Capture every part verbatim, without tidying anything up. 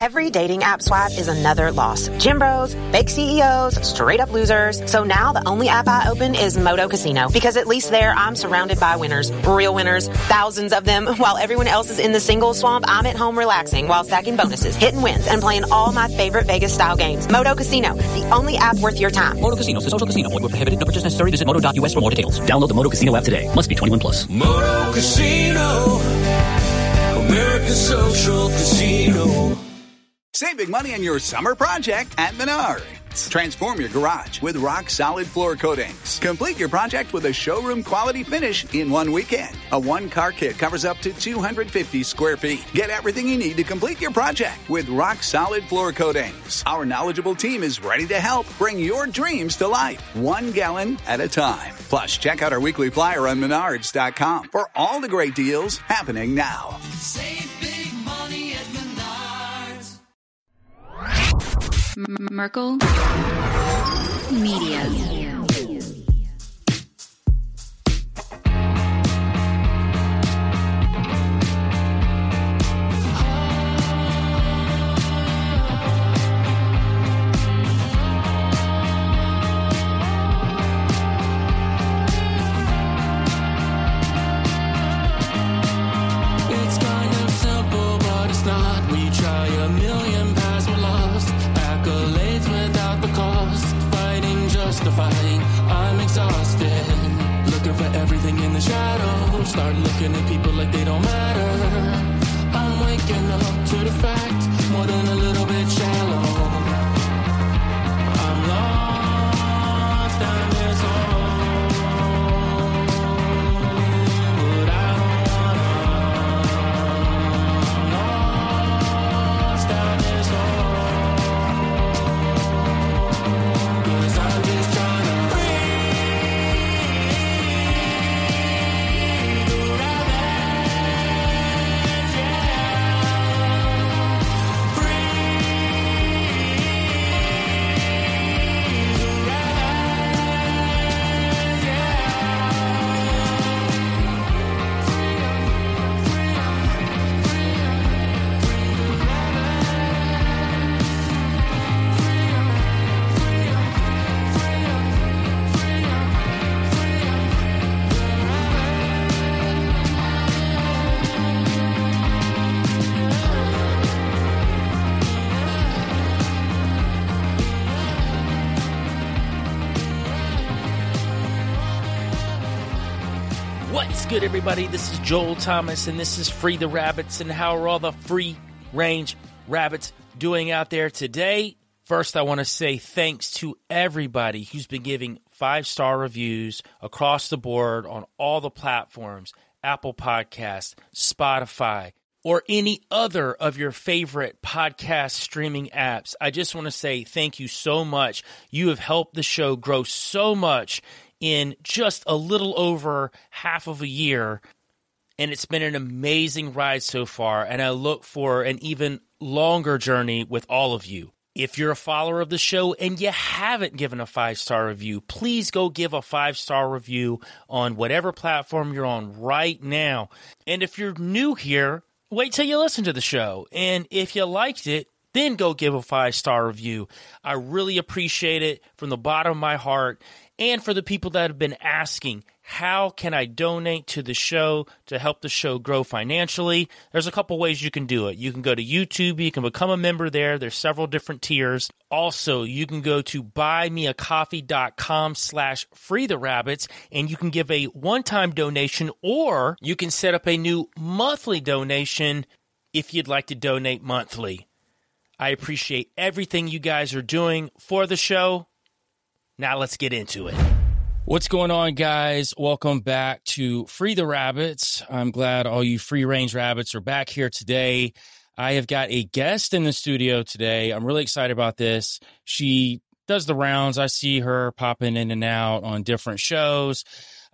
Every dating app swipe is another loss. Gym bros, fake C E Os, straight up losers. So now the only app I open is Moto Casino, because at least there I'm surrounded by winners, real winners, thousands of them. While everyone else is in the single swamp, I'm at home relaxing while stacking bonuses, hitting wins, and playing all my favorite Vegas style games. Moto Casino, the only app worth your time. Moto Casino, the social casino. Void where prohibited. No purchase necessary. Visit moto dot U S for more details. Download the Moto Casino app today. Must be twenty-one plus. Moto Casino, America's social casino. Save big money on your summer project at Menards. Transform your garage with rock-solid floor coatings. Complete your project with a showroom-quality finish in one weekend. A one-car kit covers up to two hundred fifty square feet. Get everything you need to complete your project with rock-solid floor coatings. Our knowledgeable team is ready to help bring your dreams to life, one gallon at a time. Plus, check out our weekly flyer on menards dot com for all the great deals happening now. Save big money at Menards. Merkel Media. I'm exhausted, looking for everything in the shadows. Start looking at people like they don't matter. I'm waking up to the fact, more than a little bit shallow. I'm lost and it's all, but I don't wanna. I'm lost and it's all, 'cause I'm just trying to What's good, everybody? This is Joel Thomas, and this is Free the Rabbits. And how are all the free-range rabbits doing out there today? First, I want to say thanks to everybody who's been giving five-star reviews across the board on all the platforms, Apple Podcasts, Spotify, or any other of your favorite podcast streaming apps. I just want to say thank you so much. You have helped the show grow so much in just a little over half of a year, and it's been an amazing ride so far, and I look for an even longer journey with all of you. If you're a follower of the show and you haven't given a five-star review, please go give a five-star review on whatever platform you're on right now. And if you're new here, wait till you listen to the show, and if you liked it, then go give a five-star review. I really appreciate it from the bottom of my heart. And for the people that have been asking, how can I donate to the show to help the show grow financially? There's a couple ways you can do it. You can go to YouTube. You can become a member there. There's several different tiers. Also, you can go to buymeacoffee.com slash free the rabbits, and you can give a one-time donation, or you can set up a new monthly donation if you'd like to donate monthly. I appreciate everything you guys are doing for the show. Now let's get into it. What's going on, guys? Welcome back to Free the Rabbits. I'm glad all you free-range rabbits are back here today. I have got a guest in the studio today. I'm really excited about this. She does the rounds. I see her popping in and out on different shows.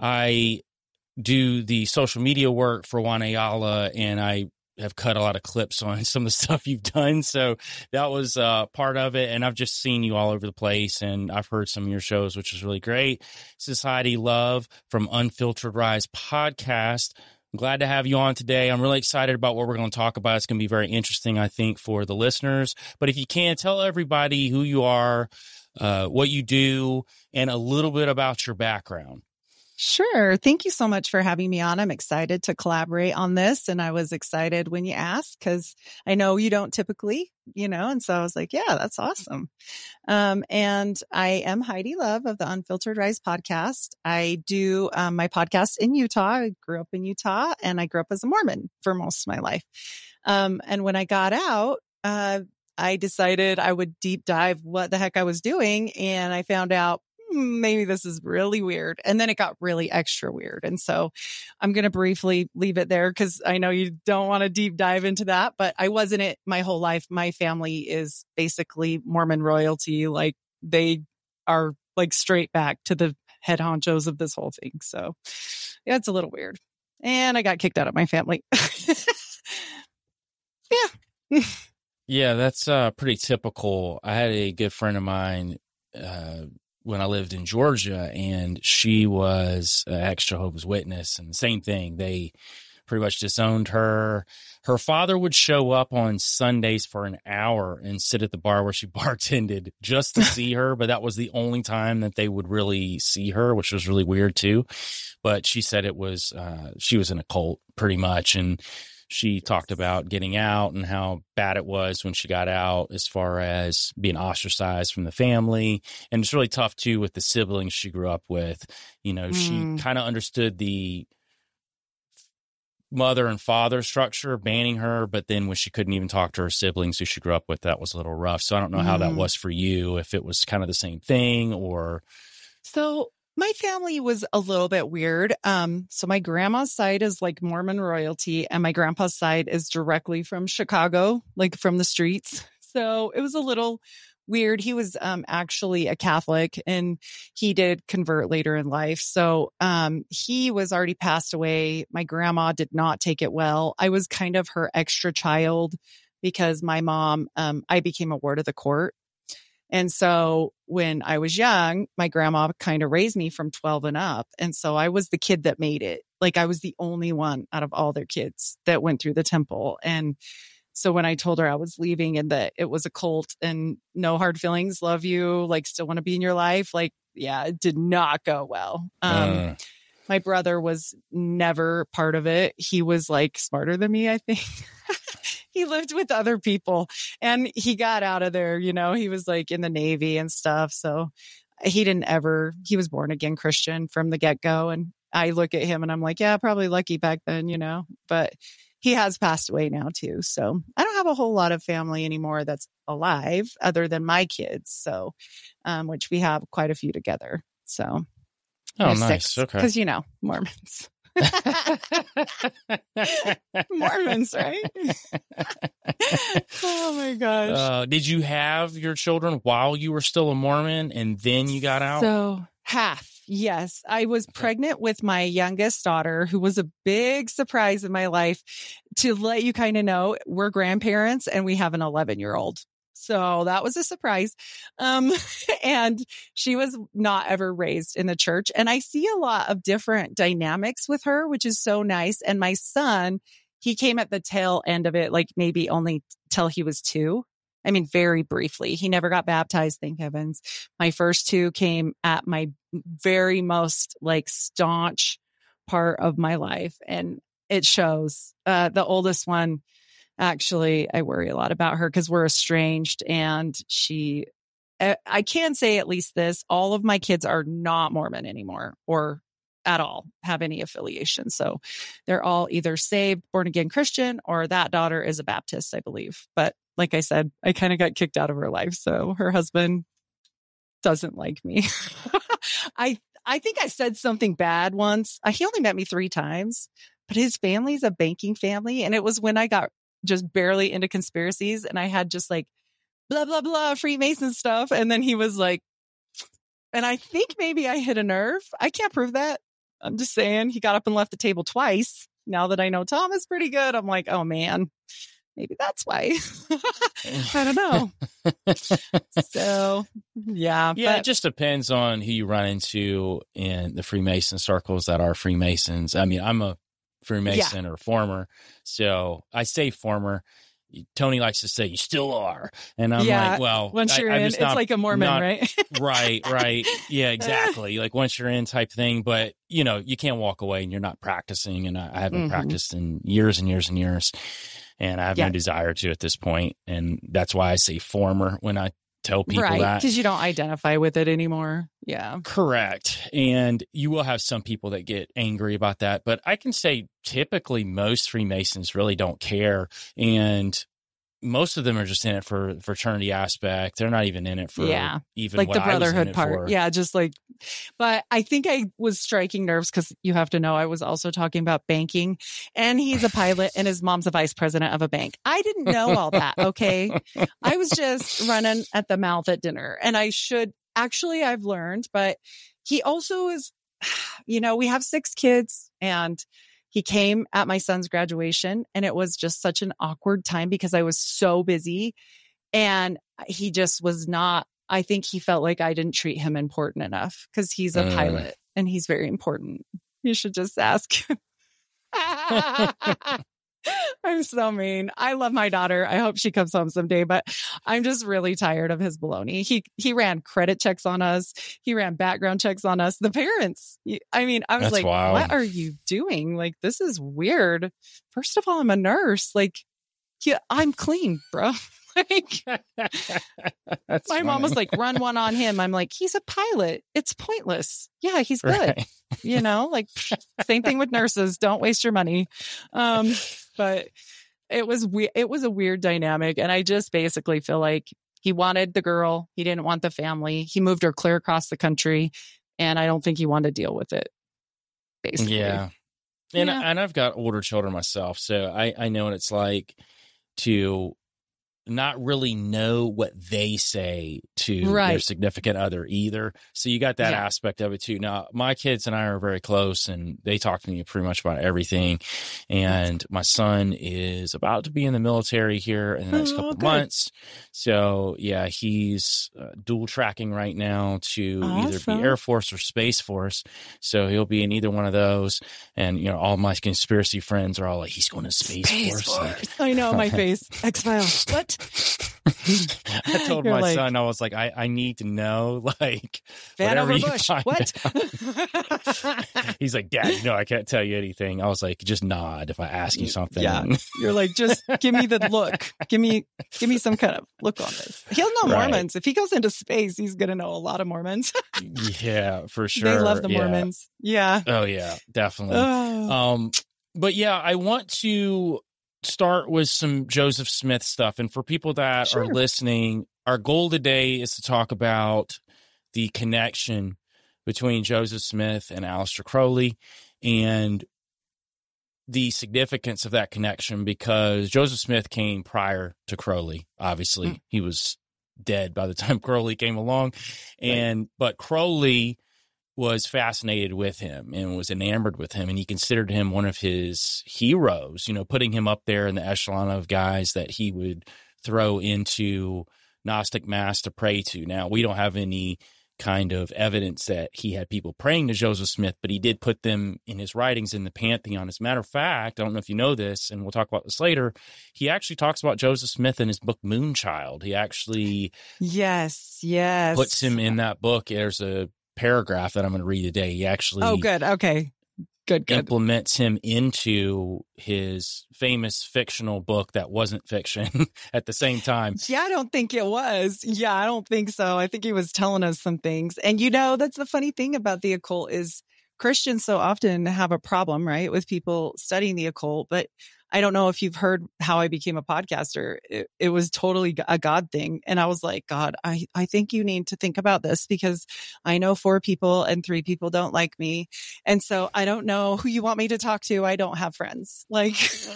I do the social media work for Juan Ayala, and I have cut a lot of clips on some of the stuff you've done. So that was uh, part of it. And I've just seen you all over the place, and I've heard some of your shows, which is really great. Society Love from Unfiltered Rise podcast. glad to have you on today. I'm really excited about what we're going to talk about. It's going to be very interesting, I think, for the listeners. But if you can, tell everybody who you are, uh, what you do, and a little bit about your background. Sure. Thank you so much for having me on. I'm excited to collaborate on this. And I was excited when you asked because I know you don't typically, you know, and so I was like, yeah, that's awesome. Um, and I am Heidi Love of the Unfiltered Rise podcast. I do um, my podcast in Utah. I grew up in Utah and I grew up as a Mormon for most of my life. Um, and when I got out, uh, I decided I would deep dive what the heck I was doing. And I found out, maybe this is really weird. And then it got really extra weird. And so I'm going to briefly leave it there because I know you don't want to deep dive into that, but I wasn't it my whole life. My family is basically Mormon royalty. Like they are like straight back to the head honchos of this whole thing. So yeah, it's a little weird. And I got kicked out of my family. yeah. Yeah, that's uh, pretty typical. I had a good friend of mine, uh, when I lived in Georgia, and she was an ex-Jehovah's Witness, and the same thing. They pretty much disowned her. Her father would show up on Sundays for an hour and sit at the bar where she bartended just to see her, but that was the only time that they would really see her, which was really weird too. But she said it was, uh, she was in a cult pretty much, and she talked about getting out and how bad it was when she got out as far as being ostracized from the family. And it's really tough, too, with the siblings she grew up with. You know, mm. she kind of understood the mother and father structure banning her, but then when she couldn't even talk to her siblings who she grew up with, that was a little rough. So I don't know how mm. that was for you, if it was kind of the same thing or... So... My family was a little bit weird. Um, so my grandma's side is like Mormon royalty and my grandpa's side is directly from Chicago, like from the streets. So it was a little weird. He was um, actually a Catholic and he did convert later in life. So um, he was already passed away. My grandma did not take it well. I was kind of her extra child because my mom, um, I became a ward of the court. And so when I was young, my grandma kind of raised me from twelve and up. And so I was the kid that made it. Like I was the only one out of all their kids that went through the temple. And so when I told her I was leaving and that it was a cult and no hard feelings, love you, like still want to be in your life. Like, yeah, it did not go well. Um, uh. My brother was never part of it. He was like smarter than me, I think. He lived with other people and he got out of there. You know, he was like in the Navy and stuff. So he didn't ever, he was born again Christian from the get go. And I look at him and I'm like, yeah, probably lucky back then, you know, but he has passed away now too. So I don't have a whole lot of family anymore that's alive other than my kids. So, um, which we have quite a few together. So. Oh, nice. Six, okay. Because, you know, Mormons. Mormons, right? Oh, my gosh. Uh, did you have your children while you were still a Mormon and then you got out? So half. Yes. I was pregnant with my youngest daughter, who was a big surprise in my life. To let you kind of know, we're grandparents and we have an eleven year old. So that was a surprise. Um, and she was not ever raised in the church. And I see a lot of different dynamics with her, which is so nice. And my son, he came at the tail end of it, like maybe only till he was two. I mean, very briefly. He never got baptized, thank heavens. My first two came at my very most like staunch part of my life. And it shows. Uh, the oldest one, actually, I worry a lot about her because we're estranged and she, I can say at least this, all of my kids are not Mormon anymore or at all have any affiliation. So they're all either saved, born again Christian, or that daughter is a Baptist, I believe. But like I said, I kind of got kicked out of her life. So her husband doesn't like me. I, I think I said something bad once. He only met me three times, but his family's a banking family. And it was when I got just barely into conspiracies and I had just like blah, blah, blah, Freemason stuff. And then he was like, and I think maybe I hit a nerve. I can't prove that. I'm just saying he got up and left the table twice. Now that I know Tom is pretty good, I'm like, oh man, maybe that's why. I don't know. So yeah. Yeah. But, it just depends on who you run into in the Freemason circles that are Freemasons. I mean, I'm a Freemason yeah. or former. So I say former. Tony likes to say you still are, and I'm yeah, like, well, once you're I, in, it's not, like a Mormon, not, right? right, right, yeah, exactly. Like once you're in, type thing. But you know, you can't walk away, and you're not practicing. And I, I haven't mm-hmm. practiced in years and years and years, and I have yeah. no desire to at this point. And that's why I say former when I tell people right, that, because you don't identify with it anymore. Yeah, correct. And you will have some people that get angry about that, but I can say typically most Freemasons really don't care, and most of them are just in it for the fraternity aspect. They're not even in it for yeah. even like what the brotherhood I was in it part. for. Yeah, just like, but I think I was striking nerves because you have to know I was also talking about banking, and he's a pilot and his mom's a vice president of a bank. I didn't know all that. Okay. I was just running at the mouth at dinner, and I should actually, I've learned, but he also is, you know, we have six kids, and he came at my son's graduation, and it was just such an awkward time because I was so busy, and he just was not, I think he felt like I didn't treat him important enough because he's a uh. pilot and he's very important. You should just ask. I'm so mean. I love my daughter. I hope she comes home someday, but I'm just really tired of his baloney. He he ran credit checks on us. He ran background checks on us. The parents. I mean, I was That's like, wild. What are you doing? Like, this is weird. First of all, I'm a nurse. Like, yeah, I'm clean, bro. Like, my funny. mom was like, run one on him. I'm like, he's a pilot. It's pointless. Yeah, he's good. Right. You know, like same thing with nurses. Don't waste your money. Um, but it was we- it was a weird dynamic. And I just basically feel like he wanted the girl. He didn't want the family. He moved her clear across the country. And I don't think he wanted to deal with it. Basically. Yeah. And, yeah. and I've got older children myself. So I, I know what it's like to not really know what they say to right. their significant other either. So you got that yeah. aspect of it too. Now, my kids and I are very close, and they talk to me pretty much about everything. And my son is about to be in the military here in the next oh, couple of good. months. So yeah, he's uh, dual tracking right now to awesome. either be Air Force or Space Force. So he'll be in either one of those. And, you know, all my conspiracy friends are all like, he's going to Space, Space Force. Force. I know, my face. X-Files. What? I told You're my like, son, I was like, I, I need to know, like, Van whatever over you Bush. find What? out. He's like, Dad, no, I can't tell you anything. I was like, just nod if I ask you something. Yeah. You're like, just give me the look. Give me, give me some kind of look on this. He'll know Right. Mormons. If he goes into space, he's going to know a lot of Mormons. Yeah, for sure. They love the yeah. Mormons. Yeah. Oh, yeah, definitely. Oh. Um, but yeah, I want to start with some Joseph Smith stuff. And for people that Sure. are listening, our goal today is to talk about the connection between Joseph Smith and Aleister Crowley and the significance of that connection, because Joseph Smith came prior to Crowley. Obviously, mm. he was dead by the time Crowley came along. And right. but Crowley was fascinated with him and was enamored with him, and he considered him one of his heroes, you know, putting him up there in the echelon of guys that he would throw into Gnostic Mass to pray to. Now, we don't have any kind of evidence that he had people praying to Joseph Smith, but he did put them in his writings in the Pantheon. As a matter of fact, I don't know if you know this, and we'll talk about this later, he actually talks about Joseph Smith in his book Moonchild. He actually yes, yes. puts him in that book. There's a paragraph that I'm going to read today. He actually oh, good. Okay. Good, good. implements him into his famous fictional book that wasn't fiction at the same time. Yeah, I don't think it was. Yeah, I don't think so. I think he was telling us some things. And, you know, that's the funny thing about the occult is Christians so often have a problem, right, with people studying the occult. But I don't know if you've heard how I became a podcaster. It, it was totally a God thing. And I was like, God, I, I think you need to think about this because I know four people and three people don't like me. And so I don't know who you want me to talk to. I don't have friends. Like,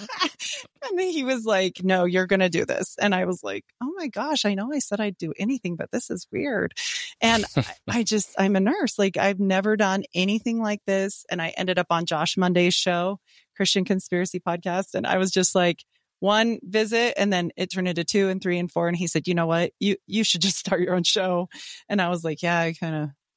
and then he was like, no, you're going to do this. And I was like, oh my gosh, I know I said I'd do anything, but this is weird. And I, I just, I'm a nurse. Like I've never done anything like this. And I ended up on Josh Monday's show, Christian Conspiracy Podcast. And I was just like one visit and then it turned into two and three and four. And he said, you know what, you, you should just start your own show. And I was like, yeah, I kind of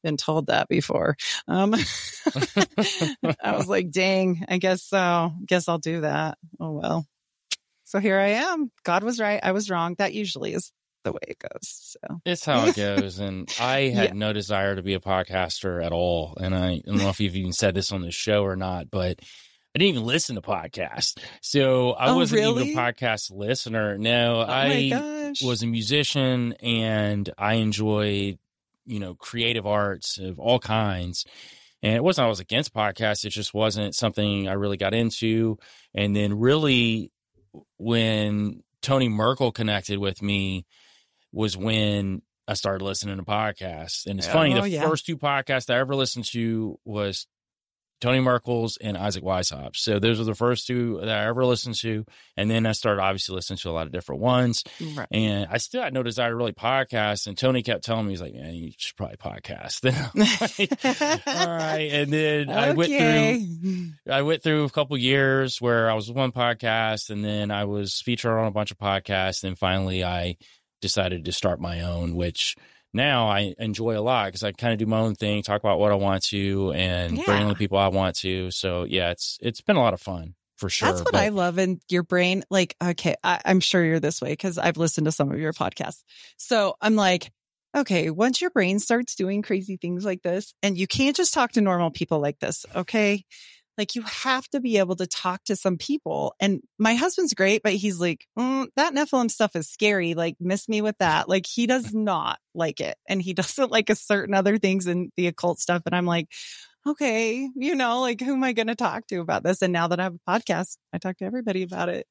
been told that before. Um, I was like, dang, I guess so. Guess I'll do that. Oh, well. So here I am. God was right. I was wrong. That usually is the way it goes. So it's how it goes. And I had Yeah. no desire to be a podcaster at all. And I, I don't know if you've even said this on the show or not, but I didn't even listen to podcasts. So I Oh, wasn't really? even a podcast listener. No, Oh my I gosh. was a musician and I enjoyed, you know, creative arts of all kinds. And it wasn't I was against podcasts. It just wasn't something I really got into. And then really when Tony Merkel connected with me was when I started listening to podcasts. And it's funny, Oh, the yeah. first two podcasts I ever listened to was Tony Merkel's and Isaac Weishaupt. So those were the first two that I ever listened to. And then I started obviously listening to a lot of different ones. Right. And I still had no desire to really podcast. And Tony kept telling me, he's like, man, you should probably podcast. Then I'm like, all right. And then I went Okay. through I went through a couple years where I was with one podcast and then I was featured on a bunch of podcasts. And finally I decided to start my own, which now I enjoy a lot because I kind of do my own thing, talk about what I want to and bring on Yeah. the people I want to. So yeah, it's it's been a lot of fun for sure. That's what but- I love in your brain. Like, okay, I, I'm sure you're this way because I've listened to some of your podcasts. So I'm like, okay, once your brain starts doing crazy things like this, and you can't just talk to normal people like this, okay? Like, you have to be able to talk to some people. And my husband's great, but he's like, mm, that Nephilim stuff is scary. Like, miss me with that. Like, he does not like it. And he doesn't like a certain other things in the occult stuff. And I'm like, okay, you know, like, who am I going to talk to about this? And now that I have a podcast, I talk to everybody about it.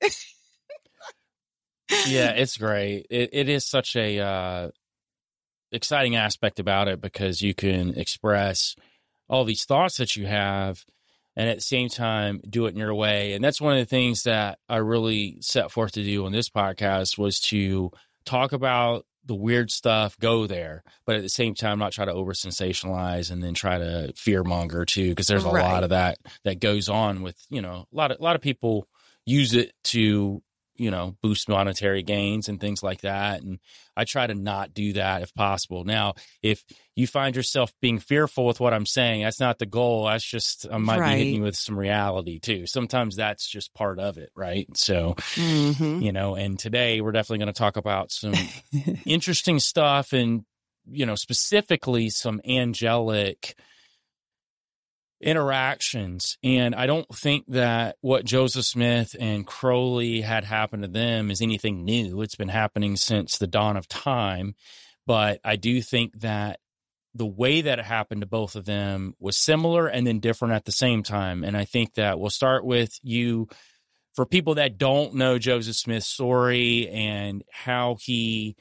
Yeah, it's great. It it is such a uh, exciting aspect about it because you can express all these thoughts that you have and at the same time do it in your way. And that's one of the things that I really set forth to do on this podcast was to talk about the weird stuff, go there, but at the same time not try to over sensationalize and then try to fear monger too, because there's a Right. lot of that that goes on with, you know, a lot of a lot of people use it to, you know, boost monetary gains and things like that. And I try to not do that if possible. Now, if you find yourself being fearful with what I'm saying, that's not the goal. That's just, I might Right. be hitting you with some reality too. Sometimes that's just part of it, right? So, Mhm. you know, and today we're definitely going to talk about some interesting stuff and, you know, specifically some angelic interactions. And I don't think that what Joseph Smith and Crowley had happen to them is anything new. It's been happening since the dawn of time. But I do think that the way that it happened to both of them was similar and then different at the same time. And I think that we'll start with you. For people that don't know Joseph Smith's story and how he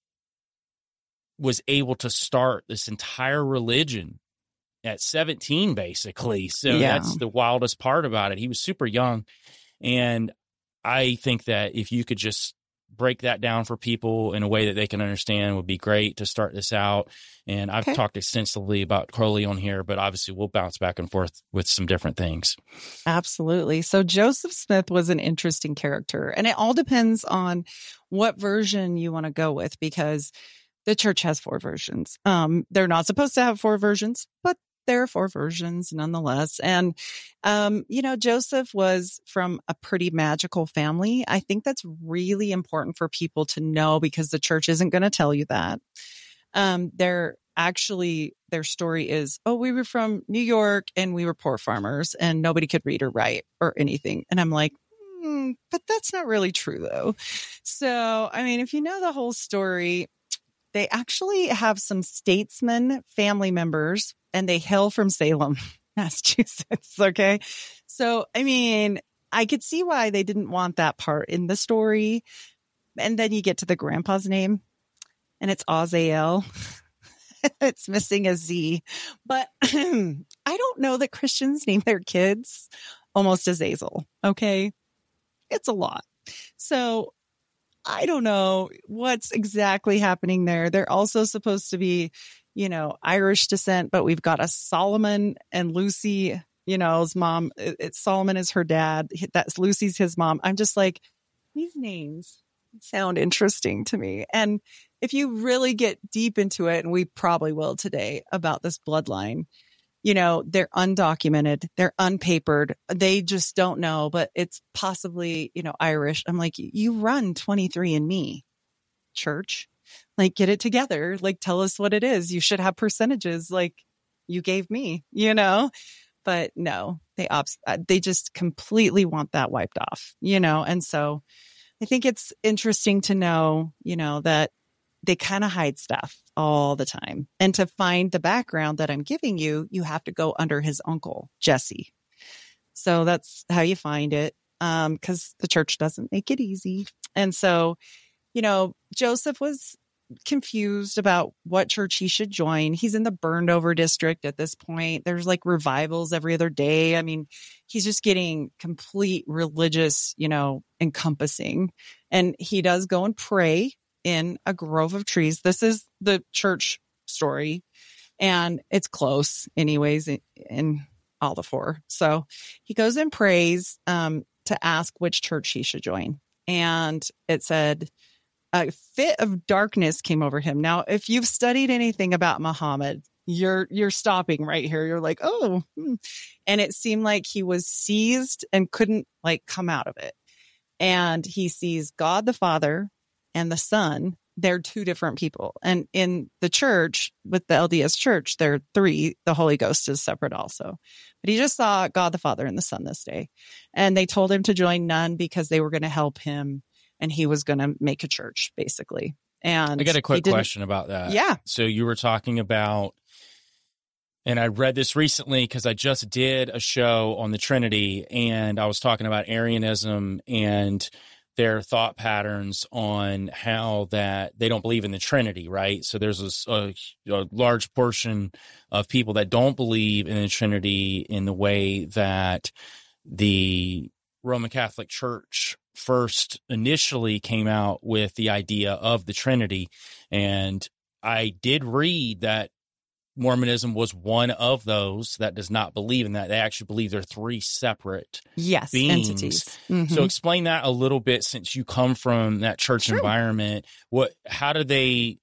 was able to start this entire religion at seventeen, basically. So Yeah. that's the wildest part about it. He was super young. And I think that if you could just break that down for people in a way that they can understand would be great to start this out. And I've Okay. talked extensively about Crowley on here, but obviously we'll bounce back and forth with some different things. Absolutely. So Joseph Smith was an interesting character, and it all depends on what version you want to go with, because the church has four versions. Um, they're not supposed to have four versions, but there are four versions nonetheless. And, um, you know, Joseph was from a pretty magical family. I think that's really important for people to know because the church isn't going to tell you that. Um, they're actually, their story is, oh, we were from New York and we were poor farmers and nobody could read or write or anything. And I'm like, hmm, but that's not really true though. So, I mean, if you know the whole story, they actually have some statesmen, family members, and they hail from Salem, Massachusetts. Okay. So, I mean, I could see why they didn't want that part in the story. And then you get to the grandpa's name and it's Azael. It's missing a Z. But I don't know that Christians name their kids almost Azazel. Okay. It's a lot. So I don't know what's exactly happening there. They're also supposed to be, you know, Irish descent, but we've got a Solomon and Lucy, you know, his mom. It, it's Solomon is her dad. That's Lucy's his mom. I'm just like, these names sound interesting to me. And if you really get deep into it, and we probably will today about this bloodline, you know, they're undocumented, they're unpapered, they just don't know, but it's possibly, you know, Irish. I'm like, you run twenty-three and me, church, like get it together. Like, tell us what it is. You should have percentages like you gave me, you know, but no, they, obs- they just completely want that wiped off, you know? And so I think it's interesting to know, you know, that they kind of hide stuff all the time. And to find the background that I'm giving you, you have to go under his uncle, Jesse. So that's how you find it, um, because the church doesn't make it easy. And so, you know, Joseph was confused about what church he should join. He's in the burned over district at this point. There's like revivals every other day. I mean, he's just getting complete religious, you know, encompassing. And he does go and pray in a grove of trees. This is the church story, and it's close anyways in, in all the four. So he goes and prays um, to ask which church he should join. And it said a fit of darkness came over him. Now, if you've studied anything about Muhammad, you're, you're stopping right here. You're like, oh, hmm. And it seemed like he was seized and couldn't like come out of it. And he sees God the Father and the Son. They're two different people. And in the church, with the L D S church, there are three. The Holy Ghost is separate also. But he just saw God the Father and the Son this day. And they told him to join none because they were going to help him, and he was going to make a church, basically. And I got a quick question about that. Yeah. So you were talking about, and I read this recently because I just did a show on the Trinity, and I was talking about Arianism and their thought patterns on how that they don't believe in the Trinity, right? So there's a, a, a large portion of people that don't believe in the Trinity in the way that the Roman Catholic Church first initially came out with the idea of the Trinity. And I did read that Mormonism was one of those that does not believe in that. They actually believe they're three separate yes, beings. entities. Mm-hmm. So explain that a little bit, since you come from that church Sure. environment. What, how do they,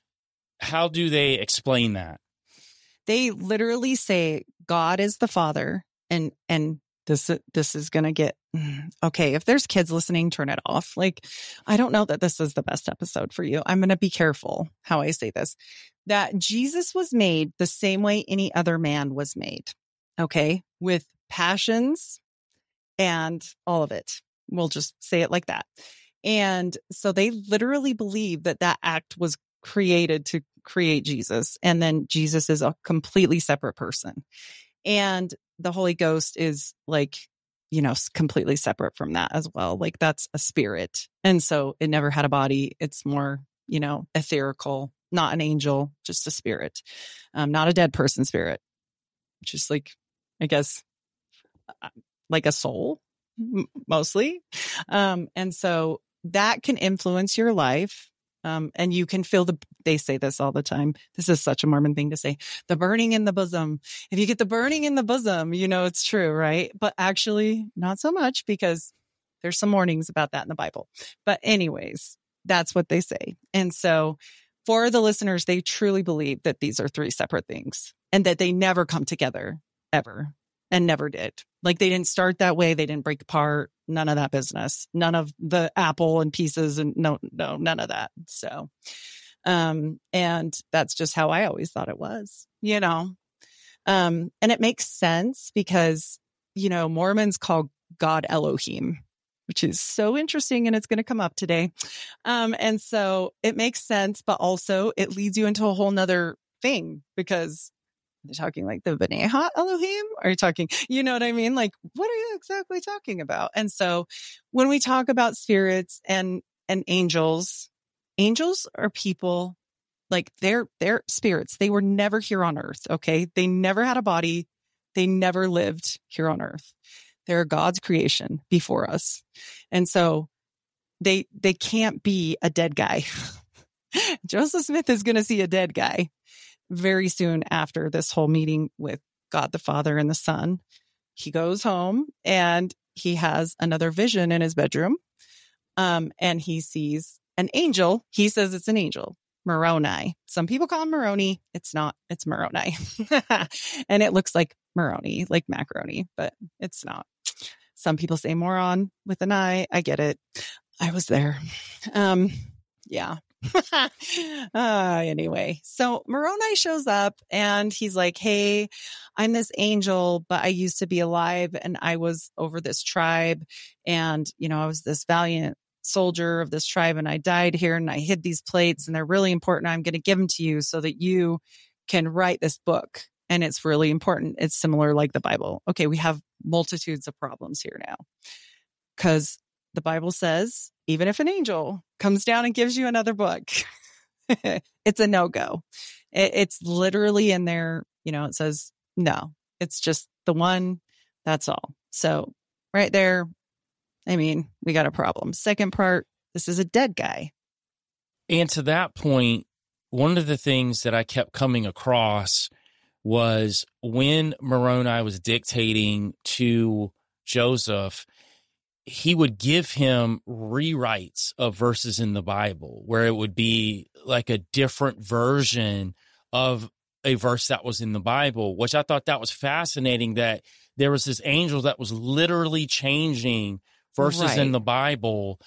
how do they explain that? They literally say God is the Father, and and this this is going to get okay. If there's kids listening, turn it off. Like, I don't know that this is the best episode for you. I'm going to be careful how I say this. That Jesus was made the same way any other man was made. Okay, with passions and all of it. We'll just say it like that. And so they literally believe that that act was created to create Jesus, and then Jesus is a completely separate person. And the Holy Ghost is like, you know, completely separate from that as well. Like, that's a spirit. And so it never had a body. It's more, you know, etherical, not an angel, just a spirit, um, not a dead person spirit, just like, I guess, like a soul mostly. Um, and so that can influence your life. Um, and you can feel the, they say this all the time. This is such a Mormon thing to say, the burning in the bosom. If you get the burning in the bosom, you know, it's true, right? But actually not so much, because there's some warnings about that in the Bible. But anyways, that's what they say. And so for the listeners, they truly believe that these are three separate things, and that they never come together ever, and never did. Like, they didn't start that way. They didn't break apart. None of that business. None of the apple and pieces, and no, no, none of that. So, um, and that's just how I always thought it was, you know? Um, and it makes sense because, you know, Mormons call God Elohim, which is so interesting, and it's going to come up today. Um, and so it makes sense, but also it leads you into a whole nother thing, because you're talking like the B'nai Ha Elohim? Are you talking, you know what I mean? Like, what are you exactly talking about? And so when we talk about spirits and, and angels, angels are people, like they're, they're spirits. They were never here on earth. Okay. They never had a body. They never lived here on earth. They're God's creation before us. And so they, they can't be a dead guy. Joseph Smith is going to see a dead guy very soon after this whole meeting with God the Father and the Son. He goes home and he has another vision in his bedroom. Um, and he sees an angel. He says it's an angel. Moroni. Some people call him Moroni. It's not. It's Moroni. And it looks like Moroni, like macaroni, but it's not. Some people say moron with an I. I get it. I was there. Um, yeah. uh, anyway, so Moroni shows up and he's like, hey, I'm this angel, but I used to be alive and I was over this tribe. And, you know, I was this valiant soldier of this tribe and I died here and I hid these plates and they're really important. I'm going to give them to you so that you can write this book. And it's really important. It's similar like the Bible. Okay, we have multitudes of problems here now because the Bible says, even if an angel comes down and gives you another book, it's a no-go. It, it's literally in there, you know, it says, no, it's just the one, that's all. So right there, I mean, we got a problem. Second part, this is a dead guy. And to that point, one of the things that I kept coming across was when Moroni was dictating to Joseph, he would give him rewrites of verses in the Bible where it would be like a different version of a verse that was in the Bible, which I thought that was fascinating, that there was this angel that was literally changing verses Right. in the Bible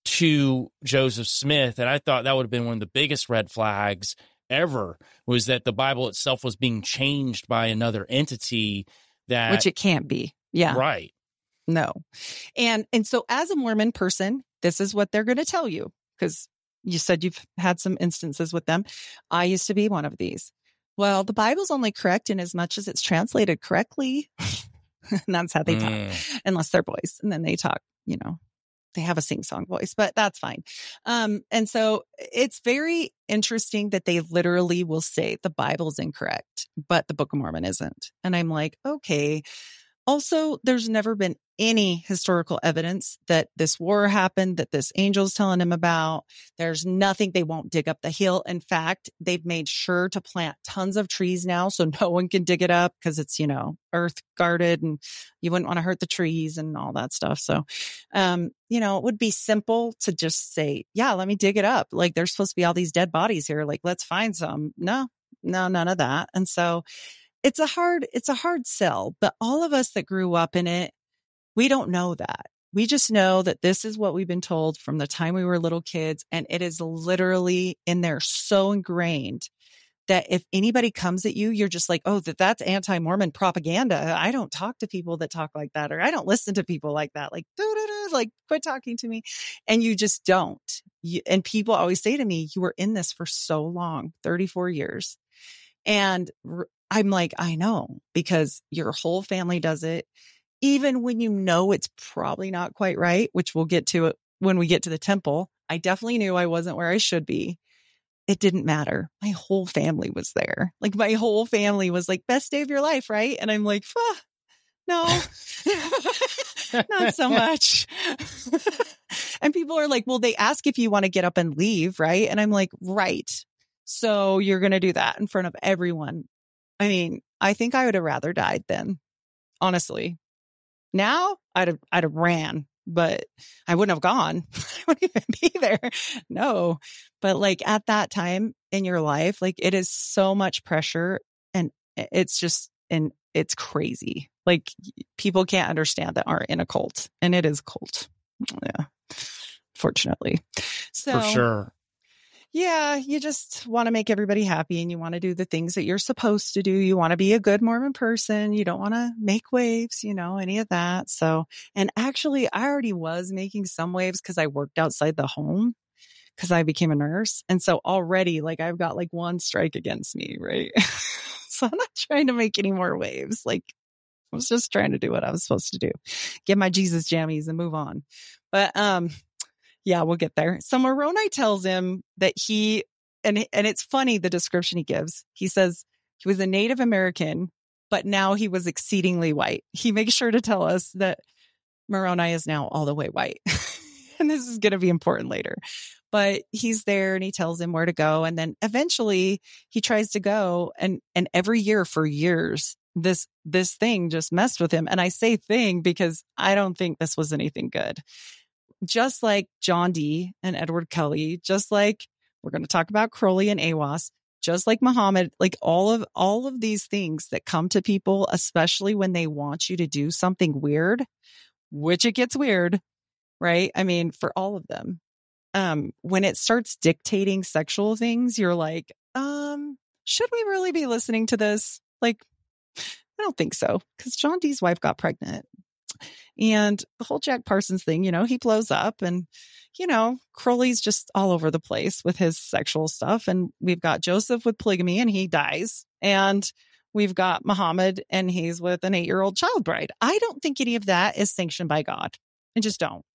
to Joseph Smith. And I thought that would have been one of the biggest red flags ever, was that the Bible itself was being changed by another entity that, Which it can't be. Yeah. right. No. And, and so as a Mormon person, this is what they're going to tell you, because you said you've had some instances with them. I used to be one of these. Well, the Bible's only correct in as much as it's translated correctly. And that's how they talk, Mm. unless they're boys. And then they talk, you know, they have a sing-song voice, but that's fine. Um, and so it's very interesting that they literally will say the Bible's incorrect, but the Book of Mormon isn't. And I'm like, okay. Also, there's never been any historical evidence that this war happened, that this angel's telling him about. There's nothing. They won't dig up the hill. In fact, they've made sure to plant tons of trees now so no one can dig it up because it's, you know, earth guarded and you wouldn't want to hurt the trees and all that stuff. So, um, you know, it would be simple to just say, yeah, let me dig it up. Like there's supposed to be all these dead bodies here. Like, let's find some. No, no, none of that. And so it's a hard, it's a hard sell, but all of us that grew up in it, we don't know that. We just know that this is what we've been told from the time we were little kids. And it is literally in there so ingrained that if anybody comes at you, you're just like, oh, that that's anti-Mormon propaganda. I don't talk to people that talk like that, or I don't listen to people like that. Like, like quit talking to me. And you just don't. You, and people always say to me, you were in this for so long, thirty-four years. And r- I'm like, I know, because your whole family does it. Even when you know it's probably not quite right, which we'll get to it when we get to the temple. I definitely knew I wasn't where I should be. It didn't matter. My whole family was there. Like my whole family was like, best day of your life, right? And I'm like, ah, no, not so much. And people are like, well, they ask if you want to get up and leave, right? And I'm like, right. So you're going to do that in front of everyone. I mean, I think I would have rather died then, honestly. Now I'd have, I'd have ran, but I wouldn't have gone. I wouldn't even be there. No. But like at that time in your life, like it is so much pressure and it's just, and it's crazy. Like people can't understand that aren't in a cult, and it is a cult. Yeah. Fortunately. So For sure. yeah, you just want to make everybody happy and you want to do the things that you're supposed to do. You want to be a good Mormon person. You don't want to make waves, you know, any of that. So, and actually I already was making some waves because I worked outside the home because I became a nurse. And so already like I've got like one strike against me, right? So I'm not trying to make any more waves. Like I was just trying to do what I was supposed to do. Get my Jesus jammies and move on. But, um, yeah, we'll get there. So Moroni tells him that he, and, and it's funny, the description he gives. He says he was a Native American, but now he was exceedingly white. He makes sure to tell us that Moroni is now all the way white. And this is going to be important later. But he's there and he tells him where to go. And then eventually he tries to go. And, and every year for years, this, this thing just messed with him. And I say thing because I don't think this was anything good. Just like John Dee and Edward Kelly, just like We're going to talk about Crowley and A W A S, just like Muhammad, like all of, all of these things that come to people, especially when they want you to do something weird, which it gets weird, right? I mean, for all of them, um, when it starts dictating sexual things, you're like, um, should we really be listening to this? Like, I don't think so, because John Dee's wife got pregnant. And the whole Jack Parsons thing, you know, he blows up and, you know, Crowley's just all over the place with his sexual stuff. And we've got Joseph with polygamy and he dies. And we've got Muhammad and he's with an eight-year-old child bride. I don't think any of that is sanctioned by God. I just don't.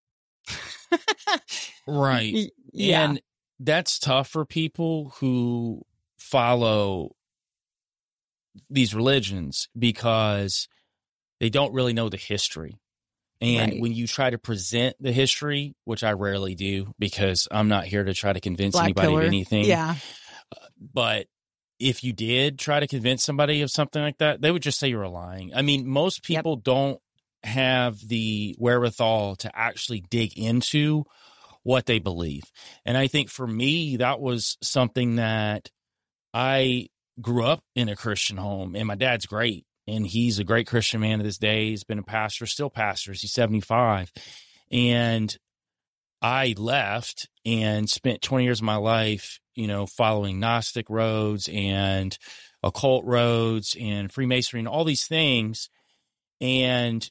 Right. Yeah. And that's tough for people who follow these religions because they don't really know the history. And Right. when you try to present the history, which I rarely do because I'm not here to try to convince Black anybody pillar. of anything. Yeah. But if you did try to convince somebody of something like that, they would just say you're lying. I mean, most people yep. don't have the wherewithal to actually dig into what they believe. And I think for me, that was something that I grew up in a Christian home, and my dad's great. And he's a great Christian man to this day. He's been a pastor, still pastors. He's seventy-five. And I left and spent twenty years of my life, you know, following Gnostic roads and occult roads and Freemasonry and all these things. And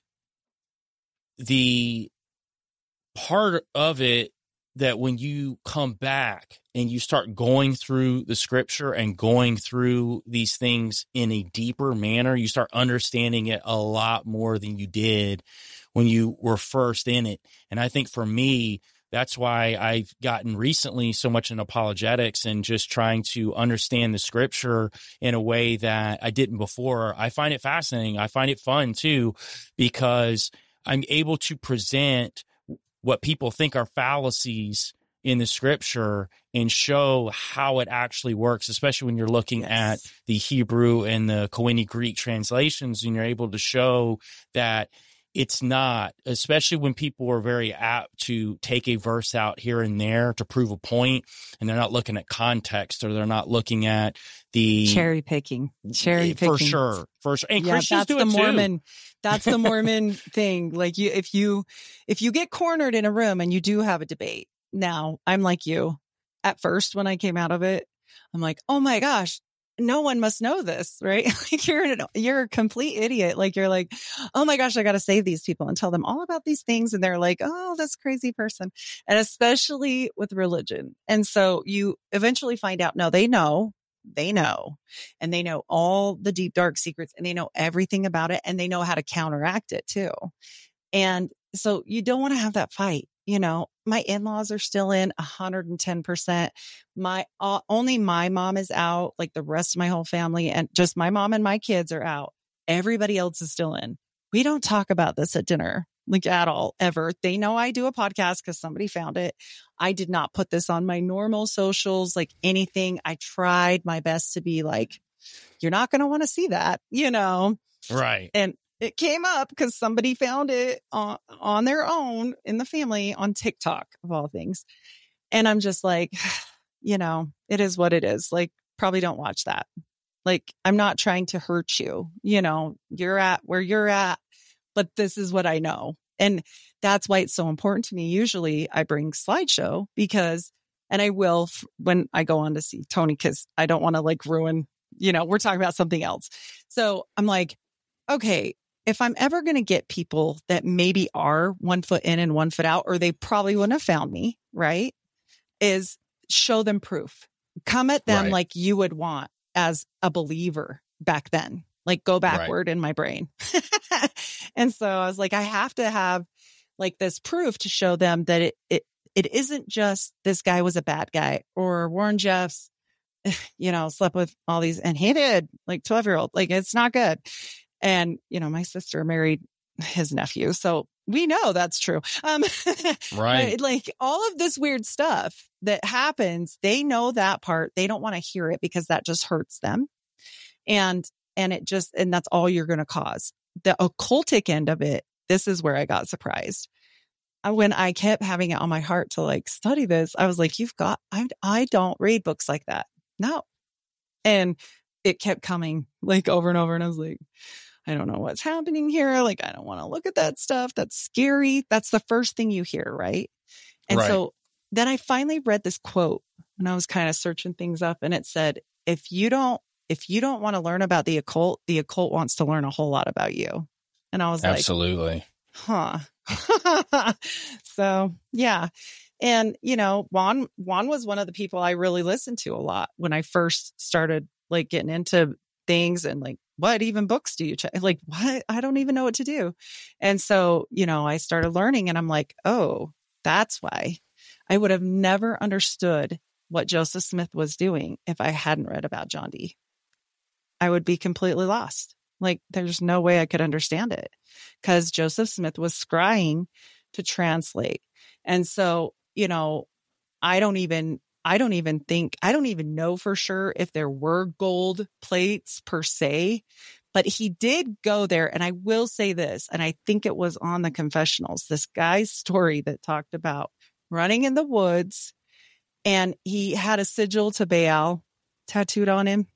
the part of it that when you come back and you start going through the scripture and going through these things in a deeper manner, you start understanding it a lot more than you did when you were first in it. And I think for me, that's why I've gotten recently so much in apologetics and just trying to understand the scripture in a way that I didn't before. I find it fascinating. I find it fun too, because I'm able to present what people think are fallacies in the scripture and show how it actually works, especially when you're looking yes. at the Hebrew and the Koine Greek translations, and you're able to show that it's not, especially when people are very apt to take a verse out here and there to prove a point, and they're not looking at context, or they're not looking at the cherry picking, cherry picking for sure, for sure. And yeah, Christians that's do the it Mormon. too. That's the Mormon thing. Like you, if you, if you get cornered in a room and you do have a debate. Now, I'm like you. At first, when I came out of it, I'm like, oh my gosh, no one must know this, right? Like you're an, you're a complete idiot. Like you're like, oh my gosh, I got to save these people and tell them all about these things. And they're like, oh, that's crazy person. And especially with religion. And so you eventually find out, no, they know, they know, and they know all the deep, dark secrets, and they know everything about it, and they know how to counteract it too. And so you don't want to have that fight. You know, my in-laws are still in one hundred ten percent. My, uh, only my mom is out, like the rest of my whole family, and just my mom and my kids are out. Everybody else is still in. We don't talk about this at dinner, like at all, ever. They know I do a podcast because somebody found it. I did not put this on my normal socials, like anything. I tried my best to be like, you're not going to want to see that, you know? Right. And it came up because somebody found it on, on their own in the family on TikTok, of all things. And I'm just like, you know, it is what it is. Like, probably don't watch that. Like, I'm not trying to hurt you. You know, you're at where you're at, but this is what I know. And that's why it's so important to me. Usually I bring slideshow because, and I will f- when I go on to see Tony, because I don't want to like ruin, you know, we're talking about something else. So I'm like, okay, if I'm ever going to get people that maybe are one foot in and one foot out, or they probably wouldn't have found me, right? Is show them proof. Come at them right. like you would want as a believer back then. Like go backward right. in my brain. And so I was like, I have to have like this proof to show them that it it it isn't just this guy was a bad guy, or Warren Jeffs, you know, slept with all these, and he did, like twelve year old. Like it's not good. And, you know, my sister married his nephew. So we know that's true. Um, right. Like all of this weird stuff that happens, they know that part. They don't want to hear it because that just hurts them. And, and it just, and that's all you're going to cause. The occultic end of it, this is where I got surprised. when I kept having it on my heart to like study this, I was like, you've got, I, I don't read books like that. No. And it kept coming like over and over. And I was like, I don't know what's happening here. Like, I don't want to look at that stuff. That's scary. That's the first thing you hear. Right. And Right. so then I finally read this quote and I was kind of searching things up, and it said, if you don't, if you don't want to learn about the occult, the occult wants to learn a whole lot about you. And I was Absolutely. like, huh. So yeah. And, you know, Juan, Juan was one of the people I really listened to a lot when I first started like getting into things and like, what even books do you check? Like, what? I don't even know what to do. And so, you know, I started learning and I'm like, oh, that's why I would have never understood what Joseph Smith was doing if I hadn't read about John Dee. I would be completely lost. Like, there's no way I could understand it because Joseph Smith was scrying to translate. And so, you know, I don't even, I don't even think, I don't even know for sure if there were gold plates per se, but he did go there. And I will say this, and I think it was on the confessionals, this guy's story that talked about running in the woods, and he had a sigil to Baal tattooed on him.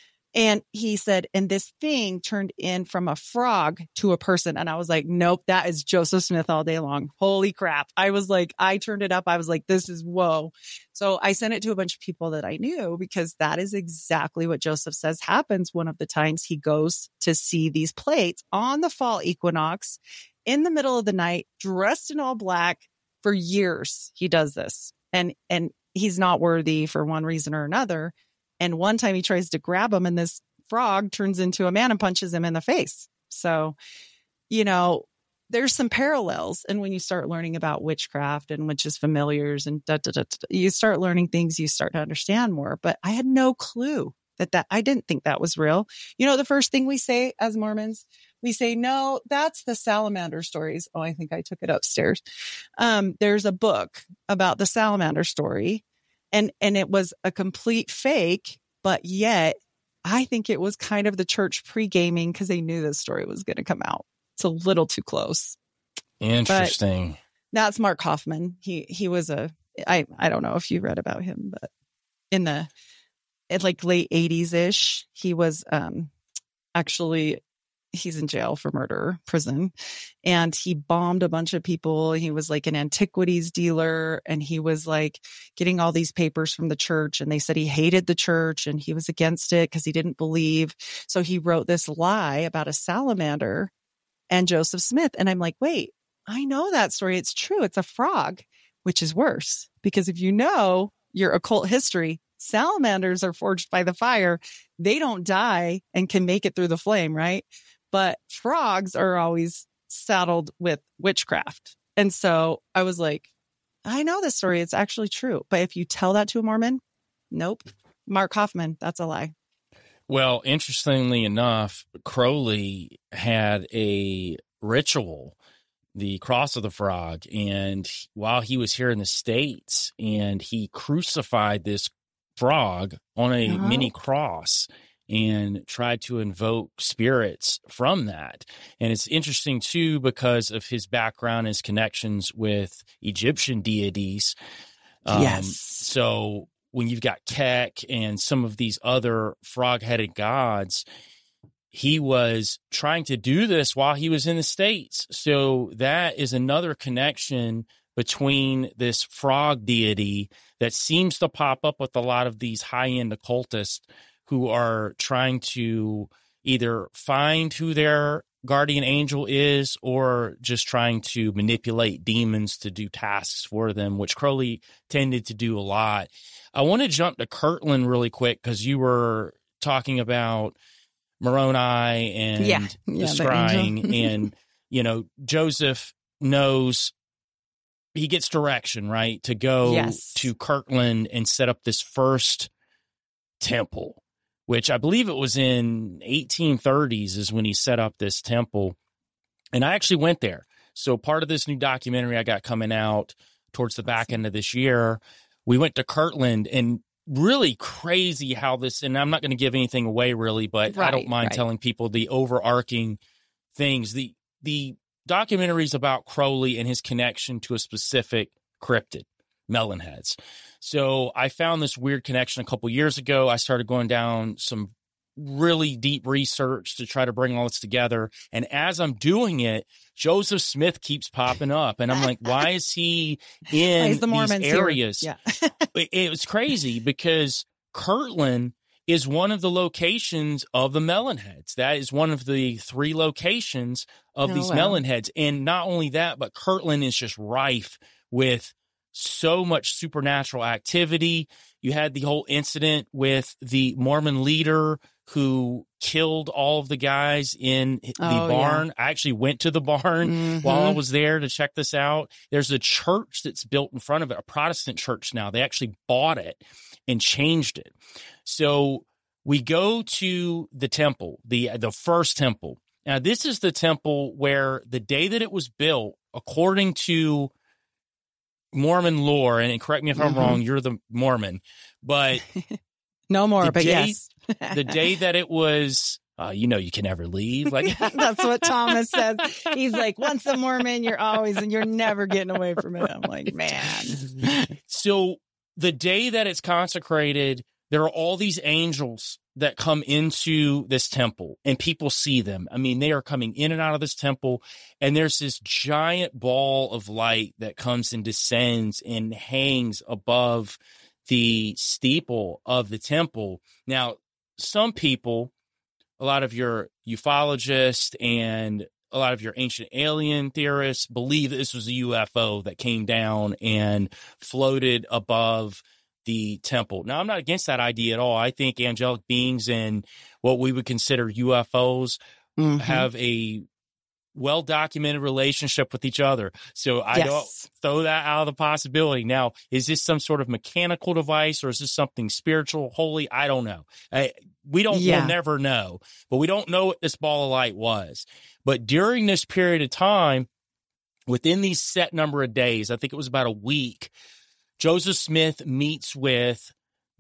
And he said, and this thing turned in from a frog to a person. And I was like, nope, that is Joseph Smith all day long. Holy crap. I was like, I turned it up. I was like, this is whoa. So I sent it to a bunch of people that I knew because that is exactly what Joseph says happens one of the times he goes to see these plates on the fall equinox in the middle of the night, dressed in all black. For years, he does this. And, and he's not worthy for one reason or another. And one time he tries to grab him and this frog turns into a man and punches him in the face. So, you know, there's some parallels. And when you start learning about witchcraft and witches familiars and da, da, da, da, you start learning things, you start to understand more. But I had no clue that that, I didn't think that was real. You know, the first thing we say as Mormons, we say, no, that's the salamander stories. Oh, I think I took it upstairs. Um, there's a book about the salamander story. And, and it was a complete fake, but yet I think it was kind of the church pre-gaming because they knew this story was going to come out. It's a little too close. Interesting. But that's Mark Hoffman. He, he was a, I, I don't know if you read about him, but in the, in like late eighties ish, he was, um, actually, he's in jail for murder, prison, and he bombed a bunch of people. He was like an antiquities dealer, and he was like getting all these papers from the church, and they said he hated the church and he was against it because he didn't believe. So he wrote this lie about a salamander and Joseph Smith. And I'm like, wait, I know that story. It's true. It's a frog, which is worse because if you know your occult history, salamanders are forged by the fire. They don't die and can make it through the flame, right? But frogs are always saddled with witchcraft. And so I was like, I know this story. It's actually true. But if you tell that to a Mormon, nope. Mark Hoffman, that's a lie. Well, interestingly enough, Crowley had a ritual, the Cross of the Frog. And while he was here in the States, and he crucified this frog on a Oh. mini cross and tried to invoke spirits from that. And it's interesting, too, because of his background, his connections with Egyptian deities. Um, Yes. So when you've got Kek and some of these other frog-headed gods, he was trying to do this while he was in the States. So that is another connection between this frog deity that seems to pop up with a lot of these high-end occultists who are trying to either find who their guardian angel is or just trying to manipulate demons to do tasks for them, which Crowley tended to do a lot. I want to jump to Kirtland really quick because you were talking about Moroni and Yeah. the Yeah, the scrying angel. and, you know, Joseph knows he gets direction, right, to go Yes. to Kirtland and set up this first temple, which I believe it was in eighteen thirties is when he set up this temple. And I actually went there. So part of this new documentary I got coming out towards the back end of this year, we went to Kirtland, and really crazy how this, and I'm not going to give anything away really, but I don't Right, mind right. telling people the overarching things. The, the documentaries about Crowley and his connection to a specific cryptid, melonheads. So I found this weird connection a couple years ago. I started going down some really deep research to try to bring all this together. And as I'm doing it, Joseph Smith keeps popping up. And I'm like, why is he in He's the Mormons these areas? Yeah. it, it was crazy because Kirtland is one of the locations of the Melonheads. That is one of the three locations of Oh, these wow. Melonheads. And not only that, but Kirtland is just rife with so much supernatural activity. You had the whole incident with the Mormon leader who killed all of the guys in the Oh, barn. I actually went to the barn Mhm. while I was there to check this out. There's a church that's built in front of it, a Protestant church now. They actually bought it and changed it. So we go to the temple, the the first temple. Now, this is the temple where the day that it was built, according to Mormon lore, and correct me if I'm Mhm. wrong, you're the Mormon, but No more, the but day- yes. the day that it was, uh, you know, you can never leave. Like That's what Thomas says. He's like, once a Mormon, you're always, and you're never getting away from it. I'm like, man. So the day that it's consecrated, there are all these angels that come into this temple and people see them. I mean, they are coming in and out of this temple, and there's this giant ball of light that comes and descends and hangs above the steeple of the temple. Now, some people, a lot of your ufologists and a lot of your ancient alien theorists believe that this was a U F O that came down and floated above the temple. Now, I'm not against that idea at all. I think angelic beings and what we would consider U F Os Mhm. have a well-documented relationship with each other. So I Yes. don't throw that out of the possibility. Now, is this some sort of mechanical device or is this something spiritual, holy? I don't know. I, we don't, Yeah. we'll never know, but we don't know what this ball of light was. But during this period of time, within these set number of days, I think it was about a week, Joseph Smith meets with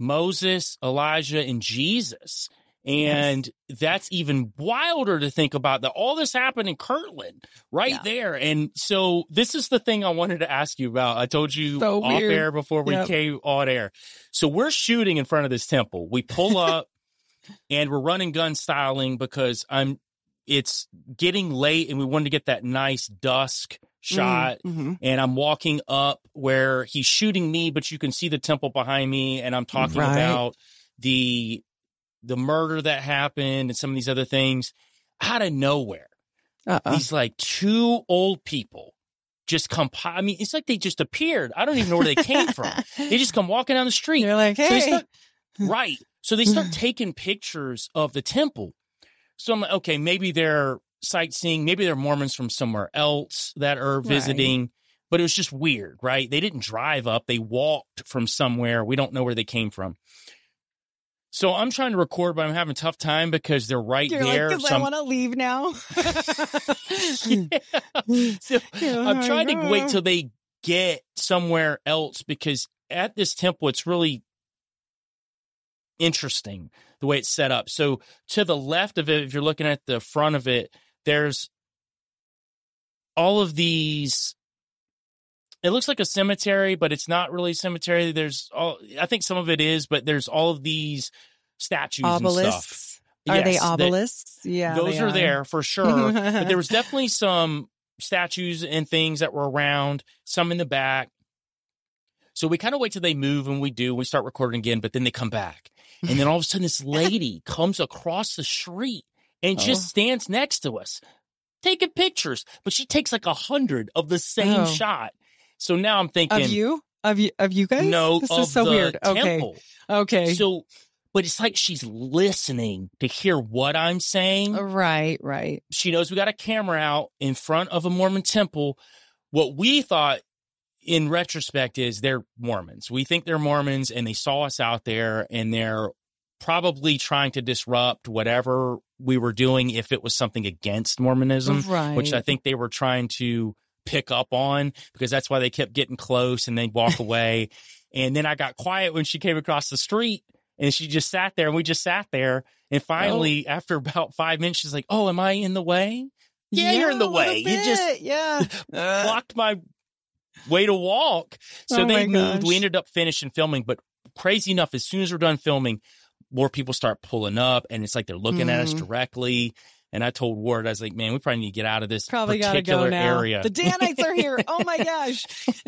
Moses, Elijah, and Jesus. And that's even wilder to think about that all this happened in Kirtland right Yeah. there. And so this is the thing I wanted to ask you about. I told you So off weird. air before we Yep. came on air. So we're shooting in front of this temple. We pull up and we're running gun styling because I'm, it's getting late and we wanted to get that nice dusk shot. Mm-hmm. And I'm walking up where he's shooting me, but you can see the temple behind me. And I'm talking Right. about the the murder that happened and some of these other things. Out of nowhere, Uh-uh. these like two old people just come. po- I mean, it's like they just appeared. I don't even know where they came from. They just come walking down the street. You're like, So they hey. start, right. So they start taking pictures of the temple. So I'm like, okay, maybe they're sightseeing. Maybe they're Mormons from somewhere else that are visiting. But it was just weird, right? They didn't drive up. They walked from somewhere. We don't know where they came from. So I'm trying to record, but I'm having a tough time because they're right You're there. like, because So I I'm- want to leave now. So I'm trying to wait till they get somewhere else because at this temple, it's really interesting the way it's set up. So to the left of it, if you're looking at the front of it, there's all of these. It looks like a cemetery, but it's not really a cemetery. There's all, I think some of it is, but there's all of these statues and stuff. Obelisks. Are they Yes, that- obelisks? Yeah. those they are, there for sure. But there was definitely some statues and things that were around, some in the back. So we kind of wait till they move and we do. We start recording again, but then they come back. And then all of a sudden, this lady comes across the street and just Oh. stands next to us, taking pictures. But she takes like a hundred of the same Oh. shot. So now I'm thinking, Of you? Of you? Of you guys? no, This of is so the weird. Okay. temple. Okay. So, but it's like she's listening to hear what I'm saying. right. Right. She knows we got a camera out in front of a Mormon temple. What we thought in retrospect is they're Mormons. We think they're Mormons and they saw us out there and they're probably trying to disrupt whatever we were doing if it was something against Mormonism, Right. which I think they were trying to pick up on because that's why they kept getting close and they'd walk away. And then I got quiet when she came across the street and she just sat there and we just sat there. And finally, after about five minutes, she's like, oh, am I in the way? Yeah, you're in the a little way. You just bit, yeah. blocked my way to walk. So Oh my they moved. gosh. We ended up finishing filming, but crazy enough, as soon as we're done filming, more people start pulling up, and it's like they're looking at us Mm. directly. And I told Ward, I was like, man, we probably need to get out of this Probably gotta go particular now. area. The Danites are here. Oh my gosh.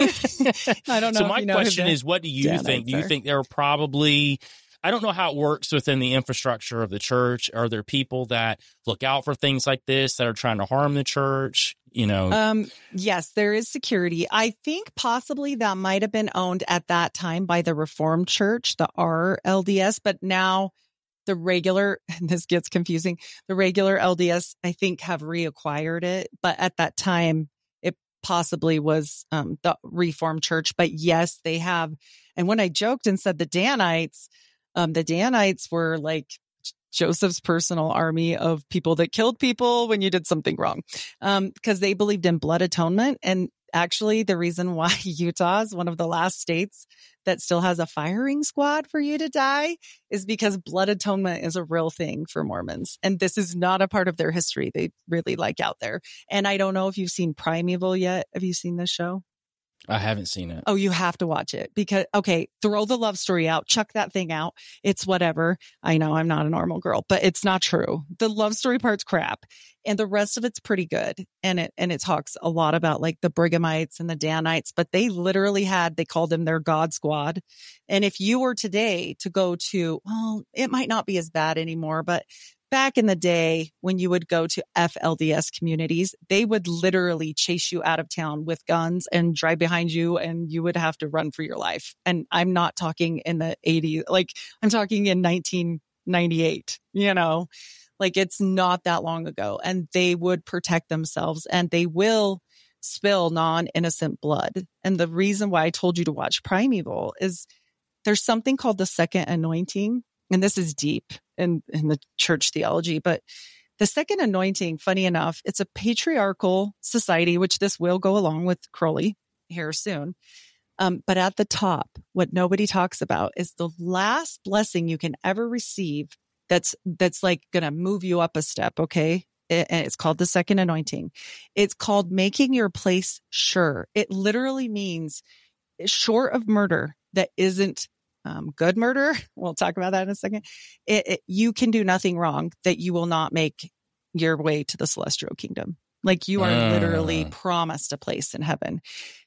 I don't know. So if my you know question who the is, what do you Danites think? Do you are. think there are probably, I don't know how it works within the infrastructure of the church. Are there people that look out for things like this that are trying to harm the church? You know, Um, yes, there is security. I think possibly that might have been owned at that time by the Reformed Church, the R L D S, but now the regular, and this gets confusing, the regular L D S, I think, have reacquired it. But at that time, it possibly was um, the Reformed Church. But yes, they have. And when I joked and said the Danites, um, the Danites were like Joseph's personal army of people that killed people when you did something wrong, um, because they believed in blood atonement. And actually, the reason why Utah is one of the last states that still has a firing squad for you to die is because blood atonement is a real thing for Mormons. And this is not a part of their history they really like out there. And I don't know if you've seen Primeval yet. Have you seen this show? I haven't seen it. Oh, you have to watch it because, okay, throw the love story out, chuck that thing out. It's whatever. I know I'm not a normal girl, but it's not true. The love story part's crap and the rest of it's pretty good. And it, and it talks a lot about like the Brighamites and the Danites, but they literally had, they called them their God squad. And if you were today to go to, well, it might not be as bad anymore, but back in the day when you would go to F L D S communities, they would literally chase you out of town with guns and drive behind you and you would have to run for your life. And I'm not talking in the eighties, like I'm talking in nineteen ninety-eight, you know, like it's not that long ago, and they would protect themselves and they will spill non-innocent blood. And the reason why I told you to watch Primeval is there's something called the second anointing. And this is deep in, in the church theology, but the second anointing, funny enough, it's a patriarchal society, which this will go along with Crowley here soon. Um, but at the top, what nobody talks about is the last blessing you can ever receive. That's, that's like going to move you up a step. Okay. It, and it's called the second anointing. It's called making your place sure. It literally means short of murder that isn't Um, good murder. We'll talk about that in a second. It, it, you can do nothing wrong that you will not make your way to the celestial kingdom. Like you are Uh. literally promised a place in heaven.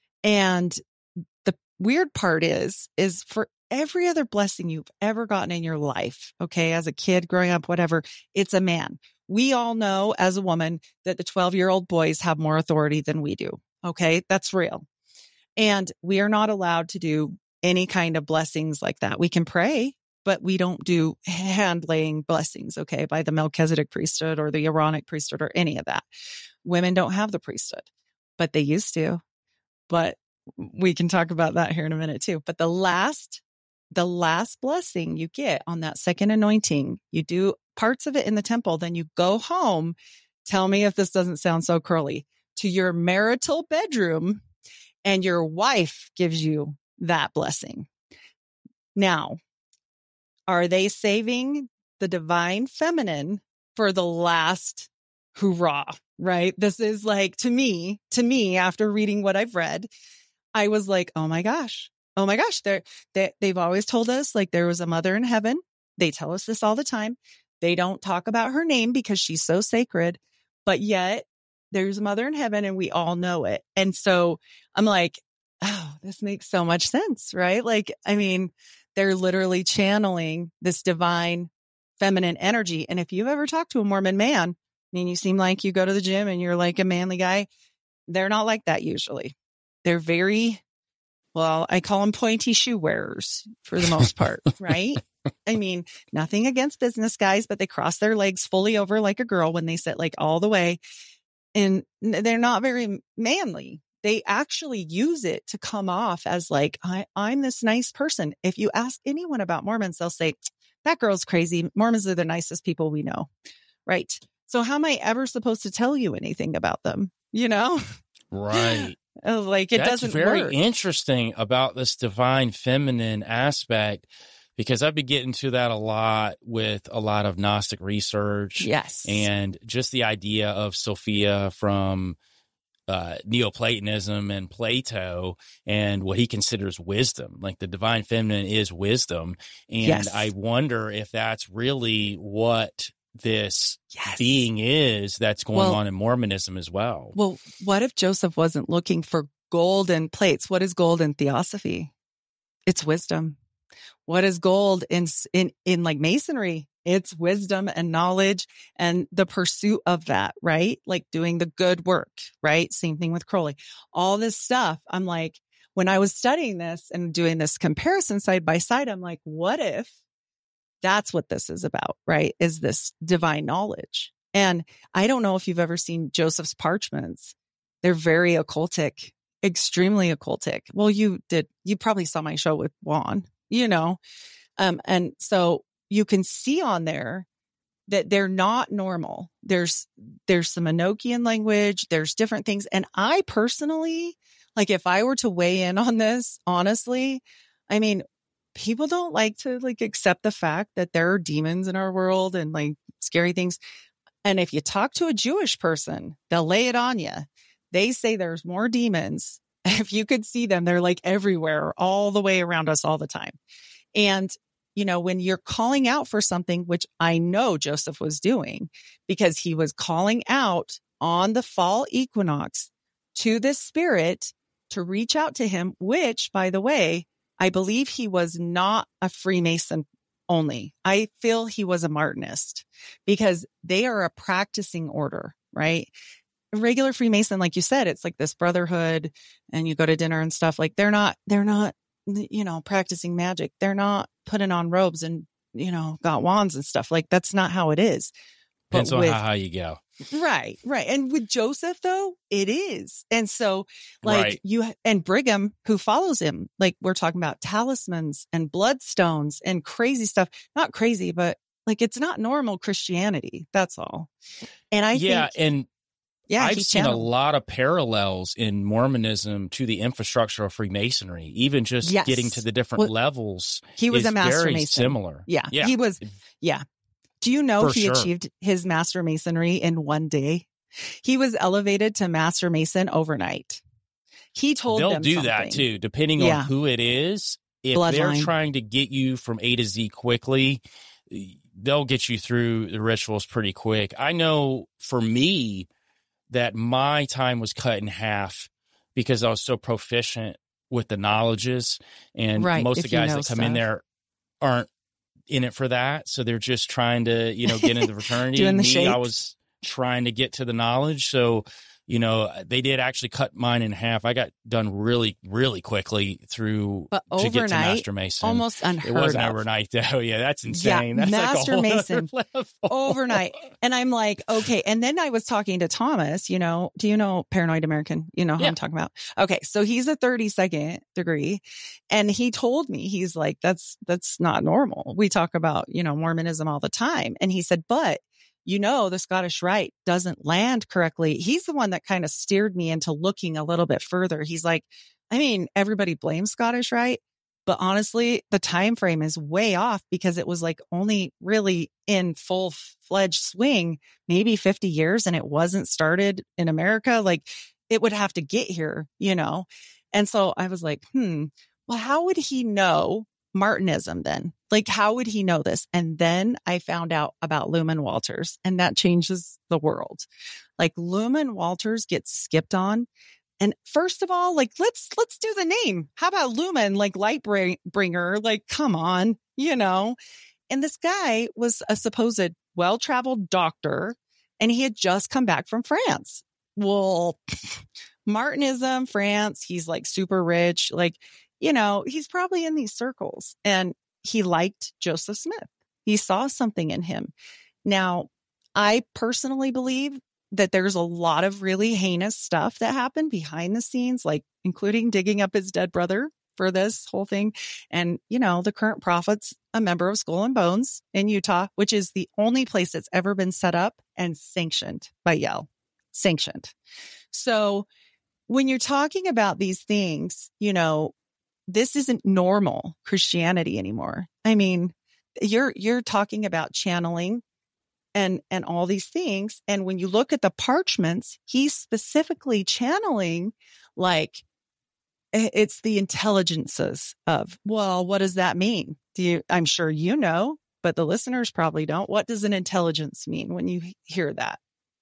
And the weird part is, is for every other blessing you've ever gotten in your life, okay, as a kid growing up, whatever, it's a man. We all know as a woman that the twelve year old boys have more authority than we do. Okay. That's real. And we are not allowed to do any kind of blessings like that. We can pray, but we don't do hand laying blessings, okay, by the Melchizedek priesthood or the Aaronic priesthood or any of that. Women don't have the priesthood, but they used to. But we can talk about that here in a minute too. But the last, the last blessing you get on that second anointing, you do parts of it in the temple, then you go home. Tell me if this doesn't sound so curly, to your marital bedroom, and your wife gives you that blessing. Now, are they saving the divine feminine for the last hoorah, right? This is like, to me, to me, after reading what I've read, I was like, oh my gosh, oh my gosh, they're, they, they've always told us like there was a mother in heaven. They tell us this all the time. They don't talk about her name because she's so sacred, but yet there's a mother in heaven and we all know it. And so I'm like, oh, this makes so much sense, right? Like, I mean, they're literally channeling this divine feminine energy. And if you've ever talked to a Mormon man, I mean, you seem like you go to the gym and you're like a manly guy. They're not like that usually. They're very, well, I call them pointy shoe wearers for the most part, right? I mean, nothing against business guys, but they cross their legs fully over like a girl when they sit like all the way. And they're not very manly. They actually use it to come off as like, I, I'm this nice person. If you ask anyone about Mormons, they'll say, that girl's crazy. Mormons are the nicest people we know. Right. So how am I ever supposed to tell you anything about them? You know? Right. Like it That's doesn't very work. interesting about this divine feminine aspect. because I've been getting to that a lot with a lot of Gnostic research. Yes. And just the idea of Sophia from uh, Neoplatonism and Plato and what he considers wisdom. Like the divine feminine is wisdom. And Yes. I wonder if that's really what this Yes. being is that's going Well- on in Mormonism as well. Well, what if Joseph wasn't looking for golden plates? What is gold in theosophy? It's wisdom. What is gold in, in, in like masonry? It's wisdom and knowledge and the pursuit of that, right? Like doing the good work, right? Same thing with Crowley. All this stuff. I'm like, when I was studying this and doing this comparison side by side, I'm like, what if that's what this is about, right? Is this divine knowledge? And I don't know if you've ever seen Joseph's parchments. They're very occultic, extremely occultic. Well, you did, you probably saw my show with Juan, you know? Um, and so you can see on there that they're not normal. There's, there's some Enochian language. There's different things. And I personally, like if I were to weigh in on this, honestly, I mean, people don't like to like accept the fact that there are demons in our world and like scary things. And if you talk to a Jewish person, they'll lay it on you. They say there's more demons. If you could see them, they're like everywhere, all the way around us all the time. And, you know, when you're calling out for something, which I know Joseph was doing because he was calling out on the fall equinox to this spirit to reach out to him, which, by the way, I believe he was not a Freemason only. I feel he was a Martinist because they are a practicing order, right? A regular Freemason, like you said, it's like this brotherhood and you go to dinner and stuff. Like they're not, they're not, you know, practicing magic. They're not putting on robes and, you know, got wands and stuff. Like that's not how it is. Depends But on with- how high you go. Right, right. And with Joseph, though, it is. And so, like, Right. you and Brigham, who follows him, like, we're talking about talismans and bloodstones and crazy stuff. Not crazy, but like, it's not normal Christianity. That's all. And I yeah. think, And yeah, I've he seen a channeled- lot of parallels in Mormonism to the infrastructure of Freemasonry, even just Yes. getting to the different Well, levels. He was is a master very mason. similar. Yeah, Yeah. he was. Yeah. Do you know For he sure. achieved his master masonry in one day? He was elevated to master mason overnight. He told They'll them do something. that too, depending Yeah. on who it is. If Bloodline. they're trying to get you from A to Z quickly, they'll get you through the rituals pretty quick. I know for me that my time was cut in half because I was so proficient with the knowledges, and Right, most of if the you guys know that come in stuff. there aren't in it for that. So they're just trying to, you know, get into the fraternity. Doing the Me, shapes. I was trying to get to the knowledge. So, you know, they did actually cut mine in half. I got done really, really quickly through But to get to overnight, Master Mason. almost unheard It wasn't of. overnight though. Yeah, that's Yeah, insane. That's Master like a whole Mason. other level. Overnight. And I'm like, okay. And then I was talking to Thomas, you know, do you know Paranoid American? You know who Yeah. I'm talking about? Okay. So he's a thirty-second degree. And he told me, he's like, that's, that's not normal. We talk about, you know, Mormonism all the time. And he said, but you know, the Scottish Rite doesn't land correctly. He's the one that kind of steered me into looking a little bit further. He's like, I mean, everybody blames Scottish Rite, but honestly, the time frame is way off because it was like only really in full fledged swing, maybe fifty years, and it wasn't started in America. Like it would have to get here, you know? And so I was like, hmm, well, how would he know Martinism then? Like, how would he know this? And then I found out about Lumen Walters, and that changes the world. Like Lumen Walters gets skipped on. And first of all, like, let's, let's do the name. How about Lumen, like light bring- bringer? Like, come on, you know? And this guy was a supposed well-traveled doctor, and he had just come back from France. Well, Martinism, France, he's like super rich. Like, you know, he's probably in these circles, and he liked Joseph Smith. He saw something in him. Now, I personally believe that there's a lot of really heinous stuff that happened behind the scenes, like including digging up his dead brother for this whole thing. And, you know, the current prophet's a member of Skull and Bones in Utah, which is the only place that's ever been set up and sanctioned by Yale. Sanctioned. So when you're talking about these things, you know, this isn't normal Christianity anymore. I mean, you're, you're talking about channeling and, and all these things. And when you look at the parchments, he's specifically channeling like it's the intelligences of, well, what does that mean? Do you, I'm sure you know, but the listeners probably don't. What does an intelligence mean when you hear that?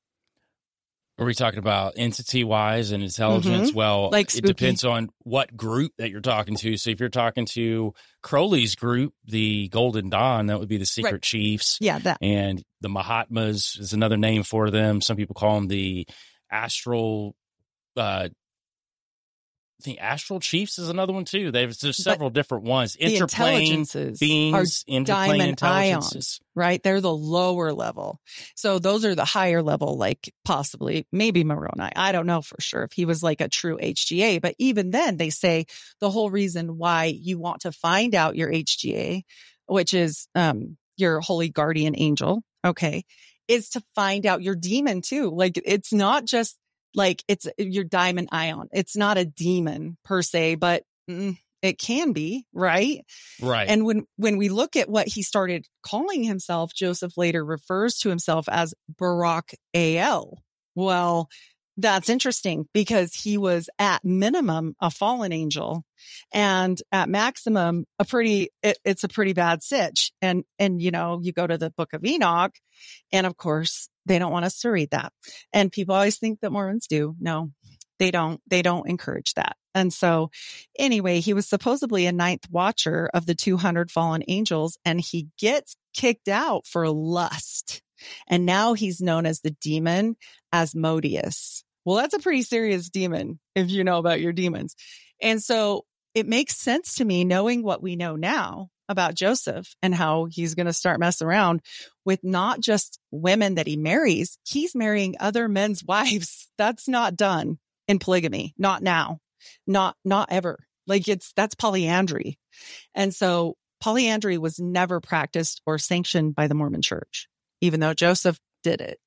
Are we talking about entity-wise and intelligence? Mm-hmm. Well, like it depends on what group that you're talking to. So if you're talking to Crowley's group, the Golden Dawn, that would be the Secret Right. Chiefs. Yeah, that. And the Mahatmas is another name for them. Some people call them the Astral uh the Astral Chiefs is another one too. There's just several but different ones. Interplane beings, interplane intelligences. Ions, right? They're the lower level. So those are the higher level, like possibly, maybe Moroni. I don't know for sure if he was like a true H G A. But even then, they say the whole reason why you want to find out your H G A, which is um your holy guardian angel, okay, is to find out your demon too. Like it's not just like it's your diamond ion. It's not a demon per se, but mm, it can be, right? Right. And when, when we look at what he started calling himself, Joseph later refers to himself as Barak El. Well, that's interesting because he was at minimum a fallen angel and at maximum a pretty, it, it's a pretty bad sitch. And, and, you know, you go to the book of Enoch and of course they don't want us to read that. And people always think that Mormons do. No, they don't, they don't encourage that. And so anyway, he was supposedly a ninth watcher of the two hundred fallen angels and he gets kicked out for lust. And now he's known as the demon Asmodeus. Well, that's a pretty serious demon if you know about your demons. And so it makes sense to me knowing what we know now about Joseph and how he's going to start messing around with not just women that he marries. He's marrying other men's wives. That's not done in polygamy. Not now. Not, not ever. Like it's, that's polyandry. And so polyandry was never practiced or sanctioned by the Mormon Church, even though Joseph did it.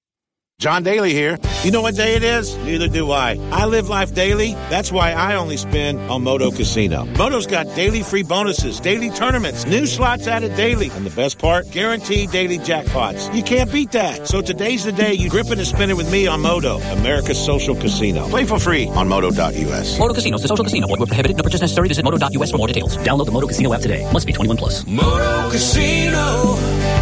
John Daly here. You know what day it is? Neither do I. I live life daily. That's why I only spin on Moto Casino. Moto's got daily free bonuses, daily tournaments, new slots added daily. And the best part? Guaranteed daily jackpots. You can't beat that. So today's the day you grip it and spin it with me on Moto, America's social casino. Play for free on moto dot u s. Moto Casino is a social casino. Void where prohibited. No purchase necessary. Visit moto dot u s for more details. Download the Moto Casino app today. Must be twenty-one plus. Moto Casino,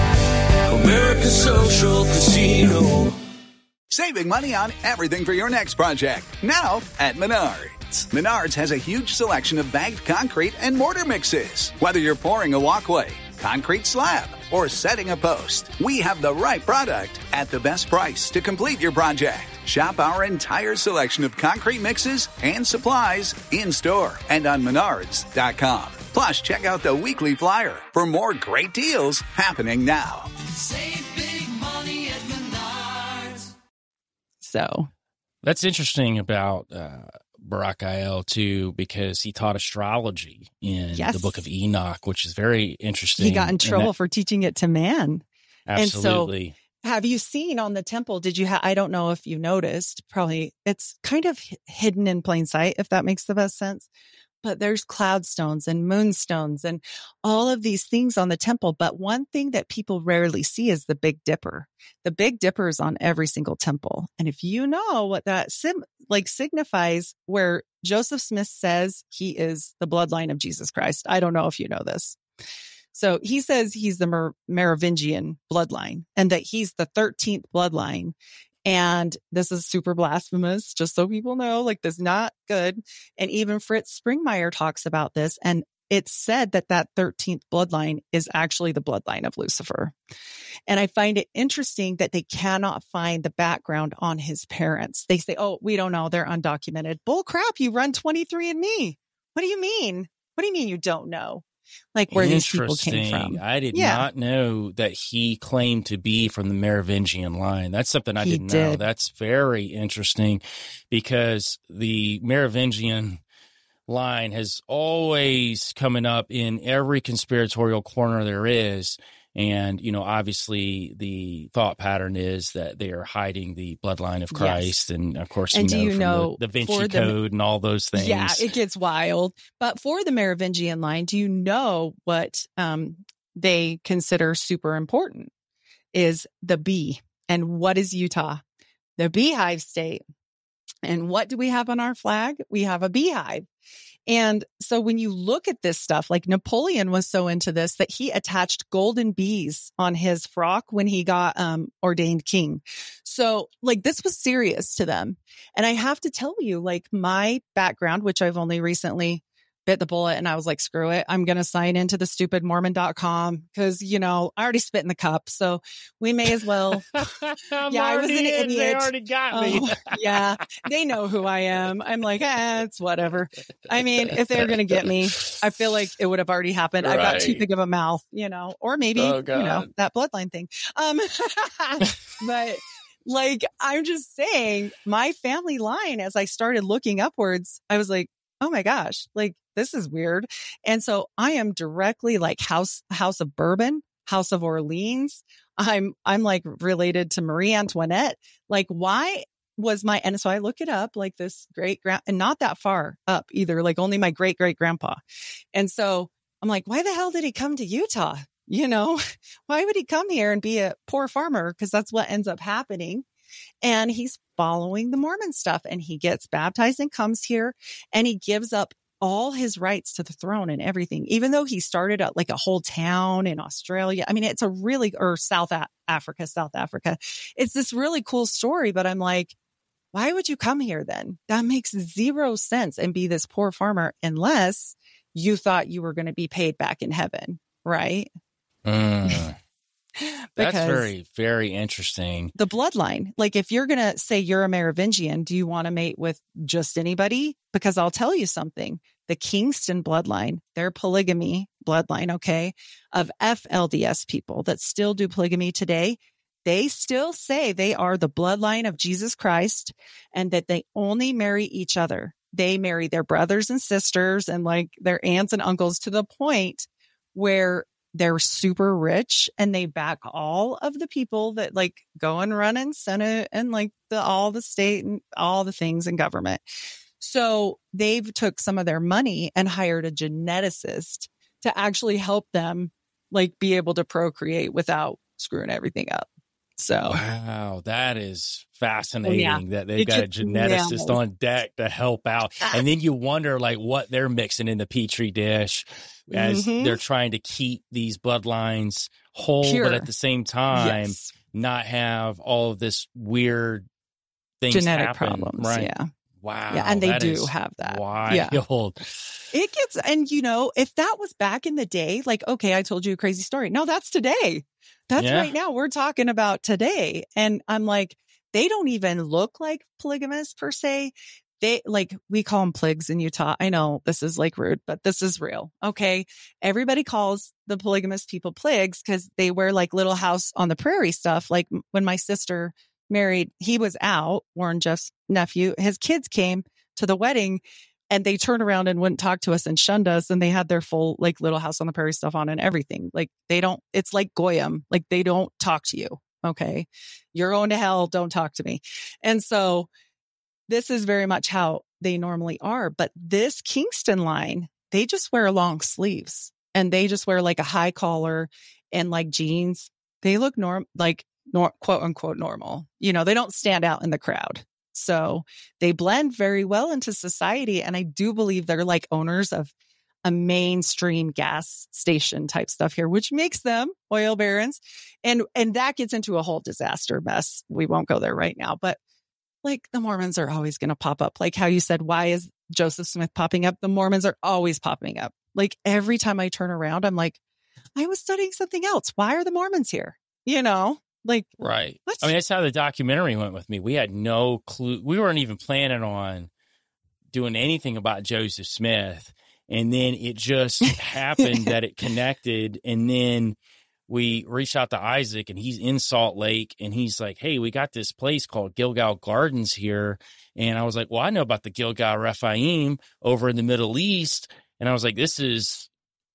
America's social casino. Saving money on everything for your next project. Now at Menards. Menards has a huge selection of bagged concrete and mortar mixes. Whether you're pouring a walkway, concrete slab, or setting a post, we have the right product at the best price to complete your project. Shop our entire selection of concrete mixes and supplies in-store and on menards dot com. Plus, check out the weekly flyer for more great deals happening now. Save big money at Menards. So that's interesting about uh, Barak El too, because he taught astrology in yes. the book of Enoch, which is very interesting. He got in trouble that, for teaching it to man. Absolutely. And so, have you seen on the temple? Did you have, I don't know if you noticed, probably it's kind of hidden in plain sight, if that makes the best sense. But there's cloud stones and moonstones and all of these things on the temple. But one thing that people rarely see is the Big Dipper. The Big Dipper is on every single temple. And if you know what that sim- like signifies, where Joseph Smith says he is the bloodline of Jesus Christ. I don't know if you know this. So he says he's the Mer- Merovingian bloodline and that he's the thirteenth bloodline. And this is super blasphemous, just so people know, like this is not good. And even Fritz Springmeier talks about this. And it's said that that thirteenth bloodline is actually the bloodline of Lucifer. And I find it interesting that they cannot find the background on his parents. They say, oh, we don't know. They're undocumented. Bull crap. You run twenty-three and me. What do you mean? What do you mean you don't know? Like where these people came from. I did yeah. not know that he claimed to be from the Merovingian line. That's something I he didn't did. know. That's very interesting because the Merovingian line has always coming up in every conspiratorial corner there is. And, you know, obviously the thought pattern is that they are hiding the bloodline of Christ. Yes. And of course, and you know, you from know the Da Vinci Code the, and all those things. Yeah, it gets wild. But for the Merovingian line, do you know what um, they consider super important is the bee. And what is Utah? The beehive state. And what do we have on our flag? We have a beehive. And so when you look at this stuff, like Napoleon was so into this that he attached golden bees on his frock when he got um, ordained king. So like this was serious to them. And I have to tell you, like my background, which I've only recently bit the bullet and I was like, screw it. I'm going to sign into the stupid Mormon dot com because, you know, I already spit in the cup. So we may as well. yeah, I was an idiot. They already got me. Oh, yeah, they know who I am. I'm like, eh, it's whatever. I mean, if they're going to get me, I feel like it would have already happened. Right. I've got too big of a mouth, you know, or maybe, oh, you know, that bloodline thing. Um, but like, I'm just saying my family line, as I started looking upwards, I was like, oh my gosh, like this is weird. And so I am directly like House, House of Bourbon, House of Orleans. I'm, I'm like related to Marie Antoinette. Like why was my, and so I look it up like this great grand and not that far up either, like only my great great grandpa. And so I'm like, why the hell did he come to Utah? You know, why would he come here and be a poor farmer? Cause that's what ends up happening. And he's following the Mormon stuff and he gets baptized and comes here and he gives up all his rights to the throne and everything, even though he started out like a whole town in Australia. I mean, it's a really, or South Africa, South Africa. It's this really cool story, but I'm like, why would you come here then? That makes zero sense and be this poor farmer unless you thought you were going to be paid back in heaven, right? Mm. That's very, very interesting. The bloodline. Like if you're going to say you're a Merovingian, do you want to mate with just anybody? Because I'll tell you something. The Kingston bloodline, their polygamy bloodline, okay, of F L D S people that still do polygamy today, they still say they are the bloodline of Jesus Christ and that they only marry each other. They marry their brothers and sisters and like their aunts and uncles to the point where they're super rich and they back all of the people that like go and run in Senate and like the, all the state and all the things in government. So they've took some of their money and hired a geneticist to actually help them like be able to procreate without screwing everything up. So wow, that is fascinating yeah. that they've it got a geneticist yeah. on deck to help out. And then you wonder like what they're mixing in the Petri dish as mm-hmm. they're trying to keep these bloodlines whole, Pure. But at the same time, yes. not have all of this weird things genetic happen. Problems. Right? Yeah. Wow. Yeah, and they do have that. Wild. Yeah. It gets, and you know, if that was back in the day, like, okay, I told you a crazy story. No, that's today. That's yeah. right now. We're talking about today. And I'm like, they don't even look like polygamists per se. They like, we call them pligs in Utah. I know this is like rude, but this is real. Okay. Everybody calls the polygamous people pligs because they wear like Little House on the Prairie stuff. Like when my sister married, he was out, Warren Jeff's nephew, his kids came to the wedding and they turned around and wouldn't talk to us and shunned us. And they had their full like Little House on the Prairie stuff on and everything. Like they don't, it's like Goyim. Like they don't talk to you. Okay. You're going to hell. Don't talk to me. And so this is very much how they normally are. But this Kingston line, they just wear long sleeves and they just wear like a high collar and like jeans. They look norm, like nor, quote unquote normal. You know, they don't stand out in the crowd. So they blend very well into society. And I do believe they're like owners of a mainstream gas station type stuff here, which makes them oil barons. And, and that gets into a whole disaster mess. We won't go there right now, but like the Mormons are always going to pop up. Like how you said, why is Joseph Smith popping up? The Mormons are always popping up. Like every time I turn around, I'm like, I was studying something else. Why are the Mormons here? You know? Like, right. I mean, that's how the documentary went with me. We had no clue. We weren't even planning on doing anything about Joseph Smith. And then it just happened that it connected. And then we reached out to Isaac and he's in Salt Lake and he's like, hey, we got this place called Gilgal Gardens here. And I was like, well, I know about the Gilgal Rephaim over in the Middle East. And I was like, this is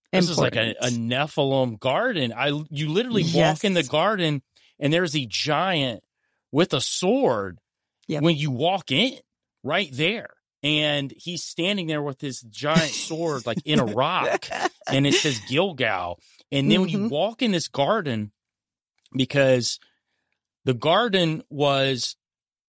This is like a, a Nephilim garden. I you literally Yes. walk in the garden and there's a giant with a sword Yep. when you walk in right there. And he's standing there with this giant sword like in a rock and it says Gilgal. And then when you Mhm. walk in this garden, because the garden was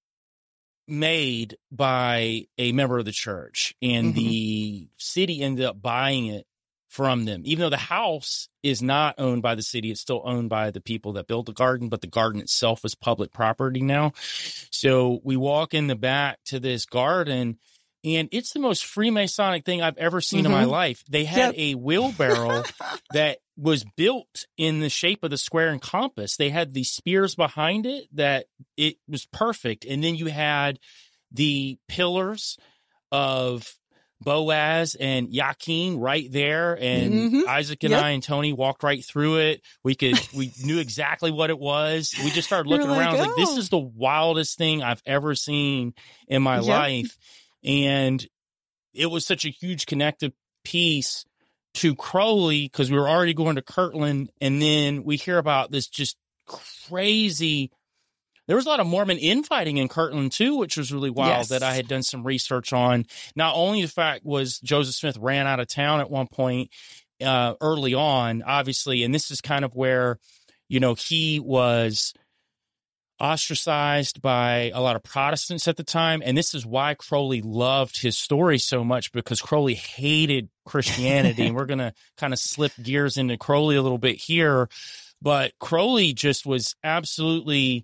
made by a member of the church and Mhm. the city ended up buying it from them. Even though the house is not owned by the city, it's still owned by the people that built the garden, but the garden itself is public property now. So we walk in the back to this garden and it's the most Freemasonic thing I've ever seen in my Mhm. life. They had Yep. a wheelbarrow that was built in the shape of the square and compass. They had the spears behind it that it was perfect. And then you had the pillars of Boaz and Yakin right there. And Mhm. Isaac and Yep. I and Tony walked right through it. We could, we knew exactly what it was. We just started You're looking like, around. I was like, this "Oh." is the wildest thing I've ever seen in my Yep. life. And it was such a huge connective piece to Crowley because we were already going to Kirtland. And then we hear about this just crazy. There was a lot of Mormon infighting in Kirtland too, which was really wild Yes. that I had done some research on. Not only the fact was Joseph Smith ran out of town at one point uh, early on, obviously. And this is kind of where, you know, he was ostracized by a lot of Protestants at the time. And this is why Crowley loved his story so much, because Crowley hated Christianity. And we're going to kind of slip gears into Crowley a little bit here. But Crowley just was absolutely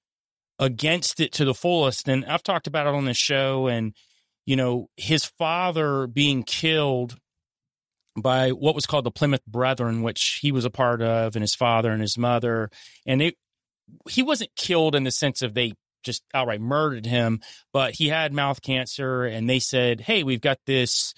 against it to the fullest. And I've talked about it on the show. And, you know, his father being killed by what was called the Plymouth Brethren, which he was a part of, and his father and his mother. And it, he wasn't killed in the sense of they just outright murdered him, but he had mouth cancer. And they said, hey, we've got this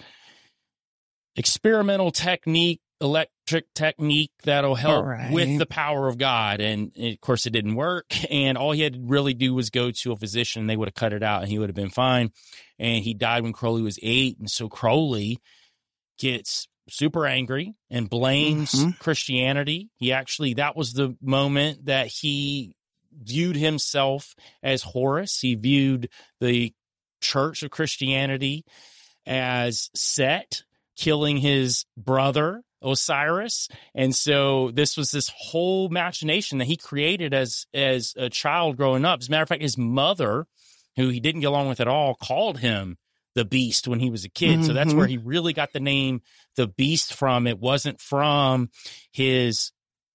experimental technique, electric technique that'll help Right. with the power of God. And of course it didn't work. And all he had to really do was go to a physician. They would have cut it out and he would have been fine. And he died when Crowley was eight. And so Crowley gets super angry and blames Mhm. Christianity. He actually, that was the moment that he viewed himself as Horus. He viewed the Church of Christianity as Set, killing his brother Osiris. And so this was this whole machination that he created as, as a child growing up. As a matter of fact, his mother, who he didn't get along with at all, called him the Beast when he was a kid. So that's Mhm. where he really got the name the Beast from. It wasn't from his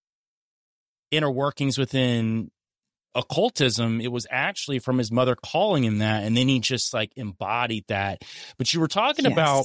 inner workings within occultism. It was actually from his mother calling him that. And then he just like embodied that. But you were talking Yes. about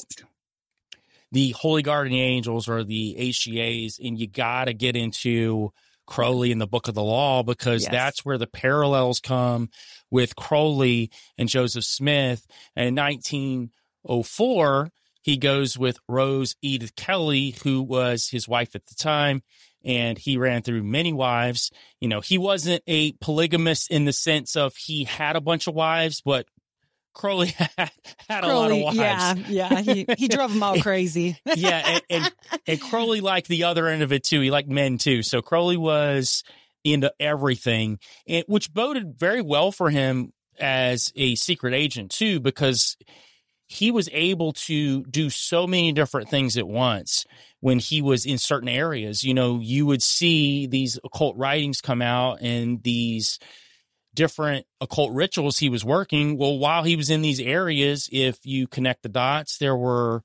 the Holy Guardian Angels or the H G As, and you got to get into Crowley in the Book of the Law, because Yes. that's where the parallels come with Crowley and Joseph Smith. And in nineteen oh four, he goes with Rose Edith Kelly, who was his wife at the time, and he ran through many wives. You know, he wasn't a polygamist in the sense of he had a bunch of wives, but Crowley had, had a lot of Crowley, wives. yeah, yeah. He he drove them all crazy. yeah, and, and, and Crowley liked the other end of it too. He liked men too. So Crowley was into everything, and, which boded very well for him as a secret agent too, because he was able to do so many different things at once when he was in certain areas. You know, you would see these occult writings come out and these different occult rituals he was working. Well, while he was in these areas, if you connect the dots, there were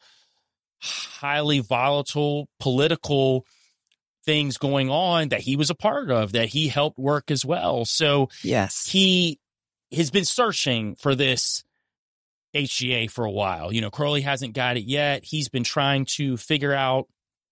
highly volatile political things going on that he was a part of, that he helped work as well. So Yes. he has been searching for this H G A for a while. You know, Crowley hasn't got it yet. He's been trying to figure out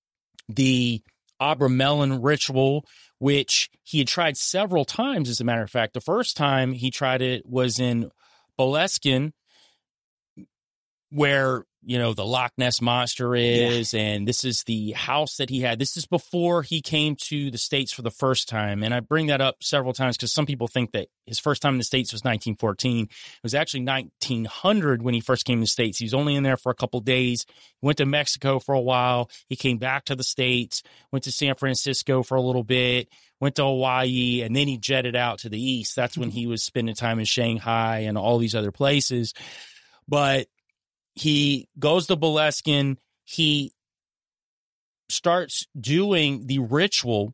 the Abramelin ritual, which he had tried several times, as a matter of fact. The first time he tried it was in Boleskine, where you know, the Loch Ness Monster is, yeah. and this is the house that he had. This is before he came to the States for the first time. And I bring that up several times because some people think that his first time in the States was nineteen fourteen. It was actually nineteen hundred when he first came to the States. He was only in there for a couple days. He went to Mexico for a while. He came back to the States, went to San Francisco for a little bit, went to Hawaii, and then he jetted out to the east. That's when he was spending time in Shanghai and all these other places. But he goes to Boleskine. He starts doing the ritual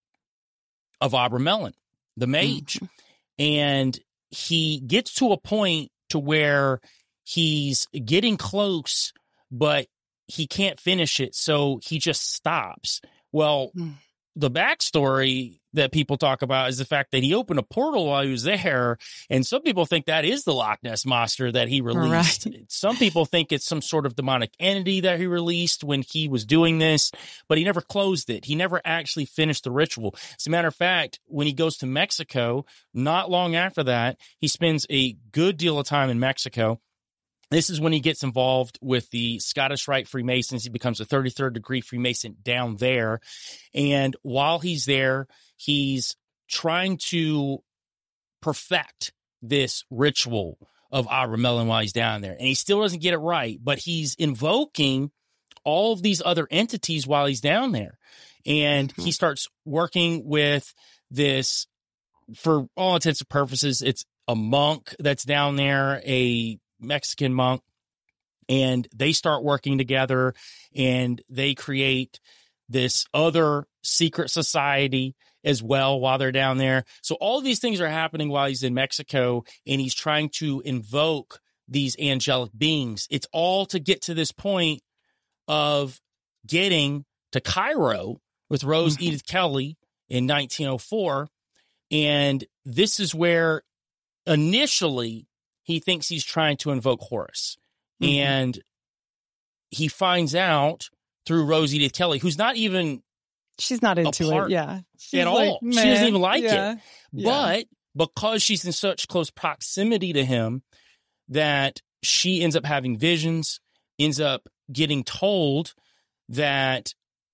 of Abramelin, the mage. Mm-hmm. And he gets to a point to where he's getting close, but he can't finish it. So he just stops. Well, mm. the backstory that people talk about is the fact that he opened a portal while he was there. And some people think that is the Loch Ness Monster that he released. Right. Some people think it's some sort of demonic entity that he released when he was doing this, but he never closed it. He never actually finished the ritual. As a matter of fact, when he goes to Mexico, not long after that, he spends a good deal of time in Mexico. This is when he gets involved with the Scottish Rite Freemasons. He becomes a thirty-third degree Freemason down there. And while he's there, he's trying to perfect this ritual of Abramelin while he's down there. And he still doesn't get it right, but he's invoking all of these other entities while he's down there. And mm-hmm. he starts working with this, for all intents and purposes, it's a monk that's down there, a Mexican monk, and they start working together and they create this other secret society as well while they're down there. So all of these things are happening while he's in Mexico, and he's trying to invoke these angelic beings. It's all to get to this point of getting to Cairo with Rose Edith Kelly in nineteen oh four. And this is where initially he thinks he's trying to invoke Horus. Mm-hmm. And he finds out through Rose Edith Kelly, who's not even She's not into it, yeah. She's at like, all. She doesn't even like yeah, it. yeah. But because she's in such close proximity to him, that she ends up having visions, ends up getting told that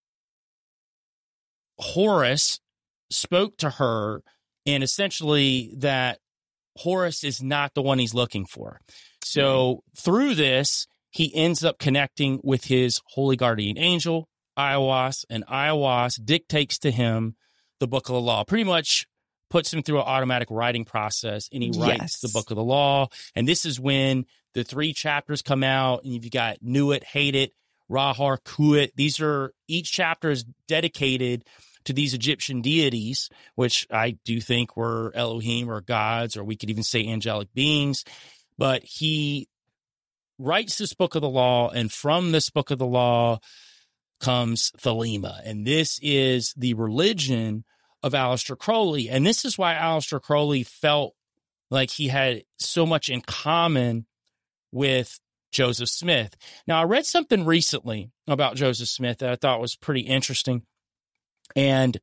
Horus spoke to her, and essentially that Horus is not the one he's looking for. So through this, he ends up connecting with his holy guardian angel, Aiwass, and Aiwass dictates to him the book of the law, pretty much puts him through an automatic writing process, and he writes yes. the book of the law. And this is when the three chapters come out, and you've got Nuit, Hate It, Rahar, Kuit. These are, each chapter is dedicated to these Egyptian deities, which I do think were Elohim or gods, or we could even say angelic beings. But he writes this book of the law, and from this book of the law comes Thelema. And this is the religion of Aleister Crowley. And this is why Aleister Crowley felt like he had so much in common with Joseph Smith. Now, I read something recently about Joseph Smith that I thought was pretty interesting. And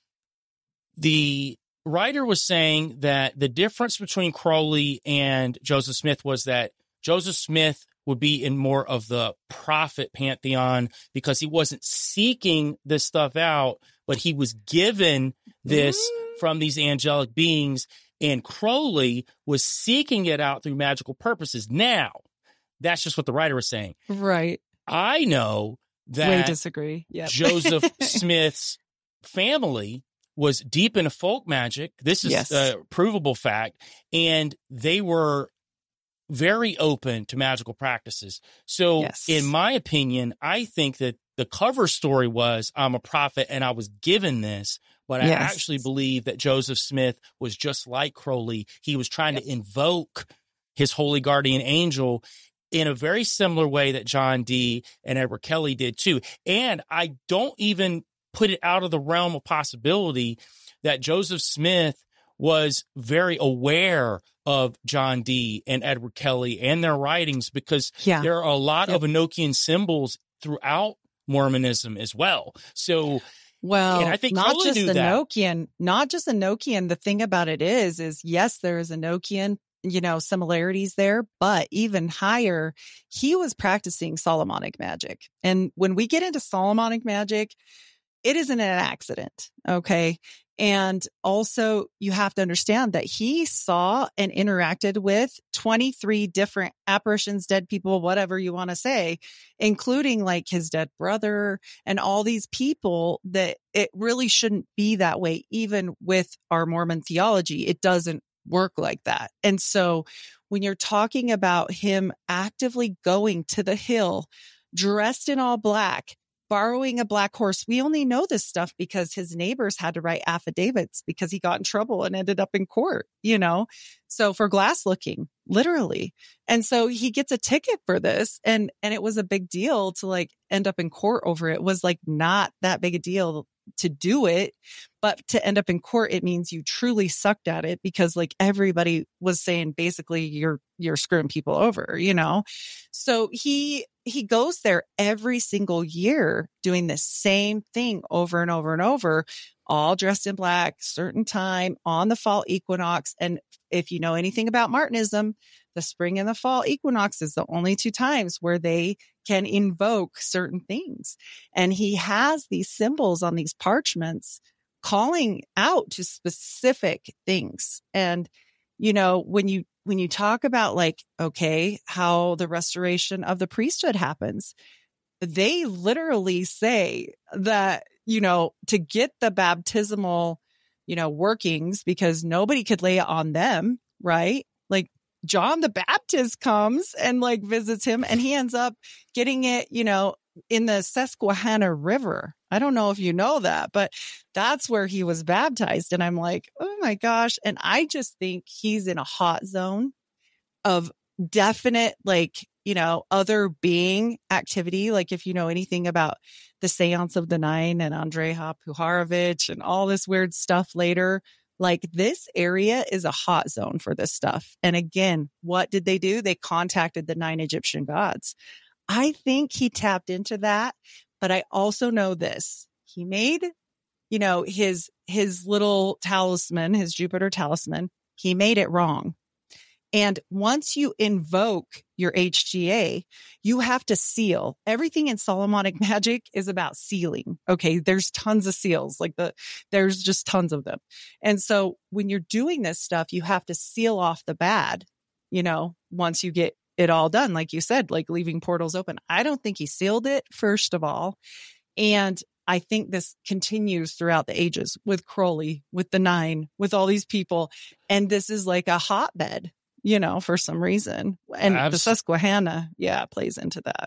the writer was saying that the difference between Crowley and Joseph Smith was that Joseph Smith would be in more of the prophet pantheon because he wasn't seeking this stuff out, but he was given this from these angelic beings, and Crowley was seeking it out through magical purposes. Now, that's just what the writer was saying. Right. I know that Way disagree. Yep. Joseph Smith's family was deep into folk magic. This is Yes. a provable fact. And they were very open to magical practices. So Yes. in my opinion, I think that the cover story was, I'm a prophet and I was given this, but I Yes. actually believe that Joseph Smith was just like Crowley. He was trying Yep. to invoke his holy guardian angel in a very similar way that John Dee and Edward Kelly did too. And I don't even put it out of the realm of possibility that Joseph Smith was very aware of John Dee and Edward Kelly and their writings, because Yeah. there are a lot Yep. of Enochian symbols throughout Mormonism as well. So, Well, and I think not Crowley just knew that. Enochian, not just Enochian. The thing about it is, is yes, there is Enochian you know, similarities there, but even higher, he was practicing Solomonic magic. And when we get into Solomonic magic, it isn't an accident. Okay. And also you have to understand that he saw and interacted with twenty-three different apparitions, dead people, whatever you want to say, including like his dead brother and all these people, that it really shouldn't be that way. Even with our Mormon theology, it doesn't work like that. And so when you're talking about him actively going to the hill, dressed in all black, borrowing a black horse. We only know this stuff because his neighbors had to write affidavits because he got in trouble and ended up in court, you know, so for glass looking, literally. And so he gets a ticket for this. And, and it was a big deal to like end up in court over it. It was like not that big a deal to do it, but to end up in court, it means you truly sucked at it, because like everybody was saying basically you're, you're screwing people over, you know? So he, he goes there every single year doing the same thing over and over and over, all dressed in black, certain time on the fall equinox. And if you know anything about Martinism, the spring and the fall equinox is the only two times where they can invoke certain things. And he has these symbols on these parchments calling out to specific things. And, you know, when you, when you talk about like, okay, how the restoration of the priesthood happens, they literally say that, you know, to get the baptismal, you know, workings, because nobody could lay it on them, right? Like John the Baptist comes and like visits him, and he ends up getting it, you know, in the Susquehanna River. I don't know if you know that, but that's where he was baptized. And I'm like, oh my gosh. And I just think he's in a hot zone of definite, like, you know, other being activity. Like if you know anything about the Seance of the Nine and Andreja Puharovich and all this weird stuff later, like this area is a hot zone for this stuff. And again, what did they do? They contacted the nine Egyptian gods. I think he tapped into that, but I also know this. He made, you know, his, his little talisman, his Jupiter talisman, he made it wrong. And once you invoke your H G A, you have to seal. Everything in Solomonic magic is about sealing. Okay. There's tons of seals, like the, there's just tons of them. And so when you're doing this stuff, you have to seal off the bad, you know, once you get it all done. Like you said, like leaving portals open. I don't think he sealed it, first of all. And I think this continues throughout the ages with Crowley, with the nine, with all these people. And this is like a hotbed, you know, for some reason. And Abs- the Susquehanna, yeah, plays into that.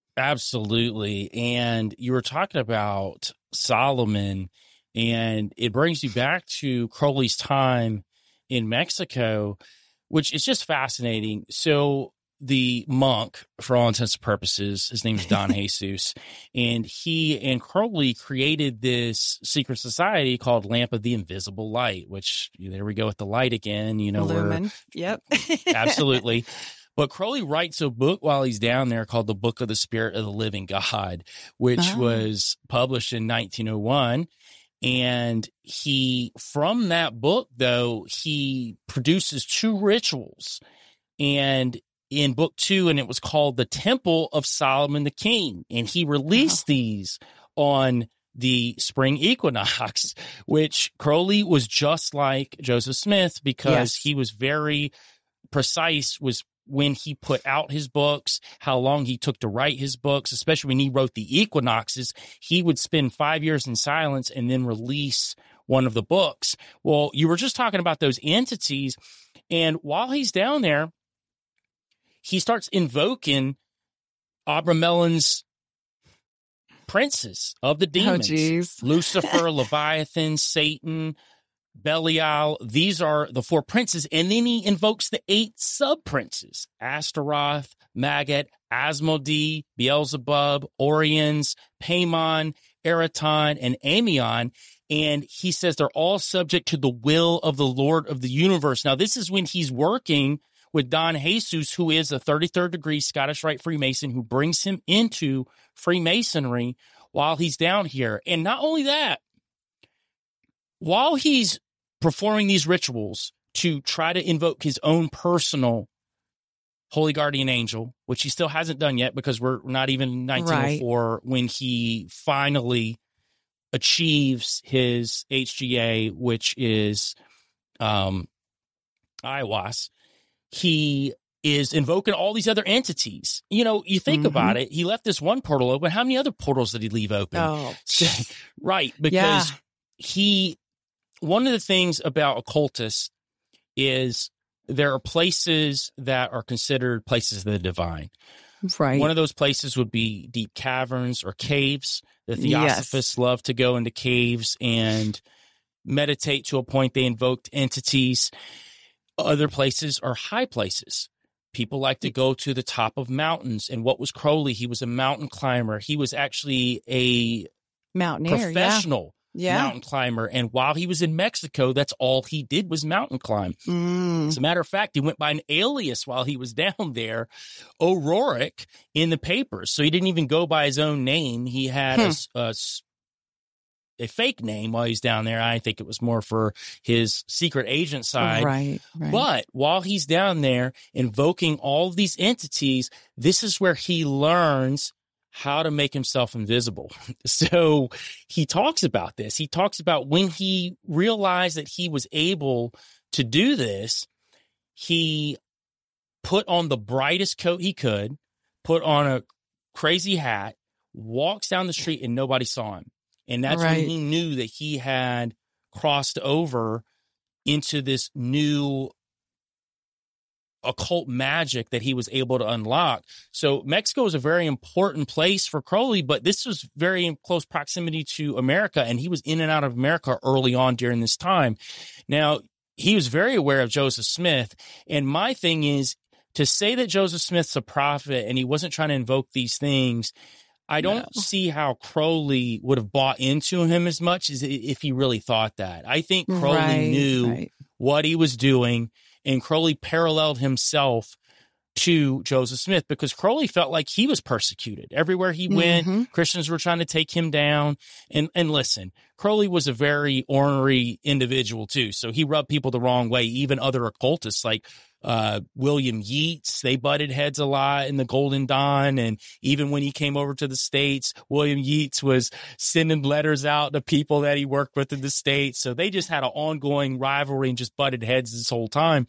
Absolutely. And you were talking about Solomon, and it brings you back to Crowley's time in Mexico, which is just fascinating. So the monk, for all intents and purposes, his name is Don Jesus, and he and Crowley created this secret society called Lamp of the Invisible Light, which there we go with the light again, you know, Lumen. Yep. Absolutely. But Crowley writes a book while he's down there called The Book of the Spirit of the Living God, which oh. was published in nineteen oh one. And he, from that book, though, he produces two rituals. And in book two, and it was called The Temple of Solomon the King. And he released oh. these on the spring equinox, which Crowley was just like Joseph Smith, because yes. he was very precise, was when he put out his books, how long he took to write his books, especially when he wrote the equinoxes. He would spend five years in silence and then release one of the books. Well, you were just talking about those entities. And while he's down there, he starts invoking Abramelon's princes of the demons. Oh, Lucifer, Leviathan, Satan, Belial. These are the four princes. And then he invokes the eight sub-princes: Astaroth, Magat, Asmodee, Beelzebub, Orions, Paimon, Eraton, and Amion. And he says they're all subject to the will of the Lord of the universe. Now, this is when he's working with Don Jesus, who is a thirty-third degree Scottish Rite Freemason, who brings him into Freemasonry while he's down here. And not only that, while he's performing these rituals to try to invoke his own personal holy guardian angel, which he still hasn't done yet because we're not even in nineteen oh four right. when he finally achieves his H G A, which is um, Aiwass. He is invoking all these other entities. You know, you think mm-hmm. about it, he left this one portal open. How many other portals did he leave open? Oh. Right, because yeah. he, one of the things about occultists is there are places that are considered places of the divine. Right. One of those places would be deep caverns or caves. The Theosophists yes. love to go into caves and meditate to a point they invoked entities. Other places are high places. People like to go to the top of mountains. And what was Crowley? He was a mountain climber. He was actually a mountaineer, professional yeah. mountain climber. And while he was in Mexico, that's all he did was mountain climb. Mm. As a matter of fact, he went by an alias while he was down there, O'Rourke, in the papers. So he didn't even go by his own name. He had hmm. a, a a fake name while he's down there. I think it was more for his secret agent side. Right, right. But while he's down there invoking all of these entities, this is where he learns how to make himself invisible. So he talks about this. He talks about when he realized that he was able to do this, he put on the brightest coat he could, put on a crazy hat, walks down the street, and nobody saw him. And that's right. when he knew that he had crossed over into this new occult magic that he was able to unlock. So Mexico is a very important place for Crowley, but this was very in close proximity to America, and he was in and out of America early on during this time. Now, he was very aware of Joseph Smith, and my thing is to say that Joseph Smith's a prophet and he wasn't trying to invoke these things, I don't no. see how Crowley would have bought into him as much as if he really thought that. I think Crowley right, knew right. what he was doing, and Crowley paralleled himself to Joseph Smith because Crowley felt like he was persecuted. Everywhere he went, mm-hmm. Christians were trying to take him down. And, and listen, Crowley was a very ornery individual too. So he rubbed people the wrong way, even other occultists like Uh, William Yeats. They butted heads a lot in the Golden Dawn. And even when he came over to the States, William Yeats was sending letters out to people that he worked with in the States. So they just had an ongoing rivalry and just butted heads this whole time.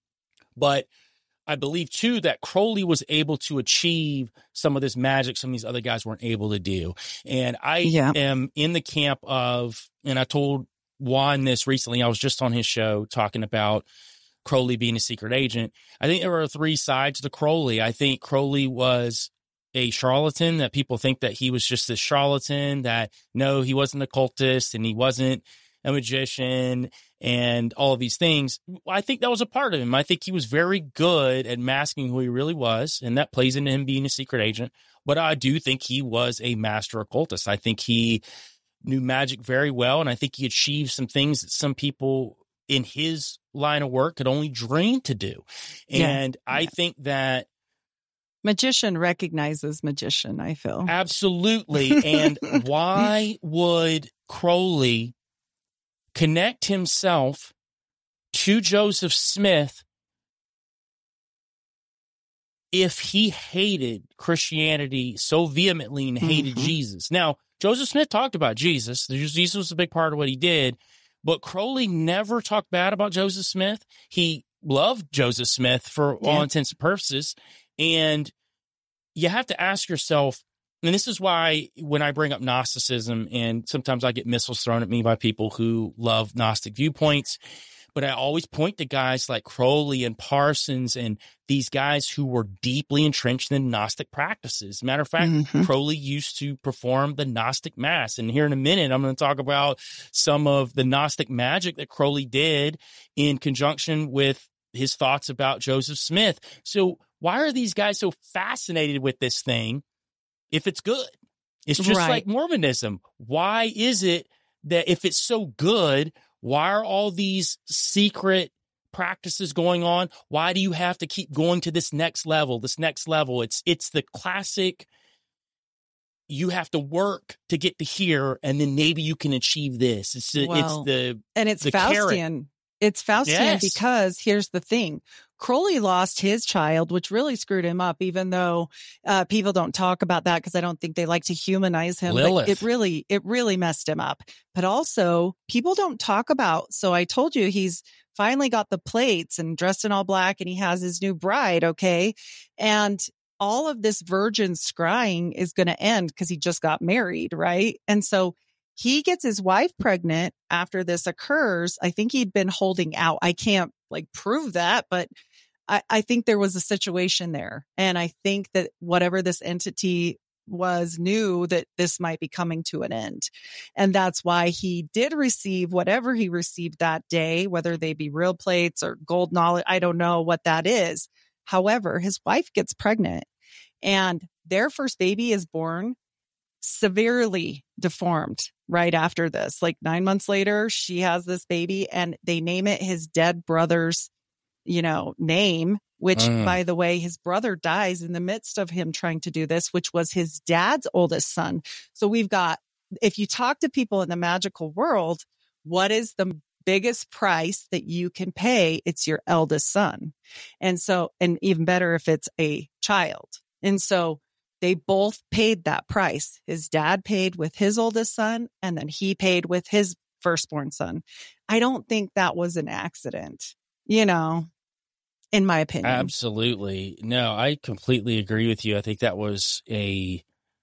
But I believe, too, that Crowley was able to achieve some of this magic some of these other guys weren't able to do. And I yeah. am in the camp of, and I told Juan this recently, I was just on his show talking about Crowley being a secret agent. I think there were three sides to Crowley. I think Crowley was a charlatan, that people think that he was just this charlatan, that no, he wasn't an occultist and he wasn't a magician and all of these things. I think that was a part of him. I think he was very good at masking who he really was, and that plays into him being a secret agent. But I do think he was a master occultist. I think he knew magic very well, and I think he achieved some things that some people in his line of work could only dream to do. And yeah. I yeah. think that magician recognizes magician, I feel. Absolutely. And why would Crowley connect himself to Joseph Smith if he hated Christianity so vehemently and hated mm-hmm. Jesus? Now, Joseph Smith talked about Jesus. Jesus was a big part of what he did. But Crowley never talked bad about Joseph Smith. He loved Joseph Smith for yeah. all intents and purposes. And you have to ask yourself, and this is why when I bring up Gnosticism, and sometimes I get missiles thrown at me by people who love Gnostic viewpoints, but I always point to guys like Crowley and Parsons and these guys who were deeply entrenched in Gnostic practices. Matter of fact, mm-hmm. Crowley used to perform the Gnostic Mass. And here in a minute, I'm going to talk about some of the Gnostic magic that Crowley did in conjunction with his thoughts about Joseph Smith. So why are these guys so fascinated with this thing if it's good? It's just right. like Mormonism. Why is it that if it's so good, why are all these secret practices going on? Why do you have to keep going to this next level, this next level? It's it's the classic, you have to work to get to here, and then maybe you can achieve this. It's the, well, it's the and it's the Faustian. carrot. It's Faustian Yes. because here's the thing. Crowley lost his child, which really screwed him up, even though uh, people don't talk about that because I don't think they like to humanize him. Lilith. But it really, it really messed him up. But also people don't talk about. So I told you he's finally got the plates and dressed in all black and he has his new bride. Okay. And all of this virgin scrying is going to end because he just got married. Right. And so he gets his wife pregnant after this occurs. I think he'd been holding out. I can't like prove that, but I, I think there was a situation there. And I think that whatever this entity was knew that this might be coming to an end. And that's why he did receive whatever he received that day, whether they be real plates or gold knowledge. I don't know what that is. However, his wife gets pregnant and their first baby is born severely deformed right after this. Like nine months later, she has this baby and they name it his dead brother's, you know, name, which Mm. by the way, his brother dies in the midst of him trying to do this, which was his dad's oldest son. So we've got, if you talk to people in the magical world, what is the biggest price that you can pay? It's your eldest son. And so, and even better if it's a child. And so they both paid that price. His dad paid with his oldest son, and then he paid with his firstborn son. I don't think that was an accident, you know, in my opinion. Absolutely. No, I completely agree with you. I think that was a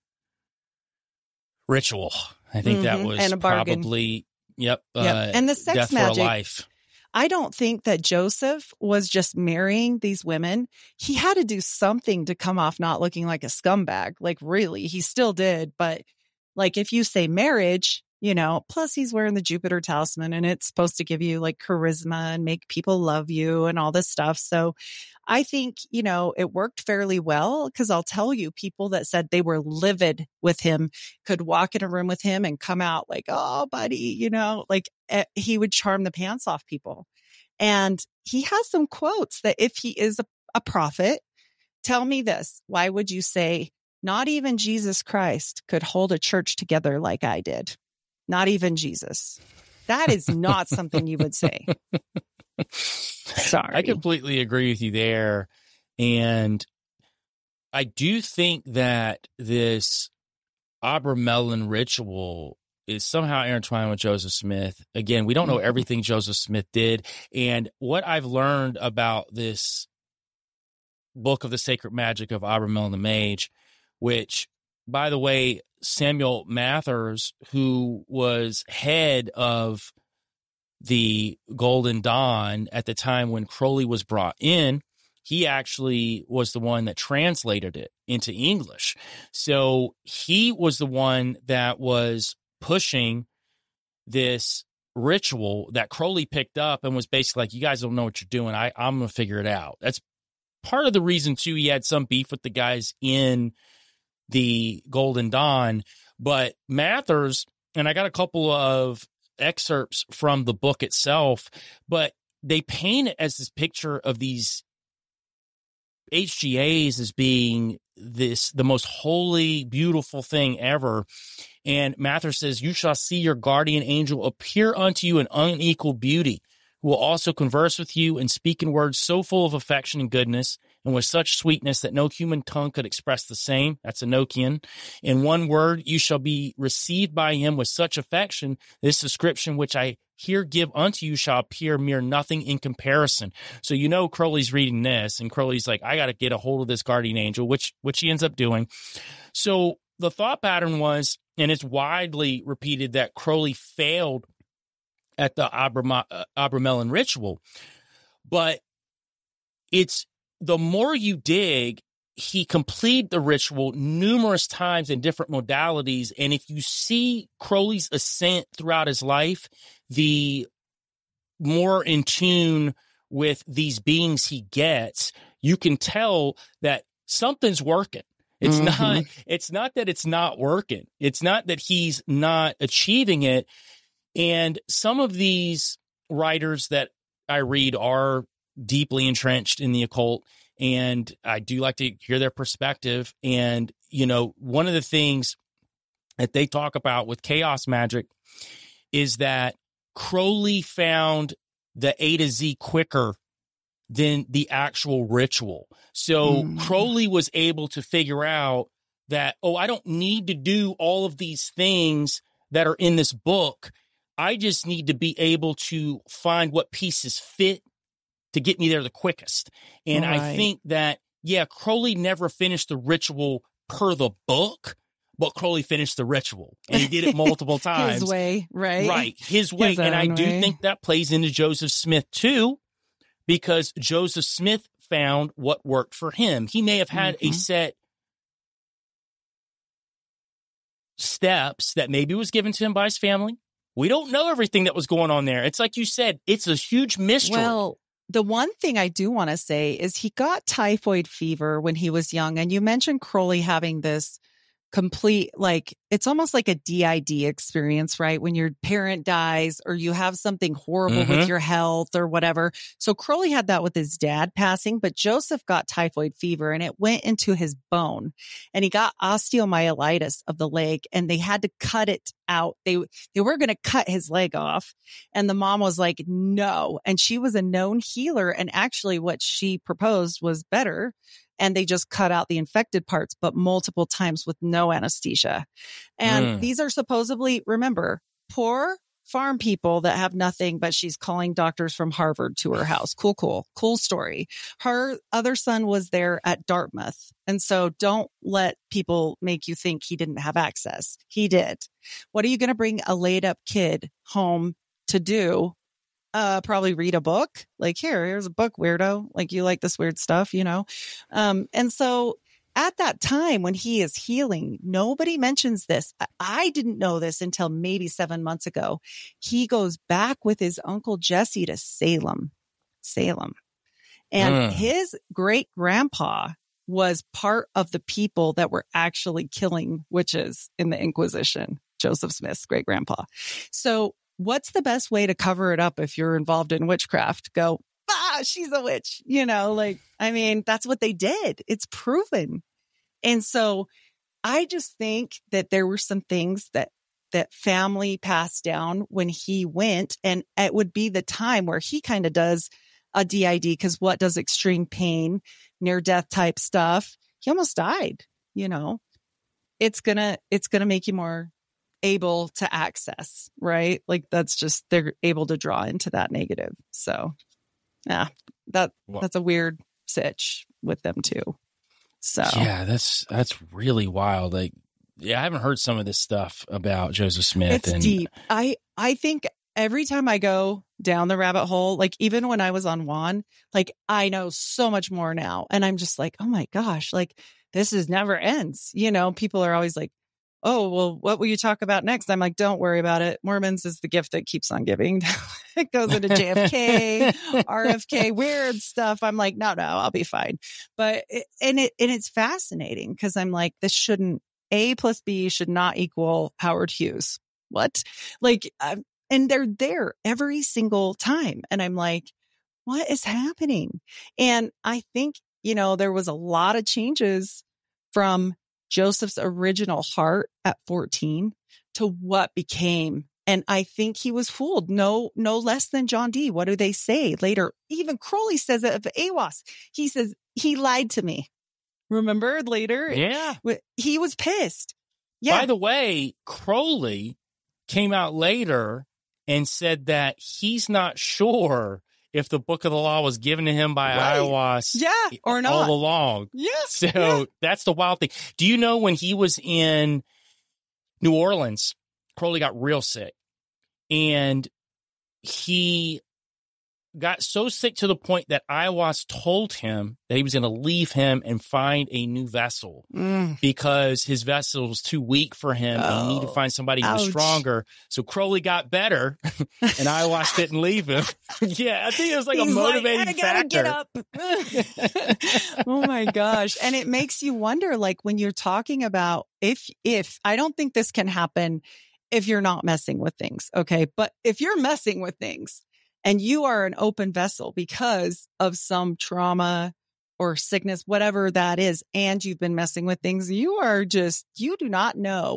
ritual. I think that Mhm. was And a bargain. probably, yep. Yep. Uh, And the sex death magic. for a life. I don't think that Joseph was just marrying these women. He had to do something to come off not looking like a scumbag. Like really, he still did. But like if you say marriage, you know, plus he's wearing the Jupiter talisman and it's supposed to give you like charisma and make people love you and all this stuff. So I think, you know, it worked fairly well because I'll tell you, people that said they were livid with him could walk in a room with him and come out like, oh, buddy, you know, like eh, he would charm the pants off people. And he has some quotes that if he is a, a prophet, tell me this, why would you say not even Jesus Christ could hold a church together like I did? Not even Jesus. That is not something you would say. Sorry. I completely agree with you there. And I do think that this Abramelin ritual is somehow intertwined with Joseph Smith. Again, we don't know everything Joseph Smith did. And what I've learned about this book of the sacred magic of Abramelin the Mage, which, by the way, Samuel Mathers, who was head of the Golden Dawn at the time when Crowley was brought in, he actually was the one that translated it into English. So he was the one that was pushing this ritual that Crowley picked up and was basically like, you guys don't know what you're doing. I, I'm going to figure it out. That's part of the reason, too, he had some beef with the guys in the Golden Dawn. But Mathers, and I got a couple of excerpts from the book itself, but they paint it as this picture of these H G As as being this the most holy, beautiful thing ever. And Mathers says, you shall see your guardian angel appear unto you in unequal beauty, who will also converse with you and speak in words so full of affection and goodness, and with such sweetness that no human tongue could express the same. That's Enochian. In one word, you shall be received by him with such affection. This description which I here give unto you shall appear mere nothing in comparison. So you know Crowley's reading this, and Crowley's like, I got to get a hold of this guardian angel, which which he ends up doing. So the thought pattern was, and it's widely repeated, that Crowley failed at the Abram- uh, Abramelin ritual. But it's the more you dig, he completed the ritual numerous times in different modalities. And if you see Crowley's ascent throughout his life, the more in tune with these beings he gets, you can tell that something's working. It's mm-hmm. not, it's not that it's not working. It's not that he's not achieving it. And some of these writers that I read are deeply entrenched in the occult, and I do like to hear their perspective. And, you know, one of the things that they talk about with chaos magic is that Crowley found the A to Z quicker than the actual ritual. So mm. Crowley was able to figure out that, oh, I don't need to do all of these things that are in this book. I just need to be able to find what pieces fit to get me there the quickest. And right. I think that, yeah, Crowley never finished the ritual per the book, but Crowley finished the ritual, and he did it multiple times. His way, right? Right, his way. His and I do way. think that plays into Joseph Smith, too, because Joseph Smith found what worked for him. He may have had mm-hmm. a set steps that maybe was given to him by his family. We don't know everything that was going on there. It's like you said, it's a huge mystery. Well, the one thing I do want to say is he got typhoid fever when he was young. And you mentioned Crowley having this complete, like, it's almost like a D I D experience, right? When your parent dies or you have something horrible mm-hmm. with your health or whatever. So Crowley had that with his dad passing, but Joseph got typhoid fever and it went into his bone and he got osteomyelitis of the leg and they had to cut it out. They, they were going to cut his leg off and the mom was like, no. And she was a known healer. And actually what she proposed was better. And they just cut out the infected parts, but multiple times with no anesthesia. And mm. these are supposedly, remember, poor farm people that have nothing, but she's calling doctors from Harvard to her house. Cool, cool, cool story. Her other son was there at Dartmouth. And so don't let people make you think he didn't have access. He did. What are you going to bring a laid up kid home to do? Uh, probably read a book. Like, here, here's a book, weirdo. Like, you like this weird stuff, you know? Um, and so at that time when he is healing, nobody mentions this. I didn't know this until maybe seven months ago. He goes back with his uncle Jesse to Salem, Salem. And mm. his great grandpa was part of the people that were actually killing witches in the Inquisition, Joseph Smith's great grandpa. So what's the best way to cover it up if you're involved in witchcraft? Go, ah, she's a witch. You know, like, I mean, that's what they did. It's proven. And so I just think that there were some things that, that family passed down when he went, and it would be the time where he kind of does a D I D, because what does extreme pain, near death type stuff? He almost died, you know, it's gonna, it's gonna make you more able to access, right? Like that's just, they're able to draw into that negative. So yeah, that well, that's a weird sitch with them too. So yeah, that's, that's really wild. Like, yeah, I haven't heard some of this stuff about Joseph Smith. It's and deep. I, I think every time I go down the rabbit hole, like even when I was on Juan, like I know so much more now. And I'm just like, oh my gosh, like this is never ends. You know, people are always like, oh, well, what will you talk about next? I'm like, don't worry about it. Mormons is the gift that keeps on giving. It goes into J F K, R F K, weird stuff. I'm like, no, no, I'll be fine. But, it, and it, and it's fascinating because I'm like, this shouldn't, A plus B should not equal Howard Hughes. What? Like, um, and they're there every single time. And I'm like, what is happening? And I think, you know, there was a lot of changes from Joseph's original heart at fourteen to what became. And I think he was fooled. No, no less than John Dee. What do they say later? Even Crowley says it of A W A S. He says, he lied to me. Remember later? Yeah. He was pissed. Yeah. By the way, Crowley came out later and said that he's not sure if the Book of the Law was given to him by right. A W A S yeah, or not. all along. Yes. So yeah. that's the wild thing. Do you know when he was in New Orleans, Crowley got real sick and he got so sick to the point that A W A S told him that he was going to leave him and find a new vessel mm. because his vessel was too weak for him. Oh. And he needed to find somebody who was stronger. So Crowley got better and A W A S didn't leave him. Yeah, I think it was like He's a motivating like, I gotta factor. Get up. Oh my gosh. And it makes you wonder, like when you're talking about if, if I don't think this can happen if you're not messing with things. Okay. But if you're messing with things, and you are an open vessel because of some trauma or sickness, whatever that is, and you've been messing with things, you are just, you do not know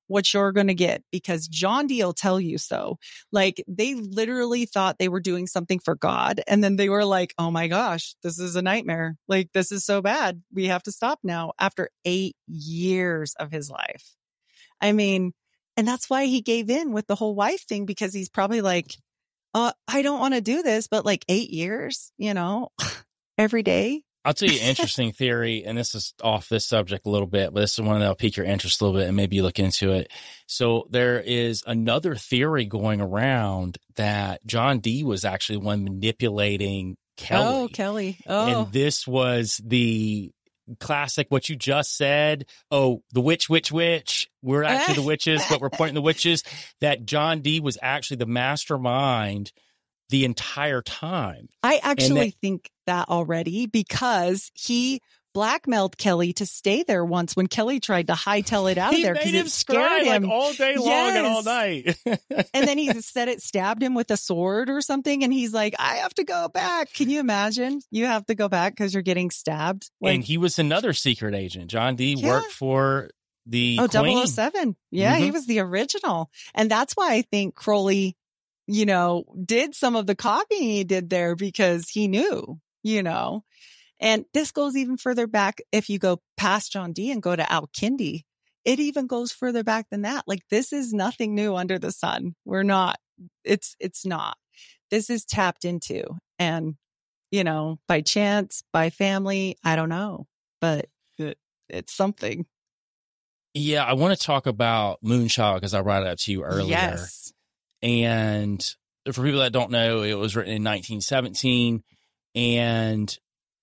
what you're going to get because John Dee will tell you so. Like they literally thought they were doing something for God. And then they were like, oh my gosh, this is a nightmare. Like this is so bad. We have to stop now after eight years of his life. I mean, and that's why he gave in with the whole wife thing, because he's probably like, uh, I don't want to do this, but like eight years, you know, every day. I'll tell you an interesting theory, and this is off this subject a little bit, but this is one that'll pique your interest a little bit and maybe you look into it. So there is another theory going around that John Dee was actually one manipulating Kelly. Oh, Kelly. Oh. And this was the classic, what you just said. Oh, the witch, witch, witch. We're actually the witches, but we're pointing the witches. That John Dee was actually the mastermind the entire time. I actually that, think that already because he blackmailed Kelly to stay there once when Kelly tried to hightail it out of there because it scared him like all day long yes. and all night. And then he said it stabbed him with a sword or something. And he's like, I have to go back. Can you imagine? You have to go back because you're getting stabbed. Like, and he was another secret agent. John Dee yeah. worked for the Oh, Queen. double oh seven. Yeah, mm-hmm. He was the original. And that's why I think Crowley, you know, did some of the copying he did there because he knew, you know, and this goes even further back. If you go past John Dee and go to Al Kindi, it even goes further back than that. Like this is nothing new under the sun. We're not, it's, it's not, this is tapped into and, you know, by chance, by family, I don't know, but it, it's something. Yeah. I want to talk about Moonchild because I brought it up to you earlier. Yes. And for people that don't know, it was written in nineteen seventeen and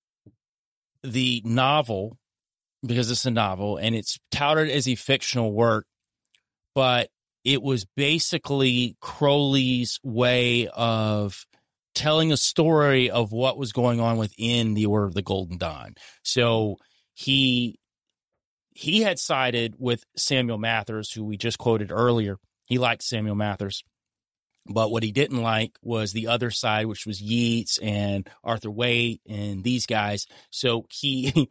the novel, because it's a novel and it's touted as a fictional work, but it was basically Crowley's way of telling a story of what was going on within the Order of the Golden Dawn. So he, he had sided with Samuel Mathers, who we just quoted earlier. He liked Samuel Mathers. But what he didn't like was the other side, which was Yeats and Arthur Waite and these guys. So he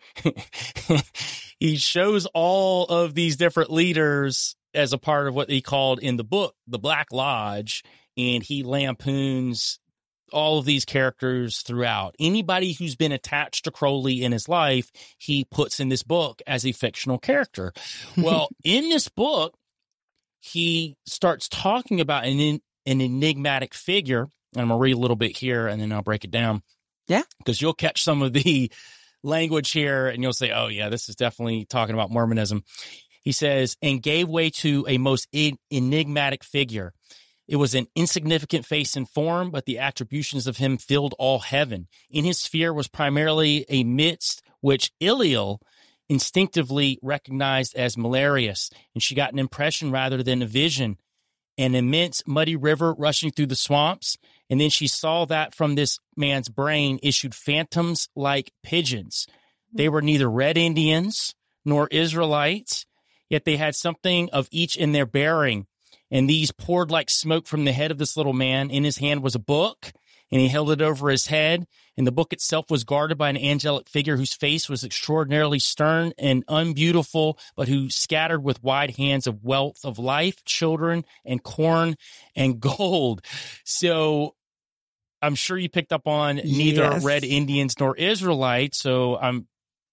he shows all of these different leaders as a part of what he called in the book, the Black Lodge, and he lampoons all of these characters throughout. Anybody who's been attached to Crowley in his life, he puts in this book as a fictional character. Well, in this book, he starts talking about an in, an enigmatic figure. And I'm going to read a little bit here and then I'll break it down. Yeah. Because you'll catch some of the language here and you'll say, oh, yeah, this is definitely talking about Mormonism. He says, and gave way to a most en- enigmatic figure. It was an insignificant face and form, but the attributions of him filled all heaven. In his sphere was primarily a mist which Iliel instinctively recognized as Malarius, and she got an impression rather than a vision. An immense muddy river rushing through the swamps, and then she saw that from this man's brain issued phantoms like pigeons. They were neither Red Indians nor Israelites, yet they had something of each in their bearing, and these poured like smoke from the head of this little man. In his hand was a book, and he held it over his head, and the book itself was guarded by an angelic figure whose face was extraordinarily stern and unbeautiful, but who scattered with wide hands of wealth of life, children, and corn and gold. So I'm sure you picked up on neither yes. Red Indians nor Israelites. So I'm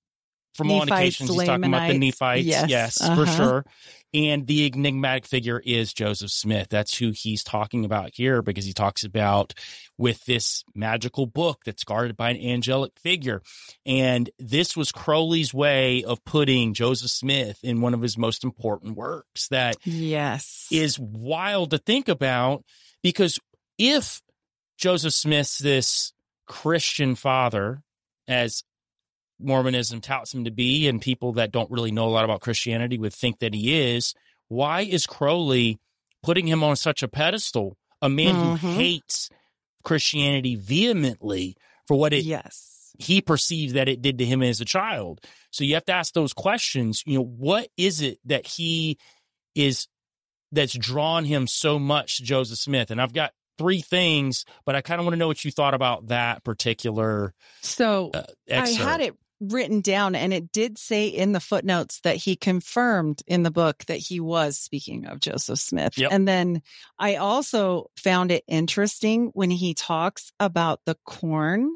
from all indications, he's talking about the Nephites. Yes, yes uh-huh. for sure. And the enigmatic figure is Joseph Smith. That's who he's talking about here, because he talks about with this magical book that's guarded by an angelic figure. And this was Crowley's way of putting Joseph Smith in one of his most important works that yes. is wild to think about, because if Joseph Smith's this Christian father, as Mormonism touts him to be, and people that don't really know a lot about Christianity would think that he is, why is Crowley putting him on such a pedestal? A man mm-hmm. who hates Christianity vehemently for what it yes. he perceived that it did to him as a child. So you have to ask those questions. You know, what is it that he is that's drawn him so much to Joseph Smith? And I've got three things, but I kind of want to know what you thought about that particular So uh, I had it written down, and it did say in the footnotes that he confirmed in the book that he was speaking of Joseph Smith. Yep. And then I also found it interesting when he talks about the corn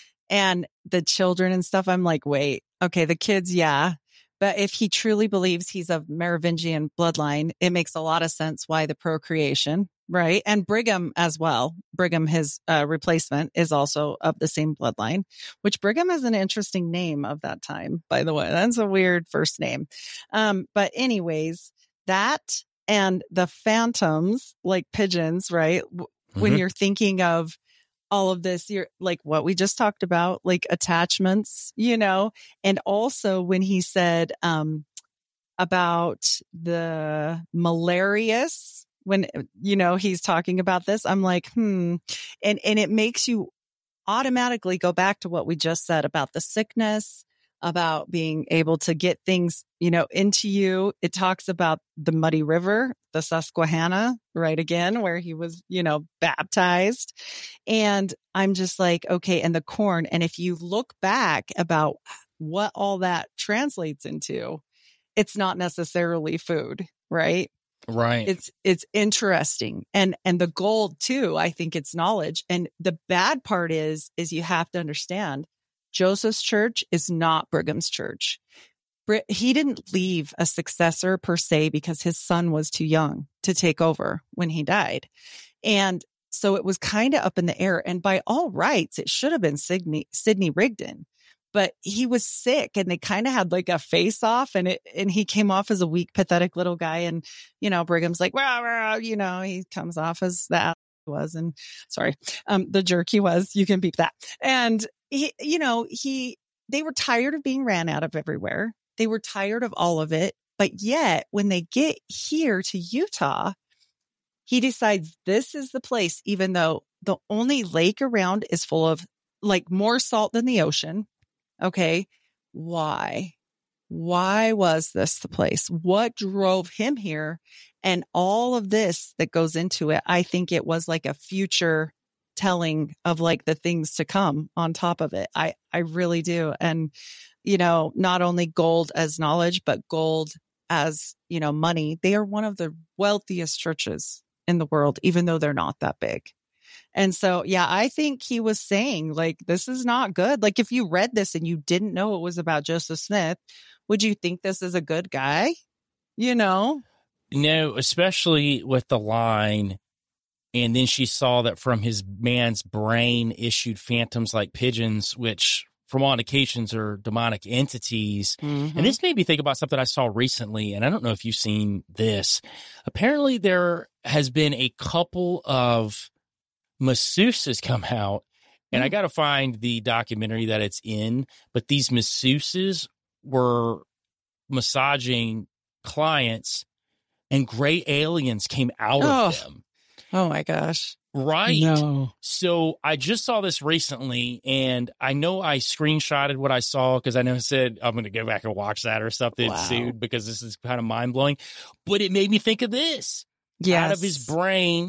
and the children and stuff. I'm like, wait, okay, the kids, yeah. But if he truly believes he's of Merovingian bloodline, it makes a lot of sense why the procreation, right? And Brigham as well. Brigham, his uh, replacement, is also of the same bloodline, which Brigham is an interesting name of that time, by the way. That's a weird first name. Um, but anyways, that and the phantoms, like pigeons, right? Mm-hmm. When you're thinking of all of this, you're like what we just talked about, like attachments, you know, and also when he said, um, about the malarious, when, you know, he's talking about this, I'm like, hmm. And, and it makes you automatically go back to what we just said about the sickness, about being able to get things, you know, into you. It talks about the muddy river, the Susquehanna, right again, where he was, you know, baptized. And I'm just like, okay, and the corn. And if you look back about what all that translates into, it's not necessarily food, right? Right. It's, it's interesting. And, and the gold too, I think it's knowledge. And the bad part is, is you have to understand Joseph's church is not Brigham's church. He didn't leave a successor per se because his son was too young to take over when he died. And so it was kind of up in the air. And by all rights, it should have been Sidney, Sidney Rigdon, but he was sick and they kind of had like a face off and it, and he came off as a weak, pathetic little guy. And, you know, Brigham's like, well, well, you know, he comes off as that was, and sorry, um, the jerk he was, you can beep that. And he, you know, he, they were tired of being ran out of everywhere. They were tired of all of it. But yet when they get here to Utah, he decides this is the place, even though the only lake around is full of like more salt than the ocean. Okay. Why? Why was this the place? What drove him here? And all of this that goes into it, I think it was like a future telling of like the things to come on top of it. I, I really do. And, you know, not only gold as knowledge, but gold as, you know, money. They are one of the wealthiest churches in the world, even though they're not that big. And so, yeah, I think he was saying like, this is not good. Like if you read this and you didn't know it was about Joseph Smith, would you think this is a good guy? You know? No, especially with the line, and then she saw that from his man's brain issued phantoms like pigeons, which from all indications are demonic entities. Mm-hmm. And this made me think about something I saw recently, and I don't know if you've seen this. Apparently there has been a couple of masseuses come out, and mm. I got to find the documentary that it's in, but these masseuses were massaging clients and gray aliens came out oh. of them. Oh my gosh. Right. No. So I just saw this recently and I know I screenshotted what I saw because I know I said I'm going to go back and watch that or something wow. soon because this is kind of mind blowing, but it made me think of this. Yes. Out of his brain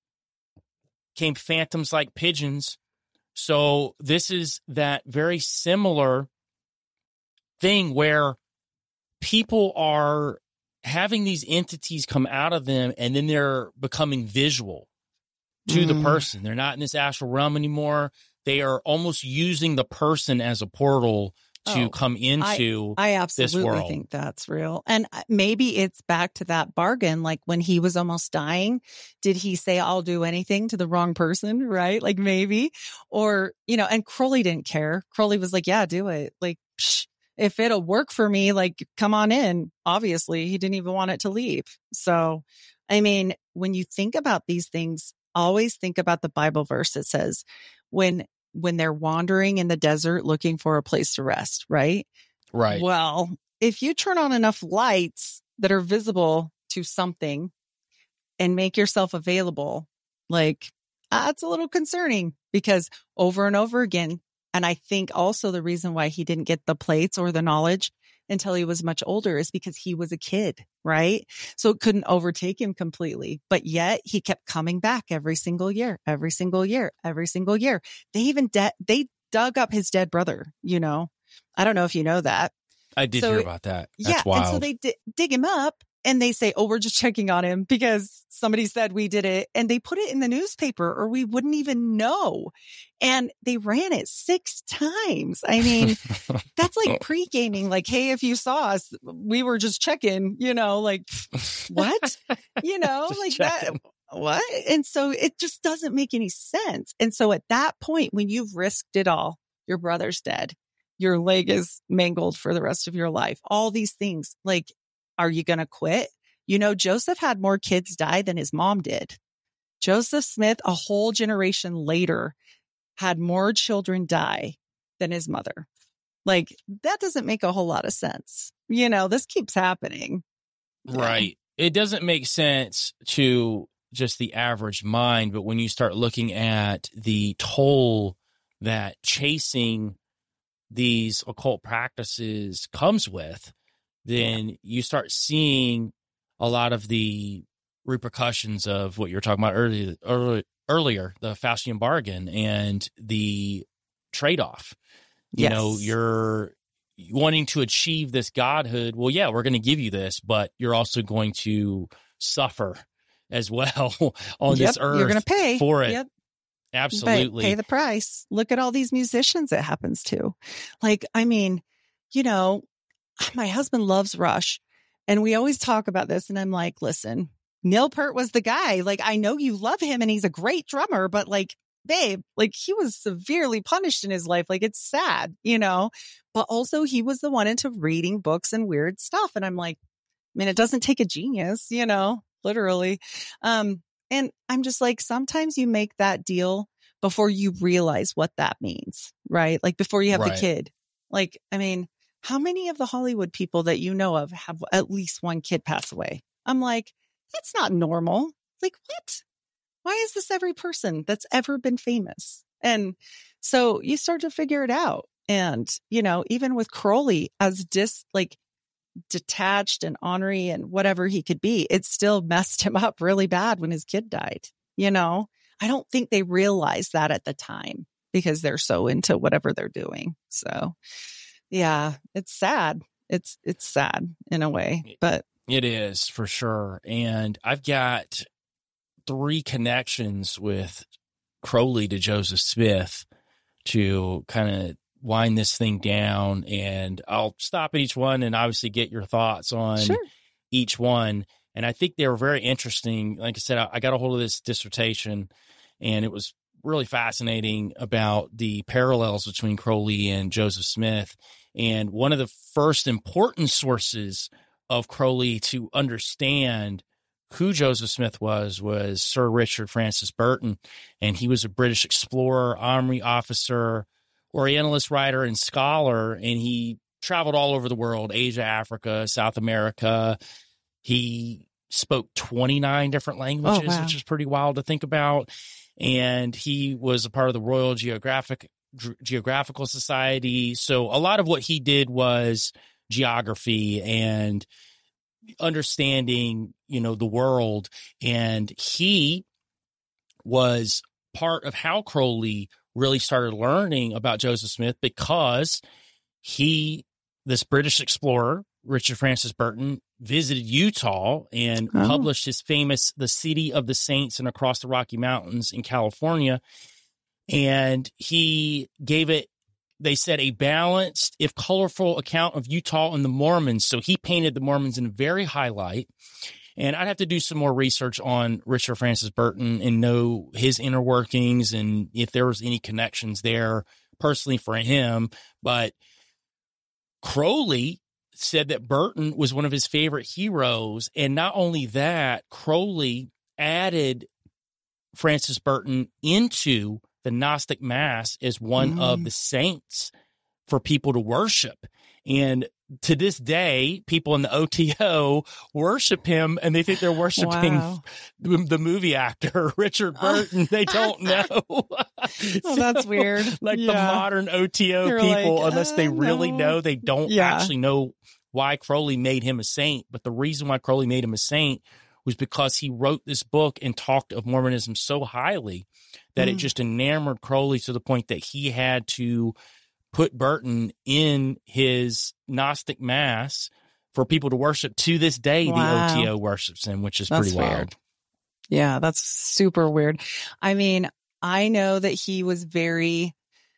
came phantoms like pigeons. So this is that very similar thing where people are having these entities come out of them and then they're becoming visual to mm. the person. They're not in this astral realm anymore. They are almost using the person as a portal to oh, come into I, I absolutely this world. think that's real. And maybe it's back to that bargain. Like when he was almost dying, did he say, I'll do anything to the wrong person? Right? Like maybe, or, you know, and Crowley didn't care. Crowley was like, yeah, do it. Like, psh, if it'll work for me, like, come on in. Obviously, he didn't even want it to leave. So, I mean, when you think about these things, always think about the Bible verse that says when, when they're wandering in the desert looking for a place to rest, right? Right. Well, if you turn on enough lights that are visible to something and make yourself available, like, that's a little concerning because over and over again, and I think also the reason why he didn't get the plates or the knowledge until he was much older is because he was a kid, right? So it couldn't overtake him completely. But yet he kept coming back every single year, every single year, every single year. They even, de- they dug up his dead brother, you know? I don't know if you know that. I did So, hear about that. That's yeah. wild. And so they di- dig him up and they say, oh, we're just checking on him because somebody said we did it. And they put it in the newspaper or we wouldn't even know. And they ran it six times. I mean, that's like pre-gaming. Like, hey, if you saw us, we were just checking, you know, like what, you know, Just like checking. that. What? And so it just doesn't make any sense. And so at that point, when you've risked it all, your brother's dead, your leg is mangled for the rest of your life, all these things, like, are you going to quit? You know, Joseph had more kids die than his mom did. Joseph Smith, a whole generation later, had more children die than his mother. Like, that doesn't make a whole lot of sense. You know, this keeps happening. Right. It doesn't make sense to just the average mind, but when you start looking at the toll that chasing these occult practices comes with, then you start seeing a lot of the repercussions of what you were talking about earlier, earlier, earlier the Faustian bargain and the trade-off. You Yes. know, you're wanting to achieve this godhood. Well, yeah, we're going to give you this, but you're also going to suffer as well on Yep, this earth. you're going to pay for it. Yep. Absolutely. Pay the price. Look at all these musicians it happens to. Like, I mean, you know, my husband loves Rush and we always talk about this. And I'm like, listen, Neil Peart was the guy. Like, I know you love him and he's a great drummer, but like, babe, like he was severely punished in his life. Like, it's sad, you know, but also he was the one into reading books and weird stuff. And I'm like, I mean, it doesn't take a genius, you know, literally. Um, And I'm just like, sometimes you make that deal before you realize what that means, right? Like before you have Right. the kid. Like, I mean, how many of the Hollywood people that you know of have at least one kid pass away? I'm like, that's not normal. Like, what? Why is this every person that's ever been famous? And so you start to figure it out. And, you know, even with Crowley as dis, like, detached and ornery and whatever he could be, it still messed him up really bad when his kid died. You know, I don't think they realized that at the time because they're so into whatever they're doing. So yeah, it's sad. It's, it's sad in a way, but It is for sure. And I've got three connections with Crowley to Joseph Smith to kind of wind this thing down, and I'll stop at each one and obviously get your thoughts on Sure. each one. And I think they were very interesting. Like I said, I, I got a hold of this dissertation and it was really fascinating about the parallels between Crowley and Joseph Smith. And one of the first important sources of Crowley to understand who Joseph Smith was, was Sir Richard Francis Burton. And he was a British explorer, army officer, Orientalist writer and scholar, and he traveled all over the world, Asia, Africa, South America. He spoke twenty-nine different languages, Oh, wow. which is pretty wild to think about. And he was a part of the Royal Geographic Ge- Geographical Society. So a lot of what he did was geography and understanding, you know, the world. And he was part of how Crowley really started learning about Joseph Smith because he, this British explorer, Richard Francis Burton, visited Utah and Oh. published his famous The City of the Saints and Across the Rocky Mountains in California. And he gave it, they said, a balanced, if colorful account of Utah and the Mormons. So he painted the Mormons in a very high light. And I'd have to do some more research on Richard Francis Burton and know his inner workings and if there was any connections there personally for him. But Crowley said that Burton was one of his favorite heroes. And not only that, Crowley added Francis Burton into the Gnostic Mass as one Mm. of the saints for people to worship. And to this day, people in the O T O worship him and they think they're worshiping Wow. the, the movie actor, Richard Burton. They don't know. Oh, that's weird. Like the Yeah. modern O T O You're people, like, unless they uh, really no. know, they don't Yeah. actually know why Crowley made him a saint. But the reason why Crowley made him a saint was because he wrote this book and talked of Mormonism so highly that Mm. it just enamored Crowley to the point that he had to put Burton in his Gnostic mass for people to worship. To this day, Wow. the O T O worships him, which is That's pretty wild. weird. Yeah, that's super weird. I mean, I know that he was very,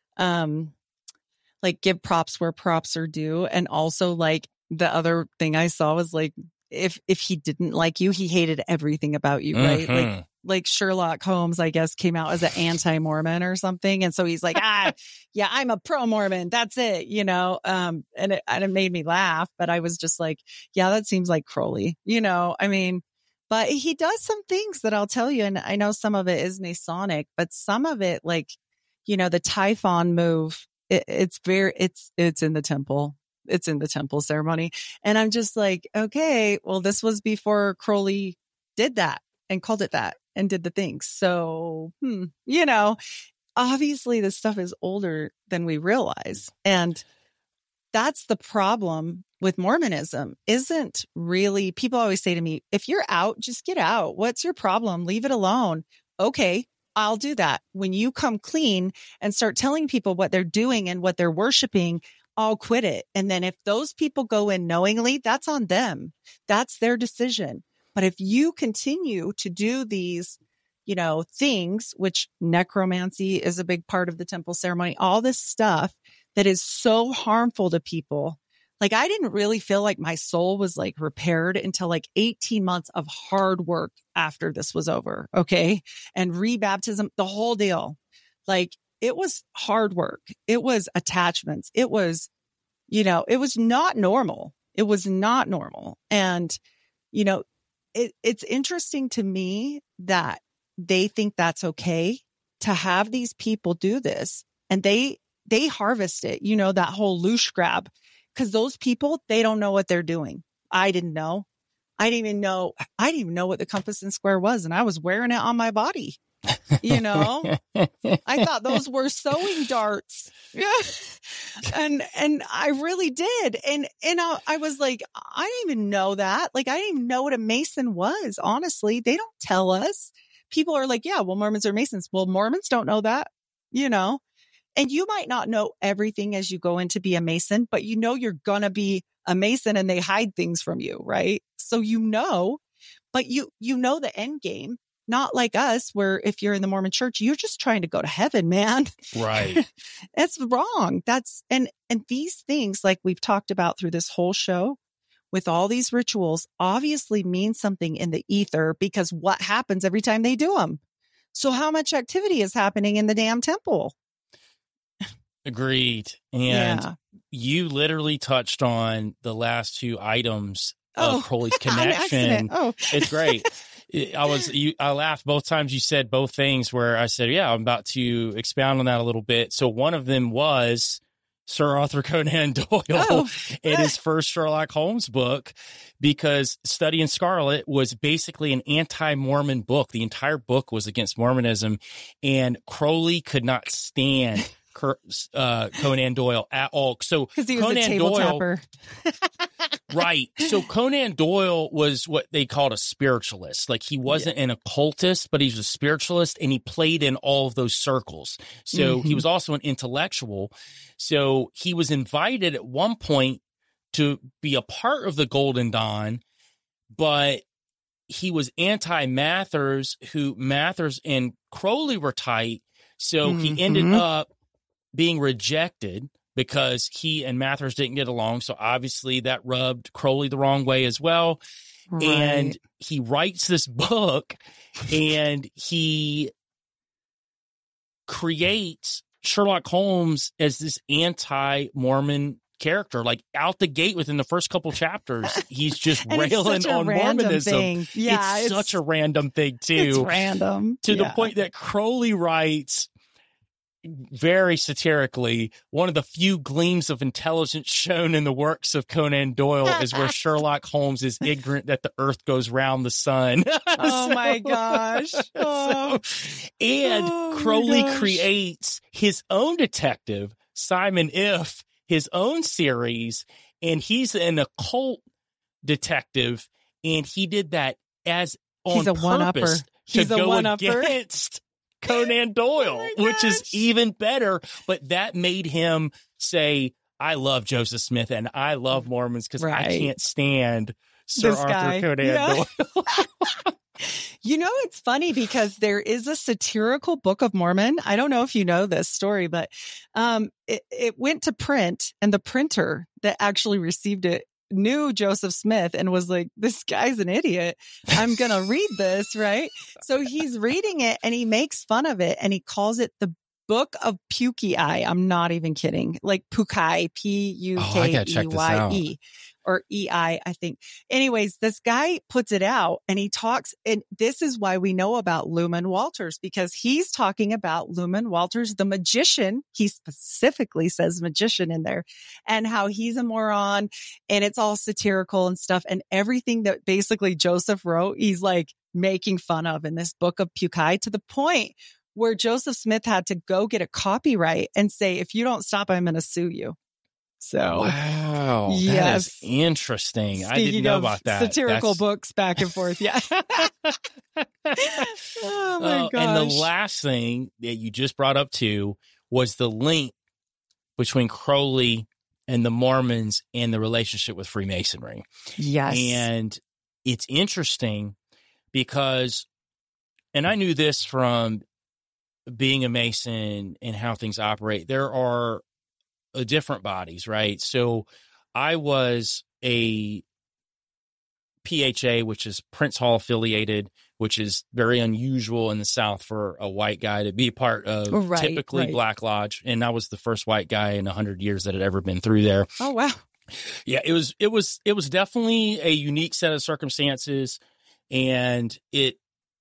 um, like give props where props are due. And also like the other thing I saw was like, if, if he didn't like you, he hated everything about you, right? Mhm. Like, like Sherlock Holmes, I guess, came out as an anti-Mormon or something. And so he's like, ah, yeah, I'm a pro-Mormon. That's it, you know? Um, and it, and it made me laugh, but I was just like, yeah, that seems like Crowley, you know? I mean, but he does some things that I'll tell you. And I know some of it is Masonic, but some of it, like, you know, the Typhon move, it, it's very, it's, it's in the temple. It's in the temple ceremony. And I'm just like, okay, well, this was before Crowley did that and called it that and did the things. So, hmm, you know, obviously this stuff is older than we realize. And that's the problem with Mormonism. Isn't really, people always say to me, if you're out, just get out. What's your problem? Leave it alone. Okay, I'll do that. When you come clean and start telling people what they're doing and what they're worshiping, I'll quit it. And then if those people go in knowingly, that's on them. That's their decision. But if you continue to do these, you know, things, which necromancy is a big part of the temple ceremony, all this stuff that is so harmful to people. Like I didn't really feel like my soul was like repaired until like eighteen months of hard work after this was over. Okay. And rebaptism, the whole deal. Like it was hard work. It was attachments. It was, you know, it was not normal. It was not normal. And, you know, it, it's interesting to me that they think that's okay to have these people do this, and they, they harvest it, you know, that whole loosh grab, because those people, they don't know what they're doing. I didn't know. I didn't even know. I didn't even know what the compass and square was. And I was wearing it on my body. You know, I thought those were sewing darts. Yeah. And, and I really did. And, and I, I was like, I didn't even know that. Like, I didn't even know what a Mason was. Honestly, they don't tell us. People are like, yeah, well, Mormons are Masons. Well, Mormons don't know that, you know, and you might not know everything as you go in to be a Mason, but you know, you're going to be a Mason, and they hide things from you. Right. So, you know, but you, you know, the end game. Not like us, where if you're in the Mormon church, you're just trying to go to heaven, man. Right. That's wrong. That's, and, and these things, like we've talked about through this whole show, with all these rituals, obviously mean something in the ether, because what happens every time they do them? So how much activity is happening in the damn temple? Agreed. And Yeah. you literally touched on the last two items of Oh, Crowley's on connection. accident. Oh. It's great. I was, you, I laughed both times you said both things, where I said, yeah, I'm about to expound on that a little bit. So one of them was Sir Arthur Conan Doyle Oh. in his first Sherlock Holmes book, because Study in Scarlet was basically an anti-Mormon book. The entire book was against Mormonism, and Crowley could not stand uh, Conan Doyle at all. So Because he was Conan a table Doyle, tapper. right. So Conan Doyle was what they called a spiritualist. Like, he wasn't an occultist, but he was a spiritualist, and he played in all of those circles. So Mm-hmm. he was also an intellectual. So he was invited at one point to be a part of the Golden Dawn, but he was anti-Mathers, who Mathers and Crowley were tight. So Mm-hmm. he ended up being rejected because he and Mathers didn't get along. So obviously that rubbed Crowley the wrong way as well. Right. And he writes this book, and he creates Sherlock Holmes as this anti-Mormon character. Like, out the gate within the first couple chapters, he's just And it's railing such a on random Mormonism. thing. Yeah, it's, it's- such a random thing too. It's random. To the Yeah. point that Crowley writes very satirically, one of the few gleams of intelligence shown in the works of Conan Doyle is where Sherlock Holmes is ignorant that the earth goes round the sun. Oh So- my gosh. Oh. so- and Oh my Crowley gosh. creates his own detective, Simon If, his own series, and he's an occult detective, and he did that as on He's a one-upper. purpose He's to a go one-upper. against Conan Doyle, Oh which is even better. But that made him say, I love Joseph Smith and I love Mormons because Right. I can't stand Sir This Arthur guy. Conan Yeah. Doyle. You know, it's funny because there is a satirical Book of Mormon. I don't know if you know this story, but um, it, it went to print, and the printer that actually received it knew Joseph Smith and was like, this guy's an idiot. I'm going to read this, right? So he's reading it and he makes fun of it and he calls it the Book of Pukei. I'm not even kidding. Like Pukai, P U Oh, I K gotta E check this Y out. E. Or E I, I think. Anyways, this guy puts it out and he talks, and this is why we know about Lumen Walters, because he's talking about Lumen Walters, the magician. He specifically says magician in there, and how he's a moron, and it's all satirical and stuff. And everything that basically Joseph wrote, he's like making fun of in this Book of Pukei, to the point where Joseph Smith had to go get a copyright and say, if you don't stop, I'm going to sue you. So Wow. That Yes. is interesting. I didn't speaking know of about that. satirical That's- books back and forth. Yeah. Oh my Uh, gosh. and the last thing that you just brought up too was the link between Crowley and the Mormons and the relationship with Freemasonry. Yes. And it's interesting because, and I knew this from being a Mason and how things operate, there are uh, different bodies, right? So I was a P H A, which is Prince Hall affiliated, which is very unusual in the South for a white guy to be part of, Right, typically right. Black Lodge. And I was the first white guy in a hundred years that had ever been through there. Oh, wow. Yeah, it was, it was, it was definitely a unique set of circumstances, and it,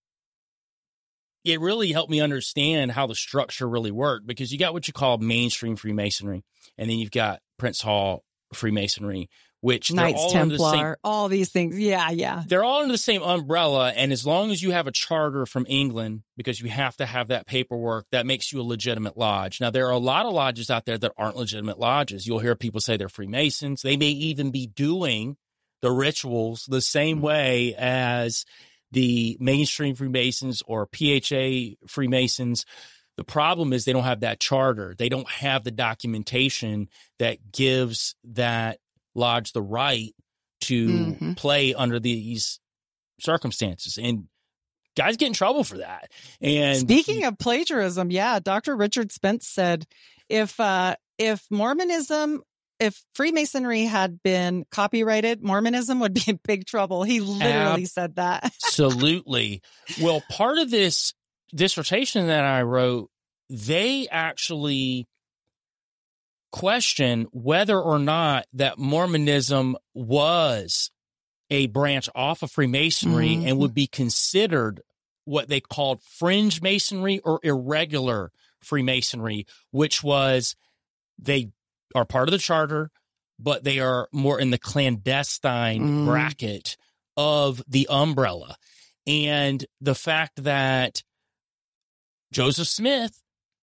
it really helped me understand how the structure really worked, because you got what you call mainstream Freemasonry, and then you've got Prince Hall Freemasonry, which they're Knights all under the same, Templar, all these things. Yeah. Yeah. they're all under the same umbrella. And as long as you have a charter from England, because you have to have that paperwork, that makes you a legitimate lodge. Now, there are a lot of lodges out there that aren't legitimate lodges. You'll hear people say they're Freemasons. They may even be doing the rituals the same way as the mainstream Freemasons or P H A Freemasons. The problem is they don't have that charter. They don't have the documentation that gives that lodge the right to Mhm. play under these circumstances. And guys get in trouble for that. And Speaking of plagiarism, yeah, Doctor Richard Spence said if uh if Mormonism, if Freemasonry had been copyrighted, Mormonism would be in big trouble. He literally said that. Absolutely. Well, part of this dissertation that I wrote, they actually question whether or not that Mormonism was a branch off of Freemasonry Mhm. and would be considered what they called fringe Masonry or irregular Freemasonry, which was they are part of the charter, but they are more in the clandestine Mm. bracket of the umbrella. And the fact that Joseph Smith,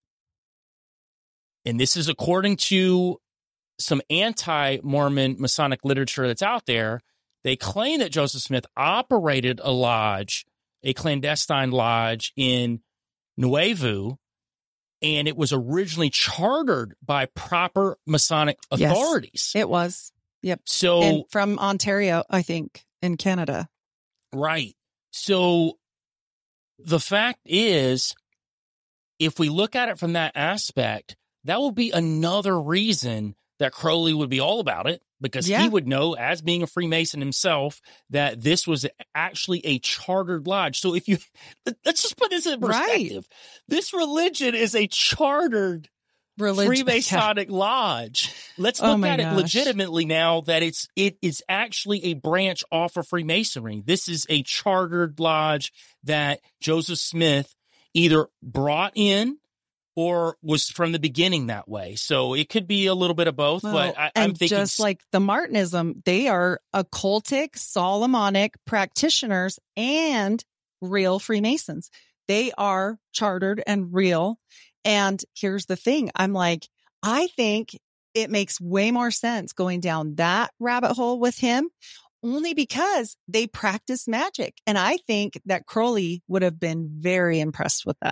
and this is according to some anti-Mormon Masonic literature that's out there, they claim that Joseph Smith operated a lodge, a clandestine lodge in Nuevo, and it was originally chartered by proper Masonic Yes. authorities. It was. Yep. So, And from Ontario, I think, in Canada. right. So the fact is, if we look at it from that aspect, that will be another reason that Crowley would be all about it, because Yeah. he would know, as being a Freemason himself, that this was actually a chartered lodge. So if you, let's just put this in Right. perspective. This religion is a chartered Religion. Freemasonic lodge. Let's Oh look my at it gosh. legitimately now that it's it is actually a branch off of Freemasonry. This is a chartered lodge that Joseph Smith either brought in or was from the beginning that way. So it could be a little bit of both, Well, but I, and I'm thinking just like the Martinism, they are occultic, Solomonic practitioners and real Freemasons. They are chartered and real. And here's the thing. I'm like, I think it makes way more sense going down that rabbit hole with him, only because they practice magic. And I think that Crowley would have been very impressed with that.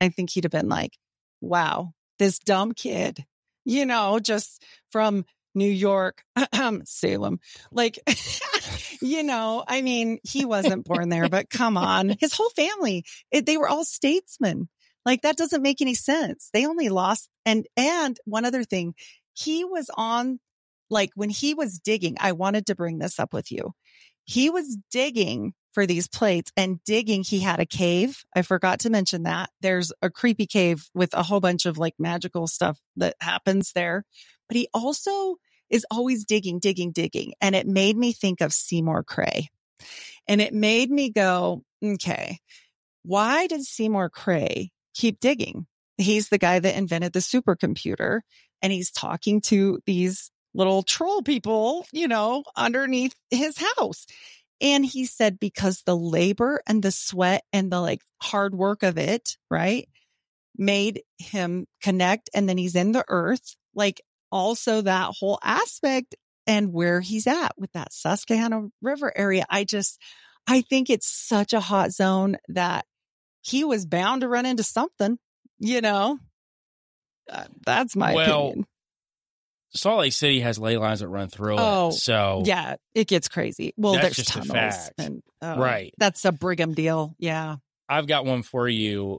I think he'd have been like, wow, this dumb kid, you know, just from New York, Salem, like, you know, I mean, he wasn't born there, but come on, his whole family, it, they were all statesmen. Like, that doesn't make any sense. They only lost. And, and one other thing, he was on, like, when he was digging, I wanted to bring this up with you. He was digging for these plates and digging. He had a cave. I forgot to mention that. There's a creepy cave with a whole bunch of like magical stuff that happens there. But he also is always digging, digging, digging. And it made me think of Seymour Cray. And it made me go, okay, why did Seymour Cray keep digging? He's the guy that invented the supercomputer, and he's talking to these little troll people, you know, underneath his house. And he said, because the labor and the sweat and the like hard work of it, right, made him connect. And then he's in the earth, like also that whole aspect and where he's at with that Susquehanna River area. I just, I think it's such a hot zone that he was bound to run into something, you know, uh, that's my well, opinion. Salt Lake City has ley lines that run through Oh, it. So yeah, it gets crazy. Well, that's there's just a tunnels. fact. And, oh, Right. That's a Brigham deal. Yeah. I've got one for you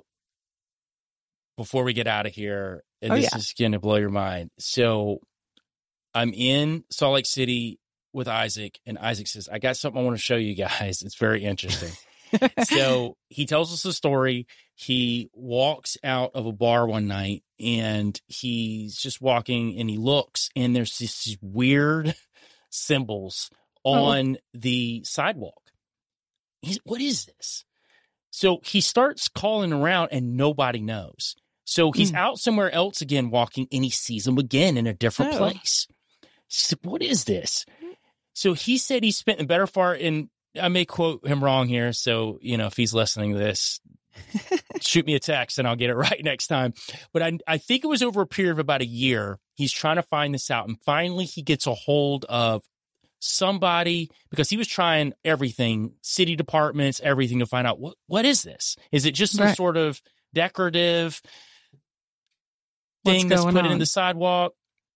before we get out of here. And Oh, this yeah. is going to blow your mind. So I'm in Salt Lake City with Isaac, and Isaac says, I got something I want to show you guys. It's very interesting. So he tells us a story. He walks out of a bar one night, and he's just walking, and he looks, and there's these weird symbols on oh. the sidewalk. He's, what is this? So he starts calling around, and nobody knows. So he's mm. out somewhere else again walking, and he sees them again in a different oh. place. So what is this? So he said he spent the better part in, I may quote him wrong here. So, you know, if he's listening to this, shoot me a text and I'll get it right next time. But I, I think it was over a period of about a year. He's trying to find this out. And finally he gets a hold of somebody, because he was trying everything, city departments, everything, to find out what, what is this? Is it just some right. sort of decorative thing that's put on? in the sidewalk?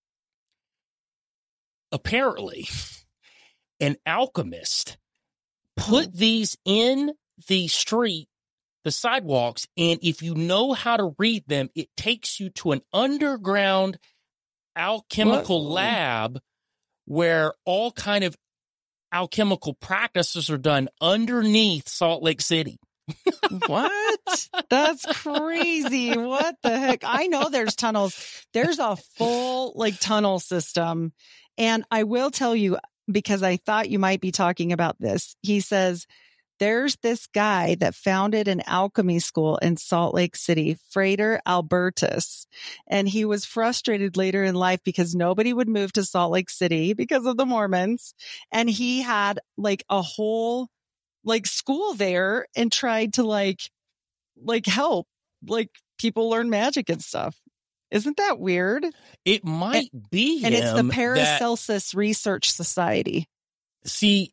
Apparently, an alchemist put these in the street, the sidewalks, and if you know how to read them, it takes you to an underground alchemical what? lab where all kind of alchemical practices are done underneath Salt Lake City. What? That's crazy. What the heck? I know there's tunnels. There's a full like tunnel system. And I will tell you, because I thought you might be talking about this. He says, there's this guy that founded an alchemy school in Salt Lake City, Frater Albertus. And he was frustrated later in life because nobody would move to Salt Lake City because of the Mormons. And he had like a whole like school there and tried to like, like help like people learn magic and stuff. Isn't that weird? It might and, be And it's the him Paracelsus that, Research Society. See,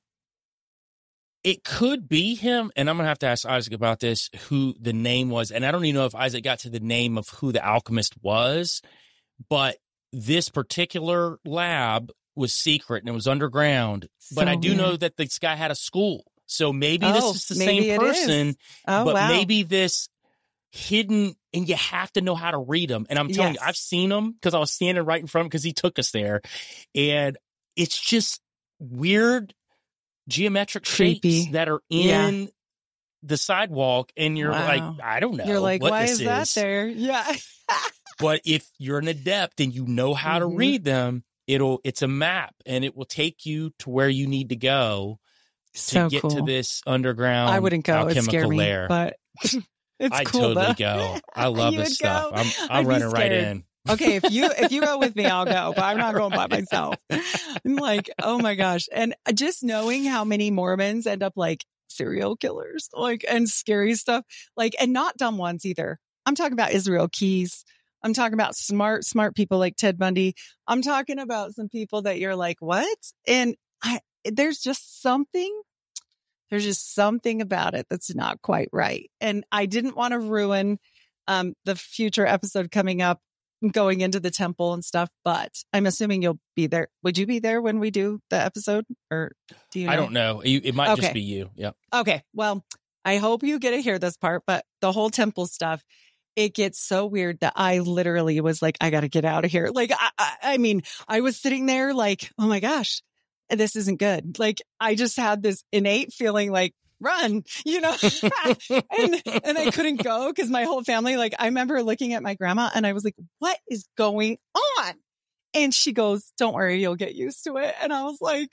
it could be him, and I'm going to have to ask Isaac about this, who the name was. And I don't even know if Isaac got to the name of who the alchemist was, but this particular lab was secret and it was underground. So but I do weird. know that this guy had a school. So maybe oh, this is the same person, oh, but wow. maybe this hidden, and you have to know how to read them. And I'm telling yes. you, I've seen them because I was standing right in front because he took us there. And it's just weird geometric Creepy. shapes that are in yeah. the sidewalk. And you're wow. like, I don't know. You're like, what why this is, is that there? Yeah. But if you're an adept and you know how mm-hmm. to read them, it'll, it's a map and it will take you to where you need to go so to get cool. to this underground I wouldn't go. It'd scare me, lair. But it's I'd cool, totally though. go. I love You this would stuff. go? I'm, I'm I'd be running right scared. in. Okay, if you if you go with me, I'll go, but I'm not going by myself. I'm like, oh my gosh. And just knowing how many Mormons end up like serial killers, like, and scary stuff, like, and not dumb ones either. I'm talking about Israel Keys. I'm talking about smart, smart people like Ted Bundy. I'm talking about some people that you're like, what? And I, there's just something, there's just something about it that's not quite right. And I didn't want to ruin um, the future episode coming up, going into the temple and stuff, but I'm assuming you'll be there. Would you be there when we do the episode, or do you know? I don't know. You- It might Okay. just be you. Yeah. Okay. Well, I hope you get to hear this part, but the whole temple stuff, it gets so weird that I literally was like, I got to get out of here. Like, I, I, I mean, I was sitting there like, oh my gosh, this isn't good. Like, I just had this innate feeling like, run, you know, and, and I couldn't go because my whole family, like, I remember looking at my grandma and I was like, what is going on? And she goes, don't worry, you'll get used to it. And I was like,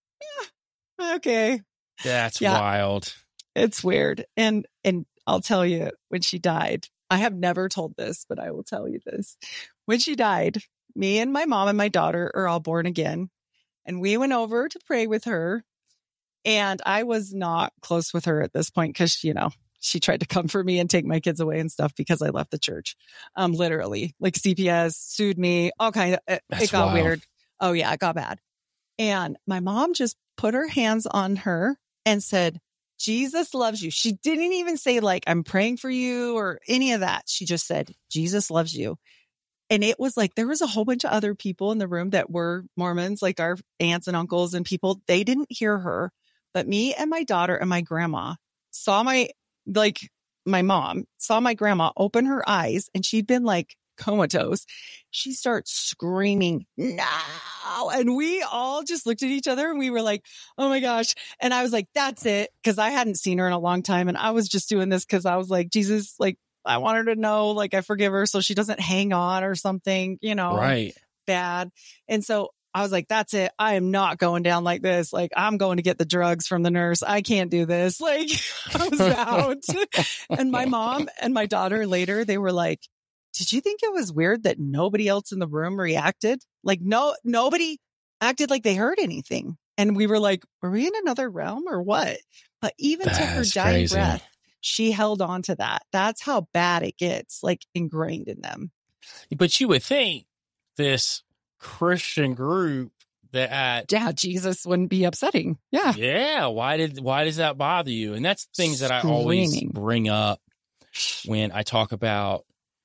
yeah, okay. That's Yeah. wild. It's weird. And, and I'll tell you, when she died, I have never told this, but I will tell you this. When she died, me and my mom and my daughter are all born again. And we went over to pray with her. And I was not close with her at this point because, you know, she tried to come for me and take my kids away and stuff because I left the church. Um, literally, like C P S sued me, all kind of, it, That's it got wild. weird. Oh yeah, it got bad. And my mom just put her hands on her and said, Jesus loves you. She didn't even say like, I'm praying for you or any of that. She just said, Jesus loves you. And it was like, there was a whole bunch of other people in the room that were Mormons, like our aunts and uncles and people. They didn't hear her, but me and my daughter and my grandma saw my, like my mom saw my grandma open her eyes and she'd been like comatose. She starts screaming, no. And we all just looked at each other and we were like, oh my gosh. And I was like, that's it. Cause I hadn't seen her in a long time. And I was just doing this cause I was like, Jesus, like, I want her to know, like, I forgive her so she doesn't hang on or something, you know, Right. bad. And so I was like, that's it. I am not going down like this. Like, I'm going to get the drugs from the nurse. I can't do this. Like, I was out. And my mom and my daughter later, they were like, did you think it was weird that nobody else in the room reacted? Like, no, nobody acted like they heard anything. And we were like, were we in another realm or what? But even to her That's dying crazy. breath, she held on to that. That's how bad it gets, like ingrained in them. But you would think this Christian group that, Yeah, Jesus wouldn't be upsetting. Yeah. yeah, why did why does that bother you? And that's things that I always Screaming. bring up when I talk about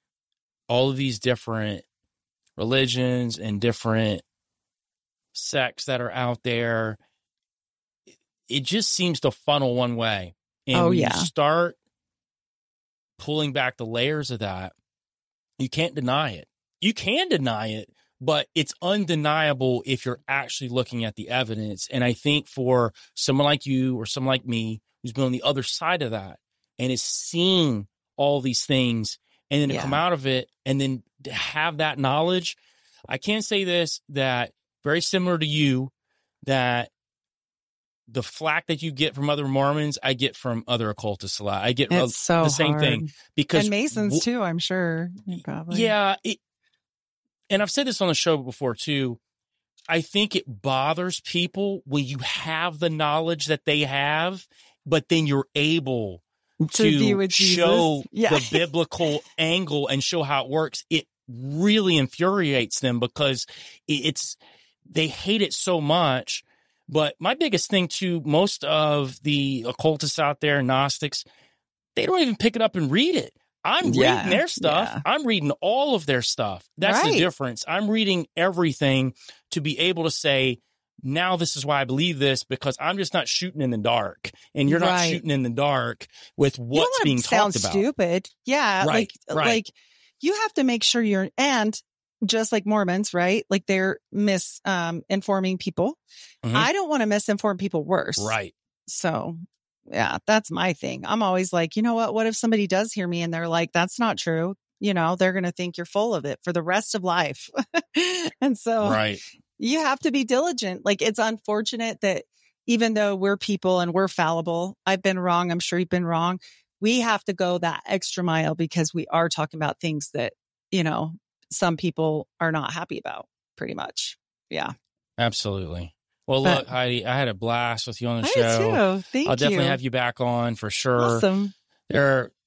all of these different religions and different sects that are out there. It just seems to funnel one way. And Oh, when yeah. you start pulling back the layers of that, you can't deny it. You can deny it, but it's undeniable if you're actually looking at the evidence. And I think for someone like you or someone like me who's been on the other side of that and is seeing all these things and then to Yeah. come out of it and then to have that knowledge, I can say this, that very similar to you, that the flack that you get from other Mormons, I get from other occultists a lot. I get It's so the same hard. thing because And Masons w- too, I'm sure. Probably. yeah. It, and I've said this on the show before too. I think it bothers people when you have the knowledge that they have, but then you're able To be to with Jesus. show Yeah. the biblical angle and show how it works. It really infuriates them because it- it's, they hate it so much. But my biggest thing to most of the occultists out there, Gnostics, they don't even pick it up and read it. I'm Yeah, reading their stuff. yeah. I'm reading all of their stuff. That's the Right. difference. I'm reading everything to be able to say, now this is why I believe this, because I'm just not shooting in the dark. And you're not Right. shooting in the dark with You don't what's wanna being sound talked about. stupid. Yeah. Right, Like, right. like you have to make sure you're, and just like Mormons, right? Like they're mis, um, informing people. Mhm. I don't want to misinform people worse. Right. So yeah, that's my thing. I'm always like, you know what? What if somebody does hear me and they're like, that's not true? You know, they're going to think you're full of it for the rest of life. And so Right. you have to be diligent. Like it's unfortunate that even though we're people and we're fallible, I've been wrong. I'm sure you've been wrong. We have to go that extra mile because we are talking about things that, you know, some people are not happy about pretty much. Yeah. Absolutely. Well, But- look, Heidi, I had a blast with you on the I show. did too. Thank I'll definitely you. have you back on for sure. Awesome. There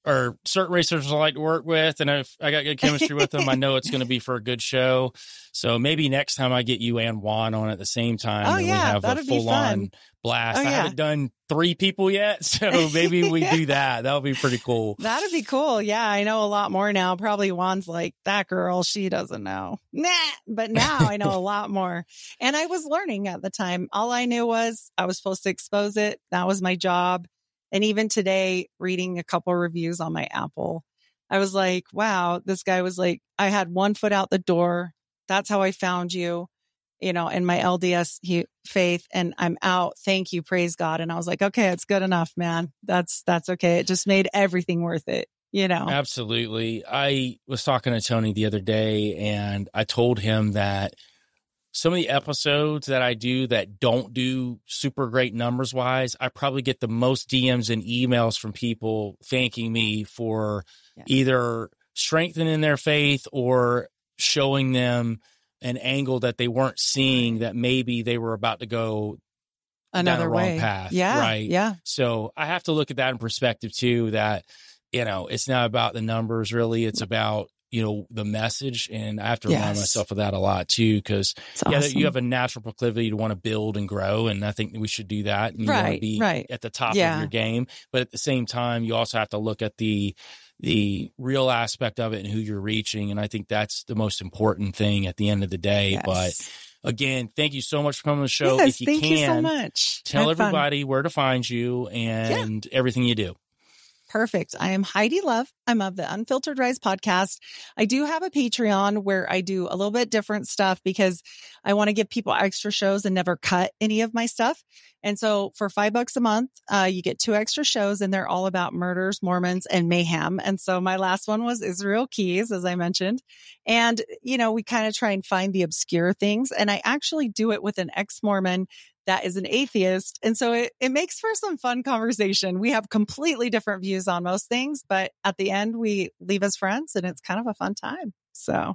or certain racers I like to work with, and if I got good chemistry with them, I know it's going to be for a good show. So maybe next time I get you and Juan on at the same time, Oh, and yeah, we have a that'd be full on fun. blast. Oh, I yeah. haven't done three people yet, so maybe we do that. That would be pretty cool. That'd be cool. Yeah, I know a lot more now. Probably Juan's like, that girl, she doesn't know. Nah, but now I know a lot more. And I was learning at the time. All I knew was I was supposed to expose it. That was my job. And even today, reading a couple reviews on my Apple, I was like, wow, this guy was like, I had one foot out the door. That's how I found you, you know, in my L D S he, faith, and I'm out. Thank you. Praise God. And I was like, okay, it's good enough, man. That's, that's okay. It just made everything worth it, you know? Absolutely. I was talking to Tony the other day, and I told him that some of the episodes that I do that don't do super great numbers wise, I probably get the most D Ms and emails from people thanking me for Yeah. either strengthening their faith or showing them an angle that they weren't seeing, that maybe they were about to go Another down the wrong way. path. Yeah. Right. Yeah. So I have to look at that in perspective too, that, you know, it's not about the numbers really. It's about, you know, the message. And I have to remind Yes. myself of that a lot too, because It's yeah, awesome. you have a natural proclivity to want to build and grow. And I think we should do that. And you want to Right, be right. at the top Yeah. of your game. But at the same time, you also have to look at the, the real aspect of it and who you're reaching. And I think that's the most important thing at the end of the day. Yes. But again, thank you so much for coming on the show. Yes, if you thank can, you so much. tell Had fun. everybody where to find you and everything you do. Perfect. I am Heidi Love. I'm of the Unfiltered Rise podcast. I do have a Patreon where I do a little bit different stuff because I want to give people extra shows and never cut any of my stuff. And so for five bucks a month, uh, you get two extra shows, and they're all about murders, Mormons, and mayhem. And so my last one was Israel Keys, as I mentioned. And, you know, we kind of try and find the obscure things. And I actually do it with an ex-Mormon that is an atheist. And so it, it makes for some fun conversation. We have completely different views on most things, but at the end we leave as friends, and it's kind of a fun time. So,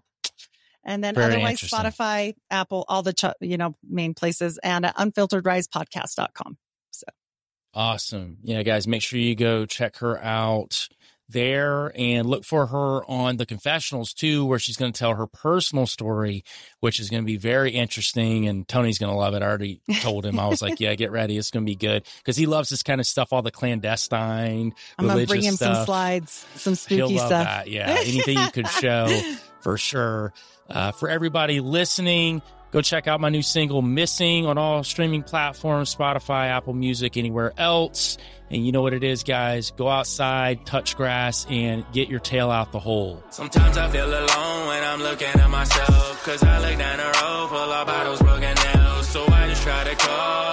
and then Very otherwise interesting. Spotify, Apple, all the, ch- you know, main places, and at unfiltered rise podcast dot com. So Awesome. Yeah, guys, make sure you go check her out there and look for her on the confessionals too, where she's going to tell her personal story, which is going to be very interesting. And Tony's going to love it. I already told him. I was like, yeah, get ready. It's going to be good, because he loves this kind of stuff, all the clandestine, I'm going to religious bring him stuff. some slides, some He'll spooky love stuff. that. Yeah. Anything you could show, for sure. Uh, for everybody listening, go check out my new single, Missing, on all streaming platforms, Spotify, Apple Music, anywhere else. And you know what it is, guys. Go outside, touch grass, and get your tail out the hole. Sometimes I feel alone when I'm looking at myself, cause I look down the road full of bottles, broken nails. So I just try to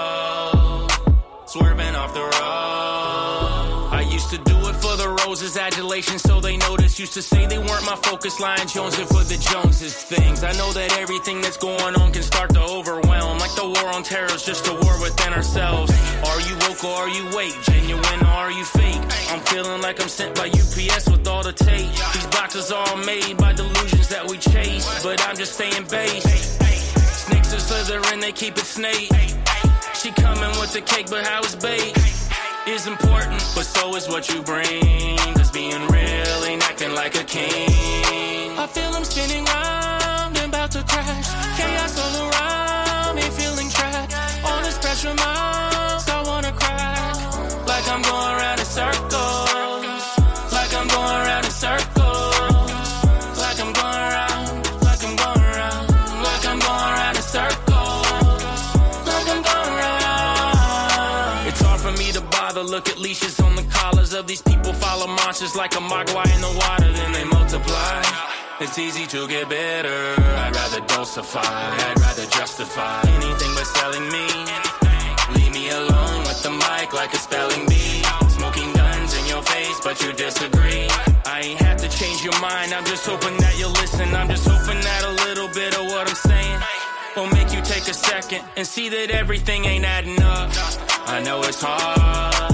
call, swerving off the road. I used to do it for the roses, adulation, so they notice. Used to say they weren't my focus, lying jonesing for the Joneses things. I know that everything that's going on can start to overwhelm, like the war on terror is just a war within ourselves. Are you woke or are you awake? Genuine or are you fake? I'm feeling like I'm sent by U P S with all the tape. These boxes are all made by delusions that we chase, but I'm just staying base. Snakes are slithering, they keep it snake. She coming with the cake, but how it's baked is important, but so is what you bring. Cause being real ain't acting like a king. I feel I'm spinning round and about to crash. Chaos all around me, feeling trapped. All this pressure mounts, I wanna crack. Like I'm going around in circles. Like I'm going around in circles. Like I'm going around. Like I'm going around. Like I'm going around in circles. Like I'm going around. It's hard for me to bother. Look at leashes on the collars of these people. Follow monsters like a mogwai in the water, then they multiply. It's easy to get bitter. I'd rather dosify. I'd rather justify anything but selling me. Leave me alone with the mic like a spelling bee. Smoking guns in your face, but you disagree. I ain't have to change your mind. I'm just hoping that you'll listen. I'm just hoping that a little bit of what I'm saying will make you take a second and see that everything ain't adding up. I know it's hard.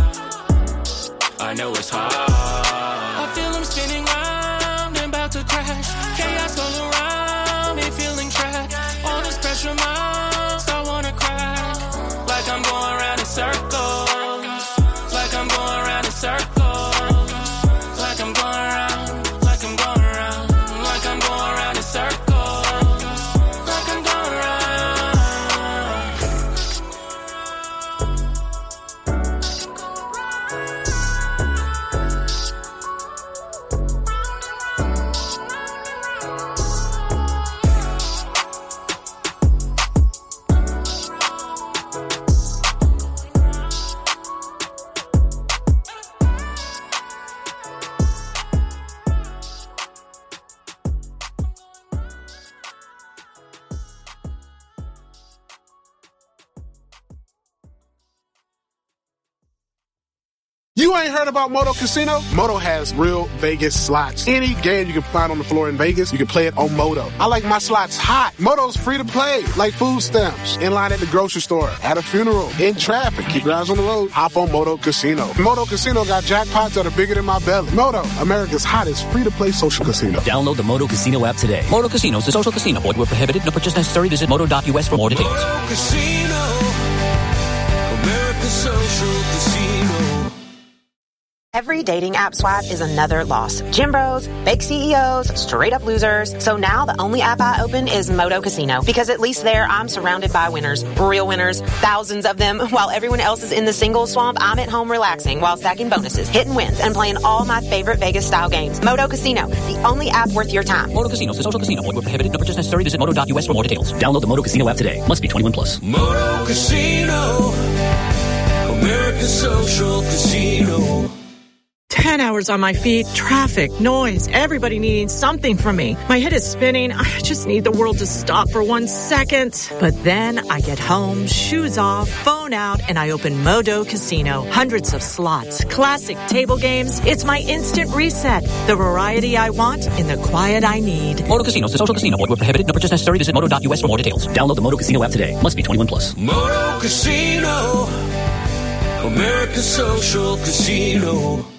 I know it's hard. I feel I'm spinning round and about to crash. Chaos all around me, feeling trapped. All this pressure mounts, I wanna crack. Like I'm going around in circles. Like I'm going around in circles. Like I'm You ain't heard about Moto Casino? Moto has real Vegas slots. Any game you can find on the floor in Vegas, you can play it on Moto. I like my slots hot. Moto's free to play, like food stamps. In line at the grocery store, at a funeral, in traffic. Keep your eyes on the road. Hop on Moto Casino. Moto Casino got jackpots that are bigger than my belly. Moto, America's hottest free-to-play social casino. Download the Moto Casino app today. Moto Casino is a social casino. Void where prohibited. No purchase necessary. Visit moto dot U S for more details. Moto Casino, America's social casino. Every dating app swipe is another loss. Gym bros, fake C E Os, straight up losers. So now the only app I open is Moto Casino, because at least there I'm surrounded by winners, real winners, thousands of them. While everyone else is in the single swamp, I'm at home relaxing while stacking bonuses, hitting wins, and playing all my favorite Vegas style games. Moto Casino, the only app worth your time. Moto Casino is a social casino. Void where prohibited. No purchase necessary. Visit moto dot U S for more details. Download the Moto Casino app today. Must be twenty-one plus. Moto Casino, America's social casino. Ten hours on my feet, traffic, noise, everybody needing something from me. My head is spinning. I just need the world to stop for one second. But then I get home, shoes off, phone out, and I open Moto Casino. Hundreds of slots, classic table games. It's my instant reset. The variety I want in the quiet I need. Moto Casino is a social casino. Void where prohibited. No purchase necessary. Visit moto dot U S for more details. Download the Moto Casino app today. Must be twenty-one plus. Moto Casino, America's social casino.